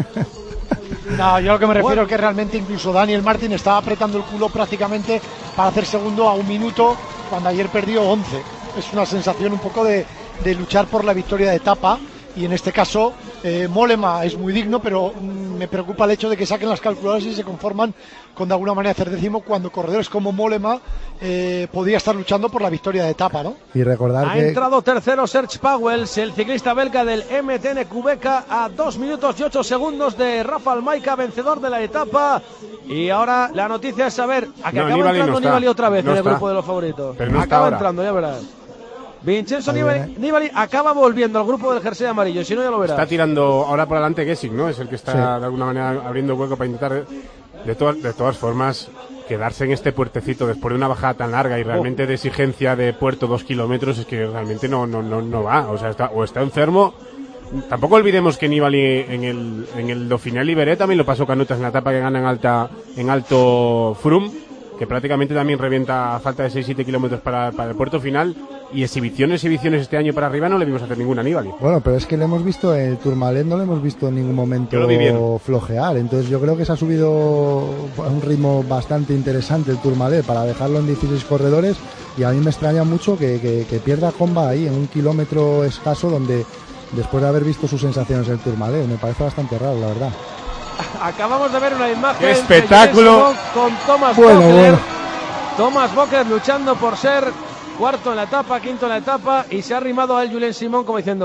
No, yo lo que me refiero es que realmente incluso Daniel Martin estaba apretando el culo prácticamente para hacer segundo a 1 minuto, cuando ayer perdió 11. Es una sensación un poco de luchar por la victoria de etapa. Y en este caso Mollema es muy digno, pero me preocupa el hecho de que saquen las calculadoras y se conforman con de alguna manera hacer décimo, cuando corredores como Mollema podría estar luchando por la victoria de etapa, ¿no? Y recordar ha entrado tercero Serge Pauwels, el ciclista belga del MTN Qhubeka, a 2 minutos y 8 segundos de Rafael Maica, vencedor de la etapa. Y ahora la noticia es saber a que acaba entrando Nibali otra vez en el grupo de los favoritos. Pero no acaba entrando, ya verás. Vincenzo Nibali acaba volviendo al grupo del jersey amarillo, si no ya lo verás. Está tirando ahora por adelante Gesing, ¿no? Es el que está de alguna manera abriendo hueco para intentar, de todas formas, quedarse en este puertecito después de una bajada tan larga y realmente de exigencia de puerto 2 kilómetros. Es que realmente no va, o sea, está enfermo. Tampoco olvidemos que Nibali en el Dauphiné Libéré también lo pasó canutas en la etapa que gana en alto Froome, que prácticamente también revienta a falta de 6-7 kilómetros para el puerto final. Y exhibiciones este año para arriba no le vimos hacer ninguna a Nibali. Bueno, pero es que le hemos visto en el Tourmalet, no le hemos visto en ningún momento flojear. Entonces yo creo que se ha subido a un ritmo bastante interesante el Tourmalet para dejarlo en 16 corredores, y a mí me extraña mucho que pierda Comba ahí en 1 kilómetro escaso, donde después de haber visto sus sensaciones en el Tourmalet, me parece bastante raro, la verdad. Acabamos de ver una imagen. ¡Qué espectáculo! Con Thomas Voeckler. Thomas Voeckler luchando por ser cuarto en la etapa, quinto en la etapa, y se ha arrimado a él Julen Simon como diciendo, ¿qué?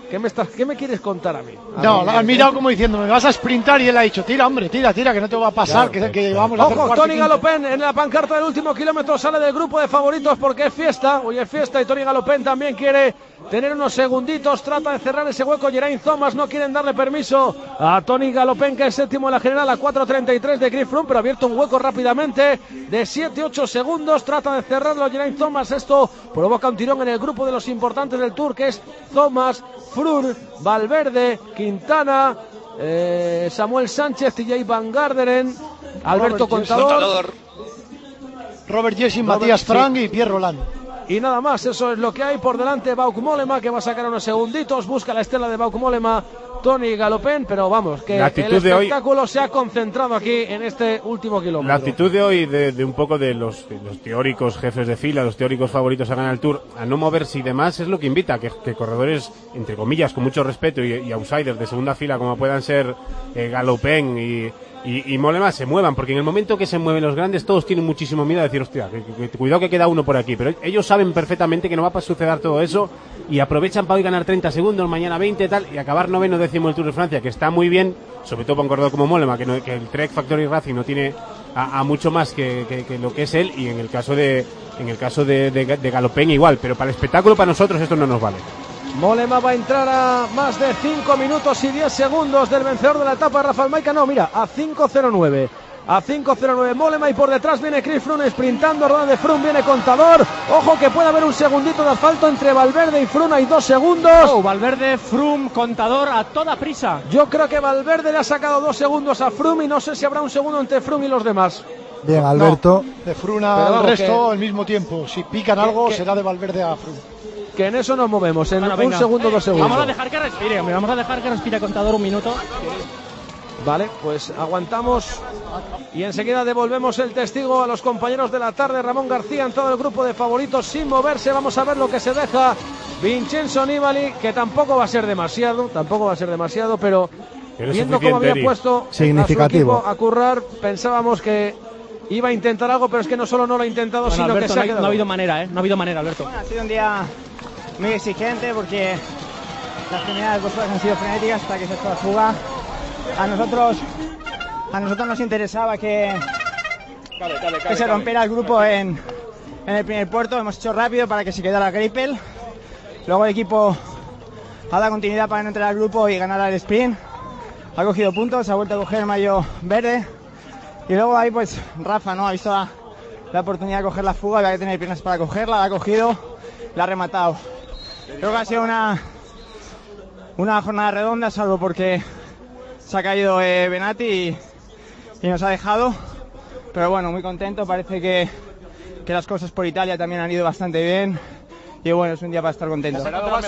¿Qué me quieres contar a mí? No, la has mirado como diciendo, me vas a sprintar, y él ha dicho, tira, hombre, tira, que no te va a pasar, claro, que vamos a hacer Ojo, Tony Galopén en la pancarta del último kilómetro sale del grupo de favoritos porque es fiesta. Hoy es fiesta y Tony Galopén también quiere tener unos segunditos. Trata de cerrar ese hueco. Geraint Thomas no quieren darle permiso a Tony Galopén, que es séptimo en la general a 4.33 de Chris Froome, pero ha abierto un hueco rápidamente de 7-8 segundos. Trata de cerrarlo Geraint Thomas. Esto provoca un tirón en el grupo de los importantes del Tour, que es Thomas, Froome, Valverde, Quintana, Samuel Sánchez, TJ Van Garderen, Alberto Contador, Robert Jessin, Matías Frank y Pierre Roland. Y nada más, eso es lo que hay por delante. Bauke Mollema, que va a sacar unos segunditos, busca la estela de Bauke Mollema, Tony Galopén, pero vamos, que el espectáculo se ha concentrado aquí en este último kilómetro. La actitud de hoy de un poco de los teóricos jefes de fila, los teóricos favoritos a ganar el Tour, a no moverse y demás, es lo que invita que corredores, entre comillas, con mucho respeto y outsiders de segunda fila, como puedan ser Galopén y Mollema, se muevan, porque en el momento que se mueven los grandes todos tienen muchísimo miedo a decir, hostia, que cuidado que queda uno por aquí, pero ellos saben perfectamente que no va a suceder todo eso y aprovechan para hoy ganar 30 segundos, mañana 20 tal, y acabar noveno, décimo el Tour de Francia, que está muy bien, sobre todo para un corredor como Mollema, que el Trek Factory Racing no tiene a mucho más que lo que es él, y en el caso de Galopén igual, pero para el espectáculo, para nosotros esto no nos vale. Mollema va a entrar a más de 5 minutos y 10 segundos del vencedor de la etapa, Rafael Maica. No, mira, a 5.09. A 5.09 Mollema, y por detrás viene Chris Froome sprintando, Roland de Froome, viene Contador. Ojo que puede haber un segundito de asfalto entre Valverde y Froome, hay 2 segundos. Valverde, Froome, Contador a toda prisa. Yo creo que Valverde le ha sacado 2 segundos a Froome y no sé si habrá un segundo entre Froome y los demás. Bien, Alberto. No, de Froome al resto al mismo tiempo. Si pican algo será de Valverde a Froome. Que en eso nos movemos, en un segundo, 2 segundos. Vamos a dejar que respire, vamos a dejar que respire Contador un minuto. Vale, pues aguantamos y enseguida devolvemos el testigo a los compañeros de la tarde. Ramón García en todo el grupo de favoritos sin moverse. Vamos a ver lo que se deja Vincenzo Nibali, que tampoco va a ser demasiado, pero viendo cómo había puesto significativo a su equipo a currar, pensábamos que iba a intentar algo, pero es que no solo no lo ha intentado, sino Alberto, que se ha quedado. No ha habido manera, no ha habido manera, Alberto. Bueno, ha sido un día muy exigente porque las primeras 2 horas han sido frenéticas hasta que se ha hecho la fuga. A nosotros nos interesaba que se rompiera el grupo en el primer puerto. Hemos hecho rápido para que se quedara Greipel. Luego el equipo ha dado continuidad para no entrar al grupo y ganar el sprint. Ha cogido puntos, ha vuelto a coger el maillot verde. Y luego ahí pues Rafa no ha visto la oportunidad de coger la fuga, había que tener piernas para cogerla, la ha cogido, la ha rematado. Creo que ha sido una jornada redonda, salvo porque se ha caído Benati y nos ha dejado, pero bueno, muy contento. Parece que las cosas por Italia también han ido bastante bien y bueno, es un día para estar contento.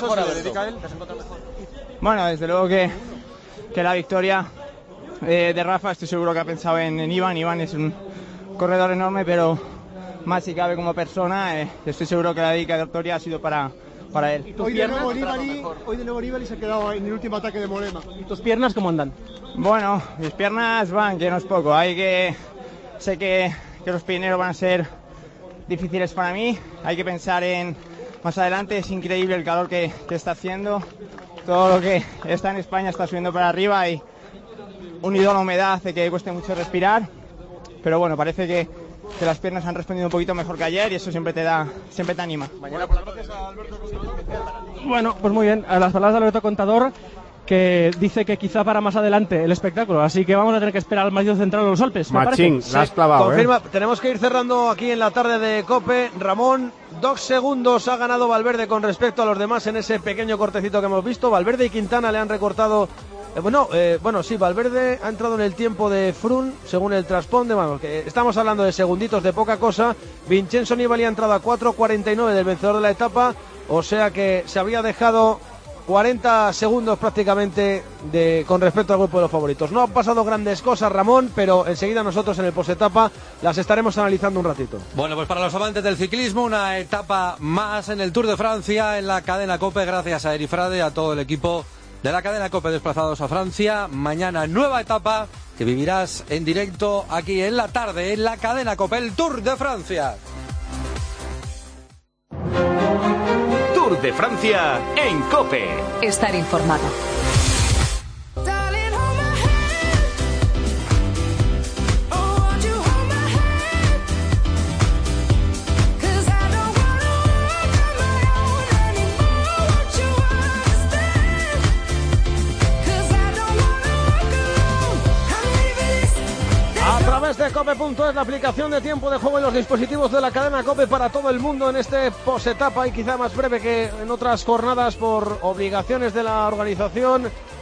Bueno, desde luego que la victoria de Rafa, estoy seguro que ha pensado en Iván. Iván es un corredor enorme, pero más si cabe como persona, estoy seguro que la dedicatoria ha sido para él. Hoy de nuevo Nibali se ha quedado en el último ataque de Mollema. ¿Y tus piernas cómo andan? Bueno, mis piernas van, que no es poco. Sé que los Pirineos van a ser difíciles para mí. Hay que pensar en más adelante. Es increíble el calor que está haciendo. Todo lo que está en España está subiendo para arriba y unido a la humedad hace que cueste mucho respirar. Pero bueno, parece que las piernas han respondido un poquito mejor que ayer y eso siempre te anima. Bueno, pues muy bien, a las palabras de Alberto Contador, que dice que quizá para más adelante el espectáculo, así que vamos a tener que esperar al Maillot Central de los Alpes. Machín, la has clavado, confirma, tenemos que ir cerrando aquí en la tarde de COPE. Ramón, 2 segundos ha ganado Valverde con respecto a los demás en ese pequeño cortecito que hemos visto. Valverde y Quintana le han recortado. Sí, Valverde ha entrado en el tiempo de Froome, según el trasponde, vamos, que estamos hablando de segunditos de poca cosa. Vincenzo Nibali ha entrado a 4.49 del vencedor de la etapa, o sea que se había dejado 40 segundos prácticamente con respecto al grupo de los favoritos. No han pasado grandes cosas, Ramón, pero enseguida nosotros en el posetapa las estaremos analizando un ratito. Bueno, pues para los amantes del ciclismo, una etapa más en el Tour de Francia, en la cadena COPE, gracias a Eri Frade, a todo el equipo de la cadena COPE desplazados a Francia. Mañana nueva etapa que vivirás en directo aquí en la tarde en la cadena COPE, el Tour de Francia. Tour de Francia en COPE. Estar informado. De Cope.es, la aplicación de tiempo de juego en los dispositivos de la cadena Cope para todo el mundo en este posetapa y quizá más breve que en otras jornadas por obligaciones de la organización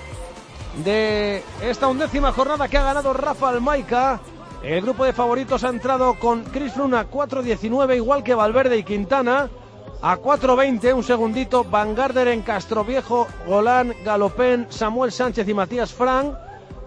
de esta 11ª jornada que ha ganado Rafa Almaica. El grupo de favoritos ha entrado con Chris Froome a 4.19, igual que Valverde y Quintana. A 4.20, un segundito, Van Garderen, Castroviejo, Golán, Galopén, Samuel Sánchez y Matías Frank.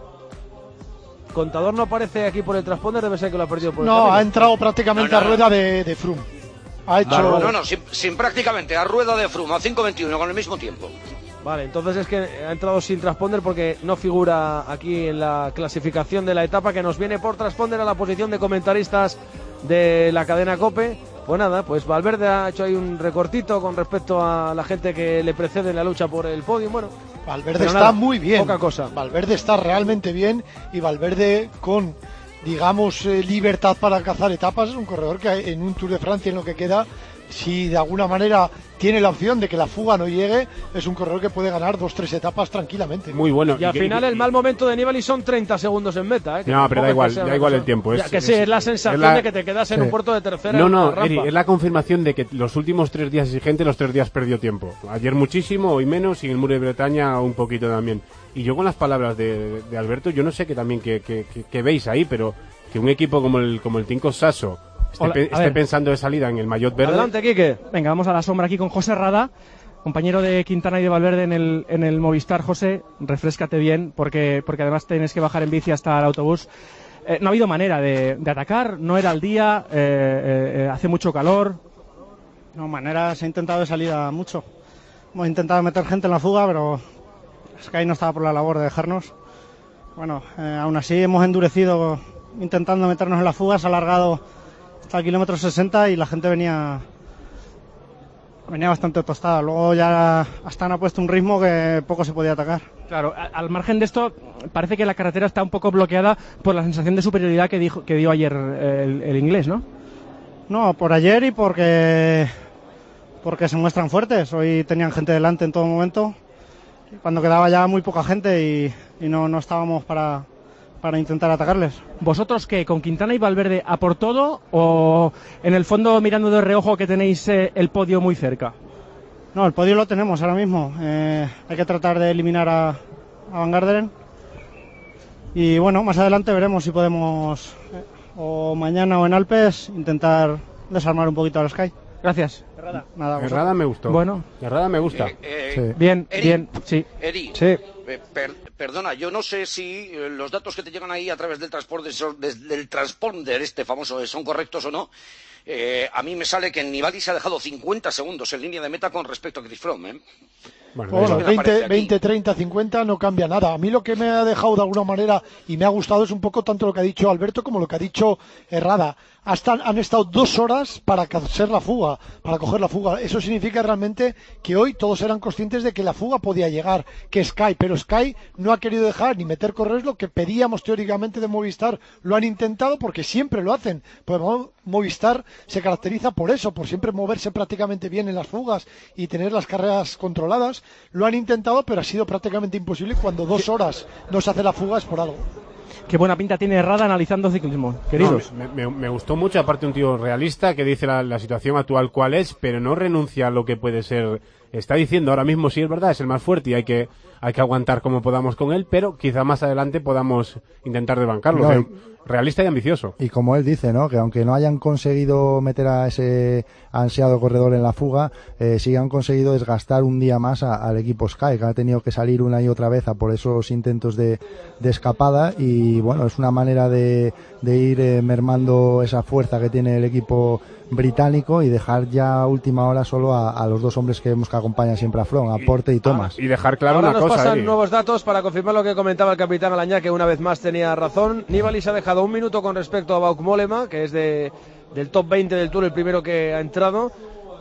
Contador no aparece aquí por el transponder, debe ser que lo ha perdido por el camino. Ha entrado prácticamente a rueda de Froome. Ha hecho... No, sin prácticamente, a rueda de Froome, a 5.21 con el mismo tiempo. Vale, entonces es que ha entrado sin transponder porque no figura aquí en la clasificación de la etapa, que nos viene por transponder a la posición de comentaristas de la cadena COPE. Pues nada, pues Valverde ha hecho ahí un recortito con respecto a la gente que le precede en la lucha por el podio. Bueno, Valverde está muy bien. Poca cosa. Valverde está realmente bien y Valverde con, digamos, libertad para cazar etapas. Es un corredor que en un Tour de Francia, en lo que queda, si de alguna manera tiene la opción de que la fuga no llegue, es un corredor que puede ganar 2-3 etapas tranquilamente. Muy bueno. Y al final el mal momento de Nibali son 30 segundos en meta. No, pero da igual el tiempo. Es la sensación de que te quedas en un puerto de tercera. No, Eri, es la confirmación de que los últimos 3 días exigentes, los 3 días perdió tiempo. Ayer muchísimo, hoy menos, y en el Muro de Bretaña un poquito también. Y yo con las palabras de Alberto, yo no sé que también que veis ahí, pero que un equipo como el Tinko Sasso esté pensando de salida en el maillot verde. Adelante, Quique. Venga, vamos a la sombra aquí con José Rada, compañero de Quintana y de Valverde en el Movistar. José, refréscate bien, porque además tienes que bajar en bici hasta el autobús. No ha habido manera de atacar, no era el día, hace mucho calor. No, manera, se ha intentado de salida mucho. Hemos intentado meter gente en la fuga, pero Sky no estaba por la labor de dejarnos. Bueno, aún así hemos endurecido intentando meternos en la fuga, se ha alargado hasta el kilómetro 60 y la gente venía bastante tostada. Luego ya Astana ha puesto un ritmo que poco se podía atacar. Claro, al margen de esto, parece que la carretera está un poco bloqueada por la sensación de superioridad que dio ayer el inglés, ¿no? No, por ayer y porque se muestran fuertes. Hoy tenían gente delante en todo momento, cuando quedaba ya muy poca gente y no estábamos para intentar atacarles. ¿Vosotros qué? ¿Con Quintana y Valverde a por todo o en el fondo mirando de reojo que tenéis el podio muy cerca? No, el podio lo tenemos ahora mismo. Hay que tratar de eliminar a Van Garderen y bueno, más adelante veremos si podemos o mañana o en Alpes intentar desarmar un poquito al Sky. Gracias. Herrada me gustó. Bueno. Herrada me gusta. Sí. Bien, sí. Eri, sí. Perdona, yo no sé si los datos que te llegan ahí a través del transponder este famoso son correctos o no. A mí me sale que Nibali se ha dejado 50 segundos en línea de meta con respecto a Chris Froome. Bueno, 20, 30, 50 no cambia nada. A mí lo que me ha dejado de alguna manera y me ha gustado es un poco tanto lo que ha dicho Alberto como lo que ha dicho Herrada. Han estado 2 horas para coger la fuga. Eso significa realmente que hoy todos eran conscientes de que la fuga podía llegar, pero Sky no ha querido dejar ni meter corredores, lo que pedíamos teóricamente de Movistar. Lo han intentado porque siempre lo hacen. Pues Movistar se caracteriza por eso, por siempre moverse prácticamente bien en las fugas y tener las carreras controladas. Lo han intentado, pero ha sido prácticamente imposible. Cuando 2 horas no se hace la fuga es por algo. Qué buena pinta tiene Herrada analizando ciclismo, queridos. No, me gustó mucho, aparte un tío realista que dice la situación actual cuál es, pero no renuncia a lo que puede ser. Está diciendo ahora mismo, sí es verdad, es el más fuerte y hay que aguantar como podamos con él, pero quizá más adelante podamos intentar desbancarlo. Realista y ambicioso. Y como él dice, ¿no? Que aunque no hayan conseguido meter a ese ansiado corredor en la fuga, sí han conseguido desgastar un día más al equipo Sky, que ha tenido que salir una y otra vez a por esos intentos de escapada, y bueno, es una manera de ir mermando esa fuerza que tiene el equipo británico y dejar ya a última hora solo a los 2 hombres que vemos que acompañan siempre a Froome, a Porte y Thomas. Y dejar claro ahora una nos cosa. Pasan nuevos datos para confirmar lo que comentaba el capitán Alañá, que una vez más tenía razón. Nibali se ha dejado 1 minuto con respecto a Bauke Mollema, que es del top 20 del Tour, el primero que ha entrado.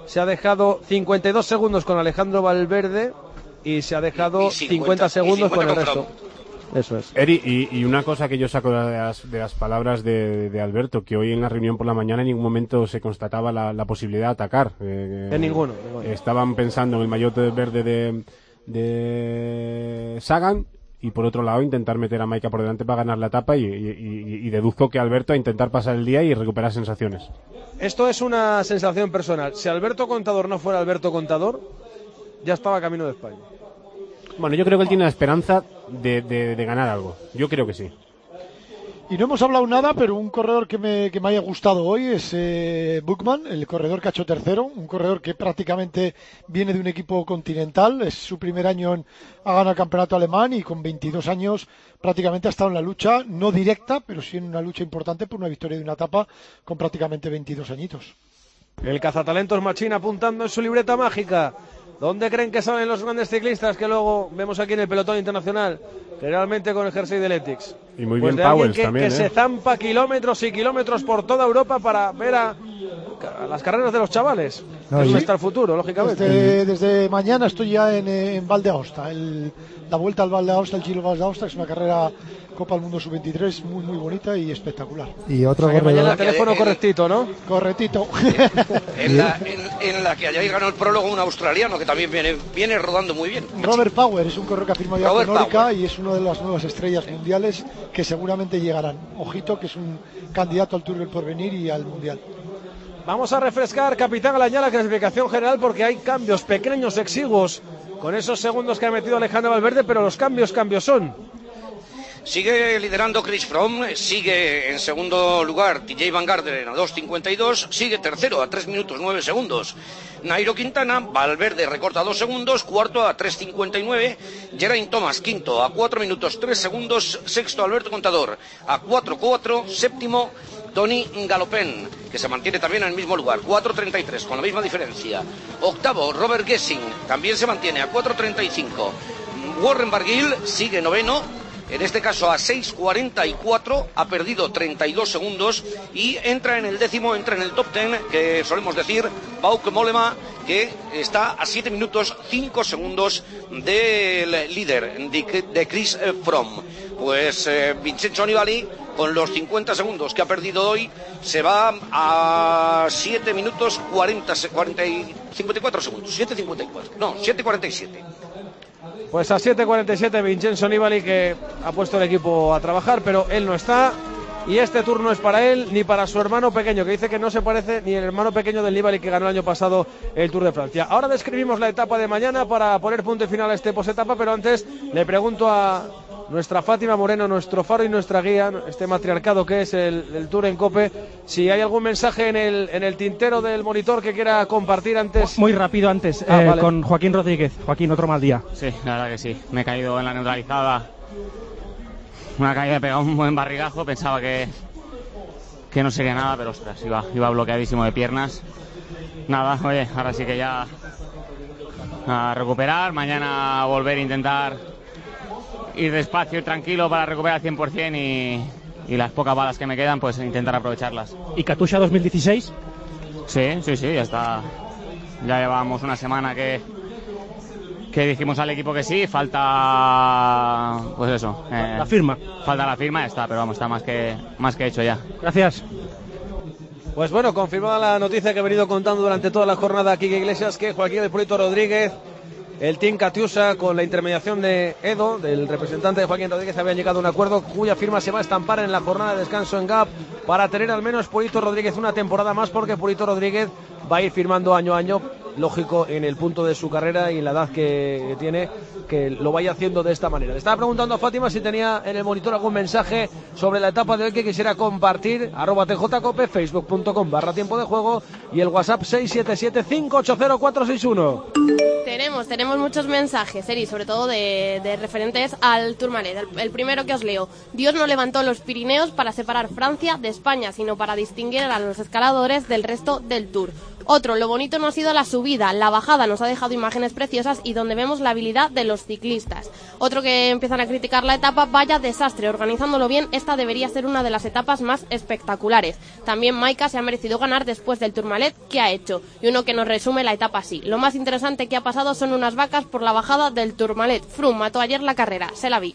se ha dejado 52 segundos con Alejandro Valverde y se ha dejado 50 segundos con el resto. Eso es. Eri, y una cosa que yo saco de las palabras de Alberto, que hoy en la reunión por la mañana en ningún momento se constataba la posibilidad de atacar. En ninguno. Estaban pensando en el maillot verde de Sagan, y por otro lado intentar meter a Maika por delante para ganar la etapa, y deduzco que Alberto a intentar pasar el día y recuperar sensaciones. Esto es una sensación personal. Si Alberto Contador no fuera Alberto Contador, ya estaba camino de España. Bueno, yo creo que él tiene la esperanza de ganar algo. Yo creo que sí. Y no hemos hablado nada, pero un corredor que me haya gustado hoy es Buchmann, el corredor que ha hecho tercero, un corredor que prácticamente viene de un equipo continental, es su primer año ha ganado el campeonato alemán y con 22 años prácticamente ha estado en la lucha, no directa, pero sí en una lucha importante por una victoria de una etapa con prácticamente 22 añitos. El cazatalentos Machín apuntando en su libreta mágica. ¿Dónde creen que salen los grandes ciclistas que luego vemos aquí en el pelotón internacional? Generalmente con el jersey de Ethics. Y muy bien Powell también, que se zampa kilómetros y kilómetros por toda Europa para ver a las carreras de los chavales. No, es donde está el futuro, lógicamente. Desde mañana estoy ya en Val d'Aosta. La vuelta al Val d'Aosta, el Giro Val d'Aosta, es una carrera Copa del Mundo Sub-23 muy muy bonita y espectacular. Y otro corredor. Mañana el teléfono correctito, ¿no? Correctito. en la que ayer ganó el prólogo un australiano que también viene rodando muy bien. Robert Power es un corredor que ha firmado ya con Orica y es una de las nuevas estrellas mundiales que seguramente llegarán. Ojito, que es un candidato al Tour del Porvenir y al Mundial. Vamos a refrescar, capitán Alañá, la clasificación general porque hay cambios pequeños, exiguos, con esos segundos que ha metido Alejandro Valverde, pero los cambios son. Sigue liderando Chris Froome, sigue en segundo lugar TJ Van Garderen a 2.52, sigue tercero a 3 minutos 9 segundos Nairo Quintana, Valverde recorta 2 segundos, cuarto a 3.59, Geraint Thomas quinto a 4 minutos 3 segundos, sexto Alberto Contador a 4.4, séptimo Tony Galopin, que se mantiene también en el mismo lugar, 4.33, con la misma diferencia. Octavo, Robert Gesing, también se mantiene a 4.35. Warren Barguil sigue noveno, en este caso a 6.44, ha perdido 32 segundos y entra en el décimo, entra en el top 10, que solemos decir, Bauke Mollema, que está a 7 minutos 5 segundos del líder, de Chris Froome. Pues Vincenzo Nibali, con los 50 segundos que ha perdido hoy, se va a 7 minutos 54 segundos, 7.54, no, 7.47. Pues a 7.47 Vincenzo Nibali, que ha puesto el equipo a trabajar, pero él no está. Y este turno es para él, ni para su hermano pequeño, que dice que no se parece ni el hermano pequeño del Nibali que ganó el año pasado el Tour de Francia. Ahora describimos la etapa de mañana para poner punto y final a este posetapa, pero antes le pregunto a nuestra Fátima Moreno, nuestro faro y nuestra guía, este matriarcado que es el Tour en COPE, si hay algún mensaje en el tintero del monitor que quiera compartir antes. Muy rápido antes, vale. Con Joaquín Rodríguez. Joaquín, otro mal día. Sí, la verdad que sí, me he caído en la neutralizada. Una caída, he pegado un buen barrigazo, pensaba que no sería nada, pero ostras, iba bloqueadísimo de piernas. Nada, oye, ahora sí que ya a recuperar, mañana volver a intentar ir despacio y tranquilo para recuperar al 100% y las pocas balas que me quedan, pues intentar aprovecharlas. ¿Y Katusha 2016? Sí, ya está. Ya llevamos una semana que dijimos al equipo que sí, falta pues eso, la firma. Falta la firma, ya está, pero vamos, está más que hecho ya. Gracias. Pues bueno, confirmada la noticia que he venido contando durante toda la jornada aquí en Iglesias, que Joaquín El Purito Rodríguez, el Team Katusha, con la intermediación de Edo, del representante de Joaquín Rodríguez, habían llegado a un acuerdo cuya firma se va a estampar en la jornada de descanso en Gap para tener al menos Purito Rodríguez una temporada más, porque Purito Rodríguez va a ir firmando año a año, lógico, en el punto de su carrera y en la edad que tiene, que lo vaya haciendo de esta manera. Le estaba preguntando a Fátima si tenía en el monitor algún mensaje sobre la etapa de hoy que quisiera compartir. @TJCope, facebook.com/tiempo de juego y el WhatsApp 677-580-461. Tenemos muchos mensajes, Eri, sobre todo de referentes al Tourmalet. El primero que os leo: Dios no levantó los Pirineos para separar Francia de España, sino para distinguir a los escaladores del resto del Tour. Lo bonito no ha sido la subida, la bajada nos ha dejado imágenes preciosas y donde vemos la habilidad de los ciclistas. Otro que empiezan a criticar la etapa, vaya desastre, organizándolo bien, esta debería ser una de las etapas más espectaculares. También Maika se ha merecido ganar después del Tourmalet que ha hecho. Y uno que nos resume la etapa así: lo más interesante que ha pasado son unas vacas por la bajada del Tourmalet. Froome mató ayer la carrera, se la vi.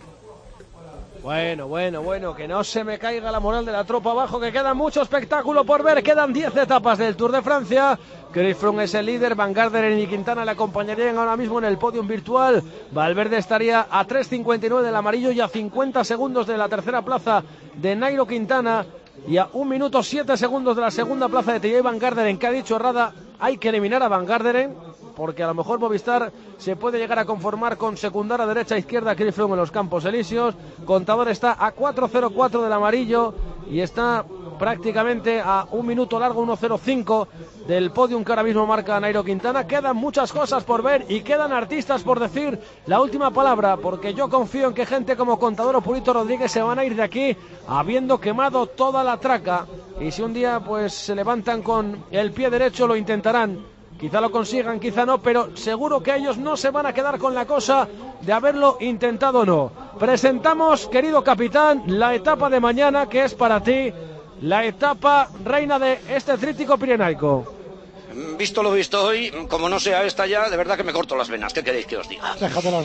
Bueno, que no se me caiga la moral de la tropa abajo, que queda mucho espectáculo por ver. Quedan 10 etapas del Tour de Francia. Chris Froome es el líder, Van Garderen y Quintana le acompañarían ahora mismo en el podium virtual. Valverde estaría a 3.59 del amarillo y a 50 segundos de la tercera plaza de Nairo Quintana y a 1 minuto 7 segundos de la segunda plaza de Tadej Van Garderen, que ha dicho Rada, hay que eliminar a Van Garderen, porque a lo mejor Movistar se puede llegar a conformar con secundar a derecha e izquierda a Chris Froome en los Campos Elíseos. Contador está a 4.04 del amarillo y está prácticamente a 1 minuto largo, 1.05 del podium que ahora mismo marca Nairo Quintana. Quedan muchas cosas por ver y quedan artistas por decir la última palabra, porque yo confío en que gente como Contador o Purito Rodríguez se van a ir de aquí habiendo quemado toda la traca, y si un día pues se levantan con el pie derecho lo intentarán. Quizá lo consigan, quizá no, pero seguro que ellos no se van a quedar con la cosa de haberlo intentado o no. Presentamos, querido capitán, la etapa de mañana, que es para ti la etapa reina de este tríptico pirenaico. Visto lo visto hoy, como no sea esta ya, de verdad que me corto las venas. ¿Qué queréis que os diga?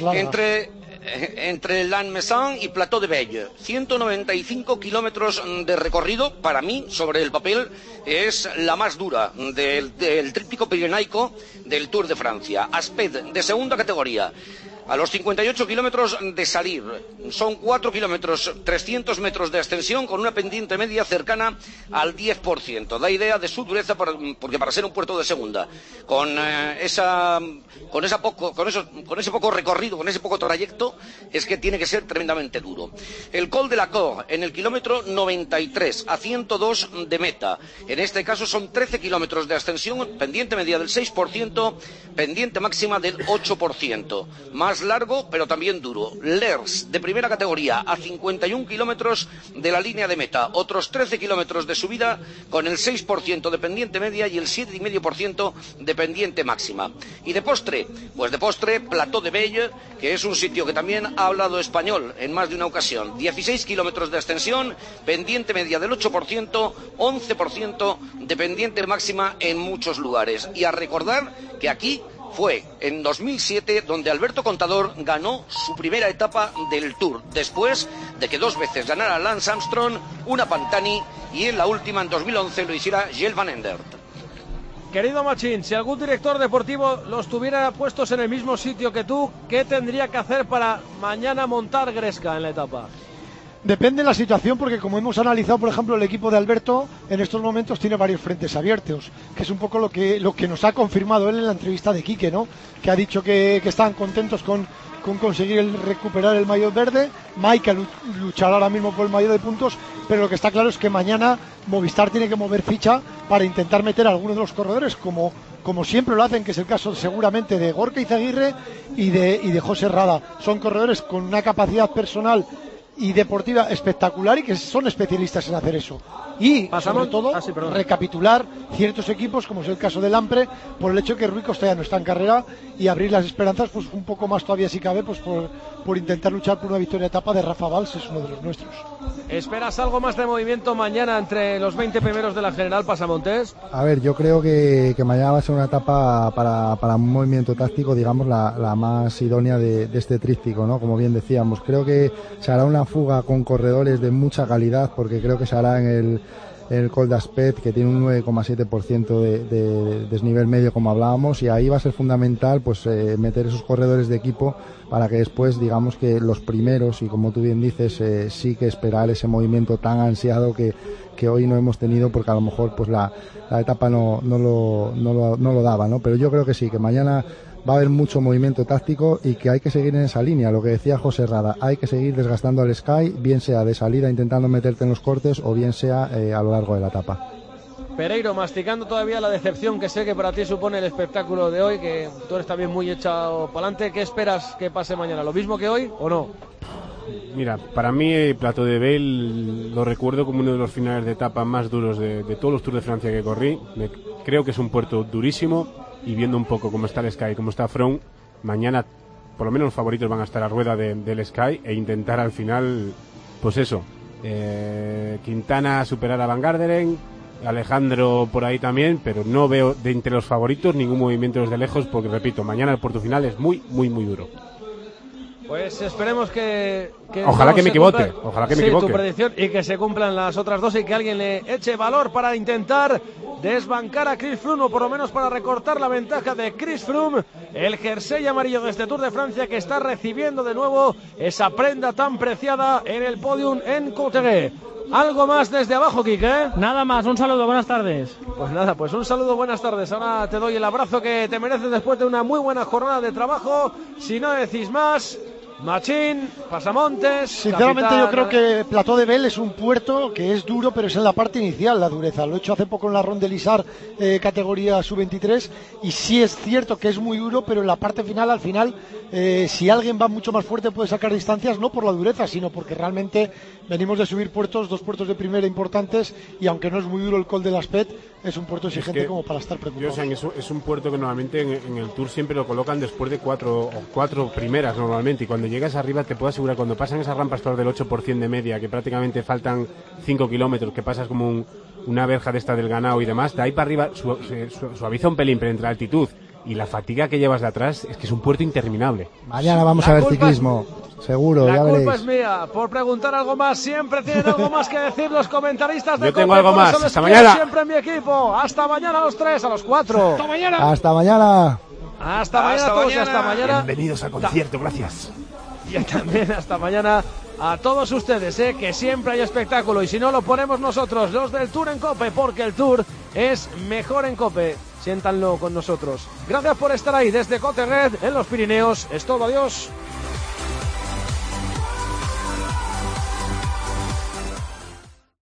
Entre Lannemezan y Plateau de Belle, 195 kilómetros de recorrido. Para mí, sobre el papel, es la más dura del tríptico pirenaico del Tour de Francia. Asped, de segunda categoría. A los 58 kilómetros de salir, son 4 kilómetros 300 metros de ascensión con una pendiente media cercana al 10%. Da idea de su dureza, porque para ser un puerto de segunda, con ese poco recorrido, con ese poco trayecto, es que tiene que ser tremendamente duro. El Col de la Cor, en el kilómetro 93, a 102 de meta. En este caso son 13 kilómetros de ascensión, pendiente media del 6%, pendiente máxima del 8%. Más largo, pero también duro. Lers, de primera categoría, a 51 kilómetros de la línea de meta. Otros 13 kilómetros de subida con el 6% de pendiente media y el 7,5% de pendiente máxima. Y de postre, Plateau de Belle, que es un sitio que también ha hablado español en más de una ocasión. 16 kilómetros de extensión, pendiente media del 8%, 11% de pendiente máxima en muchos lugares. Y a recordar que aquí fue en 2007 donde Alberto Contador ganó su primera etapa del Tour, después de que 2 veces ganara Lance Armstrong, una Pantani, y en la última, en 2011, lo hiciera Gilles Van Endert. Querido Machín, si algún director deportivo los tuviera puestos en el mismo sitio que tú, ¿qué tendría que hacer para mañana montar gresca en la etapa? Depende de la situación, porque como hemos analizado, por ejemplo, el equipo de Alberto en estos momentos tiene varios frentes abiertos, que es un poco lo que nos ha confirmado él en la entrevista de Quique, ¿no? Que ha dicho que estaban contentos con conseguir recuperar el maillot verde. Maika luchará ahora mismo por el maillot de puntos, pero lo que está claro es que mañana Movistar tiene que mover ficha para intentar meter a algunos de los corredores, como siempre lo hacen, que es el caso seguramente de Gorka Izaguirre y de José Rada. Son corredores con una capacidad personal y deportiva espectacular y que son especialistas en hacer eso. Y sobre todo recapitular ciertos equipos, como es el caso del Lampre, por el hecho de que Rui Costa ya no está en carrera, y abrir las esperanzas pues un poco más todavía, si cabe, pues por intentar luchar por una victoria de etapa de Rafa Valls, es uno de los nuestros. ¿Esperas algo más de movimiento mañana entre los 20 primeros de la General Pasamontes? A ver, yo creo que mañana va a ser una etapa para un movimiento táctico, digamos, la más idónea de este tríptico, ¿no? Como bien decíamos, creo que se hará una fuga con corredores de mucha calidad, porque creo que se hará en el Col d'Aspet, que tiene un 9,7% de desnivel medio, como hablábamos, y ahí va a ser fundamental pues meter esos corredores de equipo para que después, digamos, que los primeros, y como tú bien dices, sí que esperar ese movimiento tan ansiado que hoy no hemos tenido, porque a lo mejor pues la etapa no lo daba, ¿no? Pero yo creo que sí, que mañana va a haber mucho movimiento táctico y que hay que seguir en esa línea, lo que decía José Rada, hay que seguir desgastando al Sky, bien sea de salida intentando meterte en los cortes o bien sea a lo largo de la etapa. Pereiro, masticando todavía la decepción que sé que para ti supone el espectáculo de hoy, que tú eres también muy echado para adelante, ¿qué esperas que pase mañana? ¿Lo mismo que hoy o no? Mira, para mí Plateau de Belle lo recuerdo como uno de los finales de etapa más duros de todos los Tours de Francia que corrí. Me creo que es un puerto durísimo, y viendo un poco cómo está el Sky, cómo está Froome, mañana por lo menos los favoritos van a estar a rueda del Sky e intentar al final, pues eso, Quintana superar a Van Garderen, Alejandro por ahí también, pero no veo de entre los favoritos ningún movimiento desde lejos, porque repito, mañana el puerto final es muy, muy, muy duro. Pues esperemos que ojalá que me equivoque, tu predicción, y que se cumplan las otras dos, y que alguien le eche valor para intentar desbancar a Chris Froome, o por lo menos para recortar la ventaja de Chris Froome, el jersey amarillo de este Tour de Francia, que está recibiendo de nuevo esa prenda tan preciada en el podium en Courtrai. ¿Algo más desde abajo, Quique? Nada más, un saludo, buenas tardes. Pues nada, pues un saludo, buenas tardes. Ahora te doy el abrazo que te mereces después de una muy buena jornada de trabajo. Si no decís más, Machín, Pasamontes. Sinceramente, capitán... yo creo que Plató de Bel es un puerto que es duro, pero es en la parte inicial la dureza. Lo he hecho hace poco en la Ronde Lizard, categoría sub-23, y sí es cierto que es muy duro, pero en la parte final, al final, si alguien va mucho más fuerte puede sacar distancias, no por la dureza, sino porque realmente venimos de subir puertos, 2 puertos de primera importantes, y aunque no es muy duro el Col de l'Aspet, es un puerto exigente como para estar preocupado. Es un puerto que normalmente en el Tour siempre lo colocan después de cuatro primeras normalmente, y cuando llegas arriba te puedo asegurar, cuando pasan esas rampas todas del 8% de media, que prácticamente faltan 5 kilómetros, que pasas como una verja de esta del ganado y demás, de ahí para arriba suaviza un pelín, pero entre altitud y la fatiga que llevas de atrás, es que es un puerto interminable. Mañana vamos a ver ciclismo, seguro, ya veréis. La culpa es mía por preguntar algo más. Siempre tienen algo más que decir los comentaristas de Yo tengo Cope, algo más. Hasta mañana. Siempre en mi equipo. Hasta mañana a los 3, a los 4. Hasta mañana. Hasta mañana. Hasta mañana a todos y hasta mañana. Bienvenidos al concierto, gracias. Y también hasta mañana a todos ustedes, que siempre hay espectáculo, y si no lo ponemos nosotros, los del Tour en Cope, porque el Tour es mejor en Cope. Siéntanlo con nosotros. Gracias por estar ahí desde Courtrai en los Pirineos. Es todo, adiós.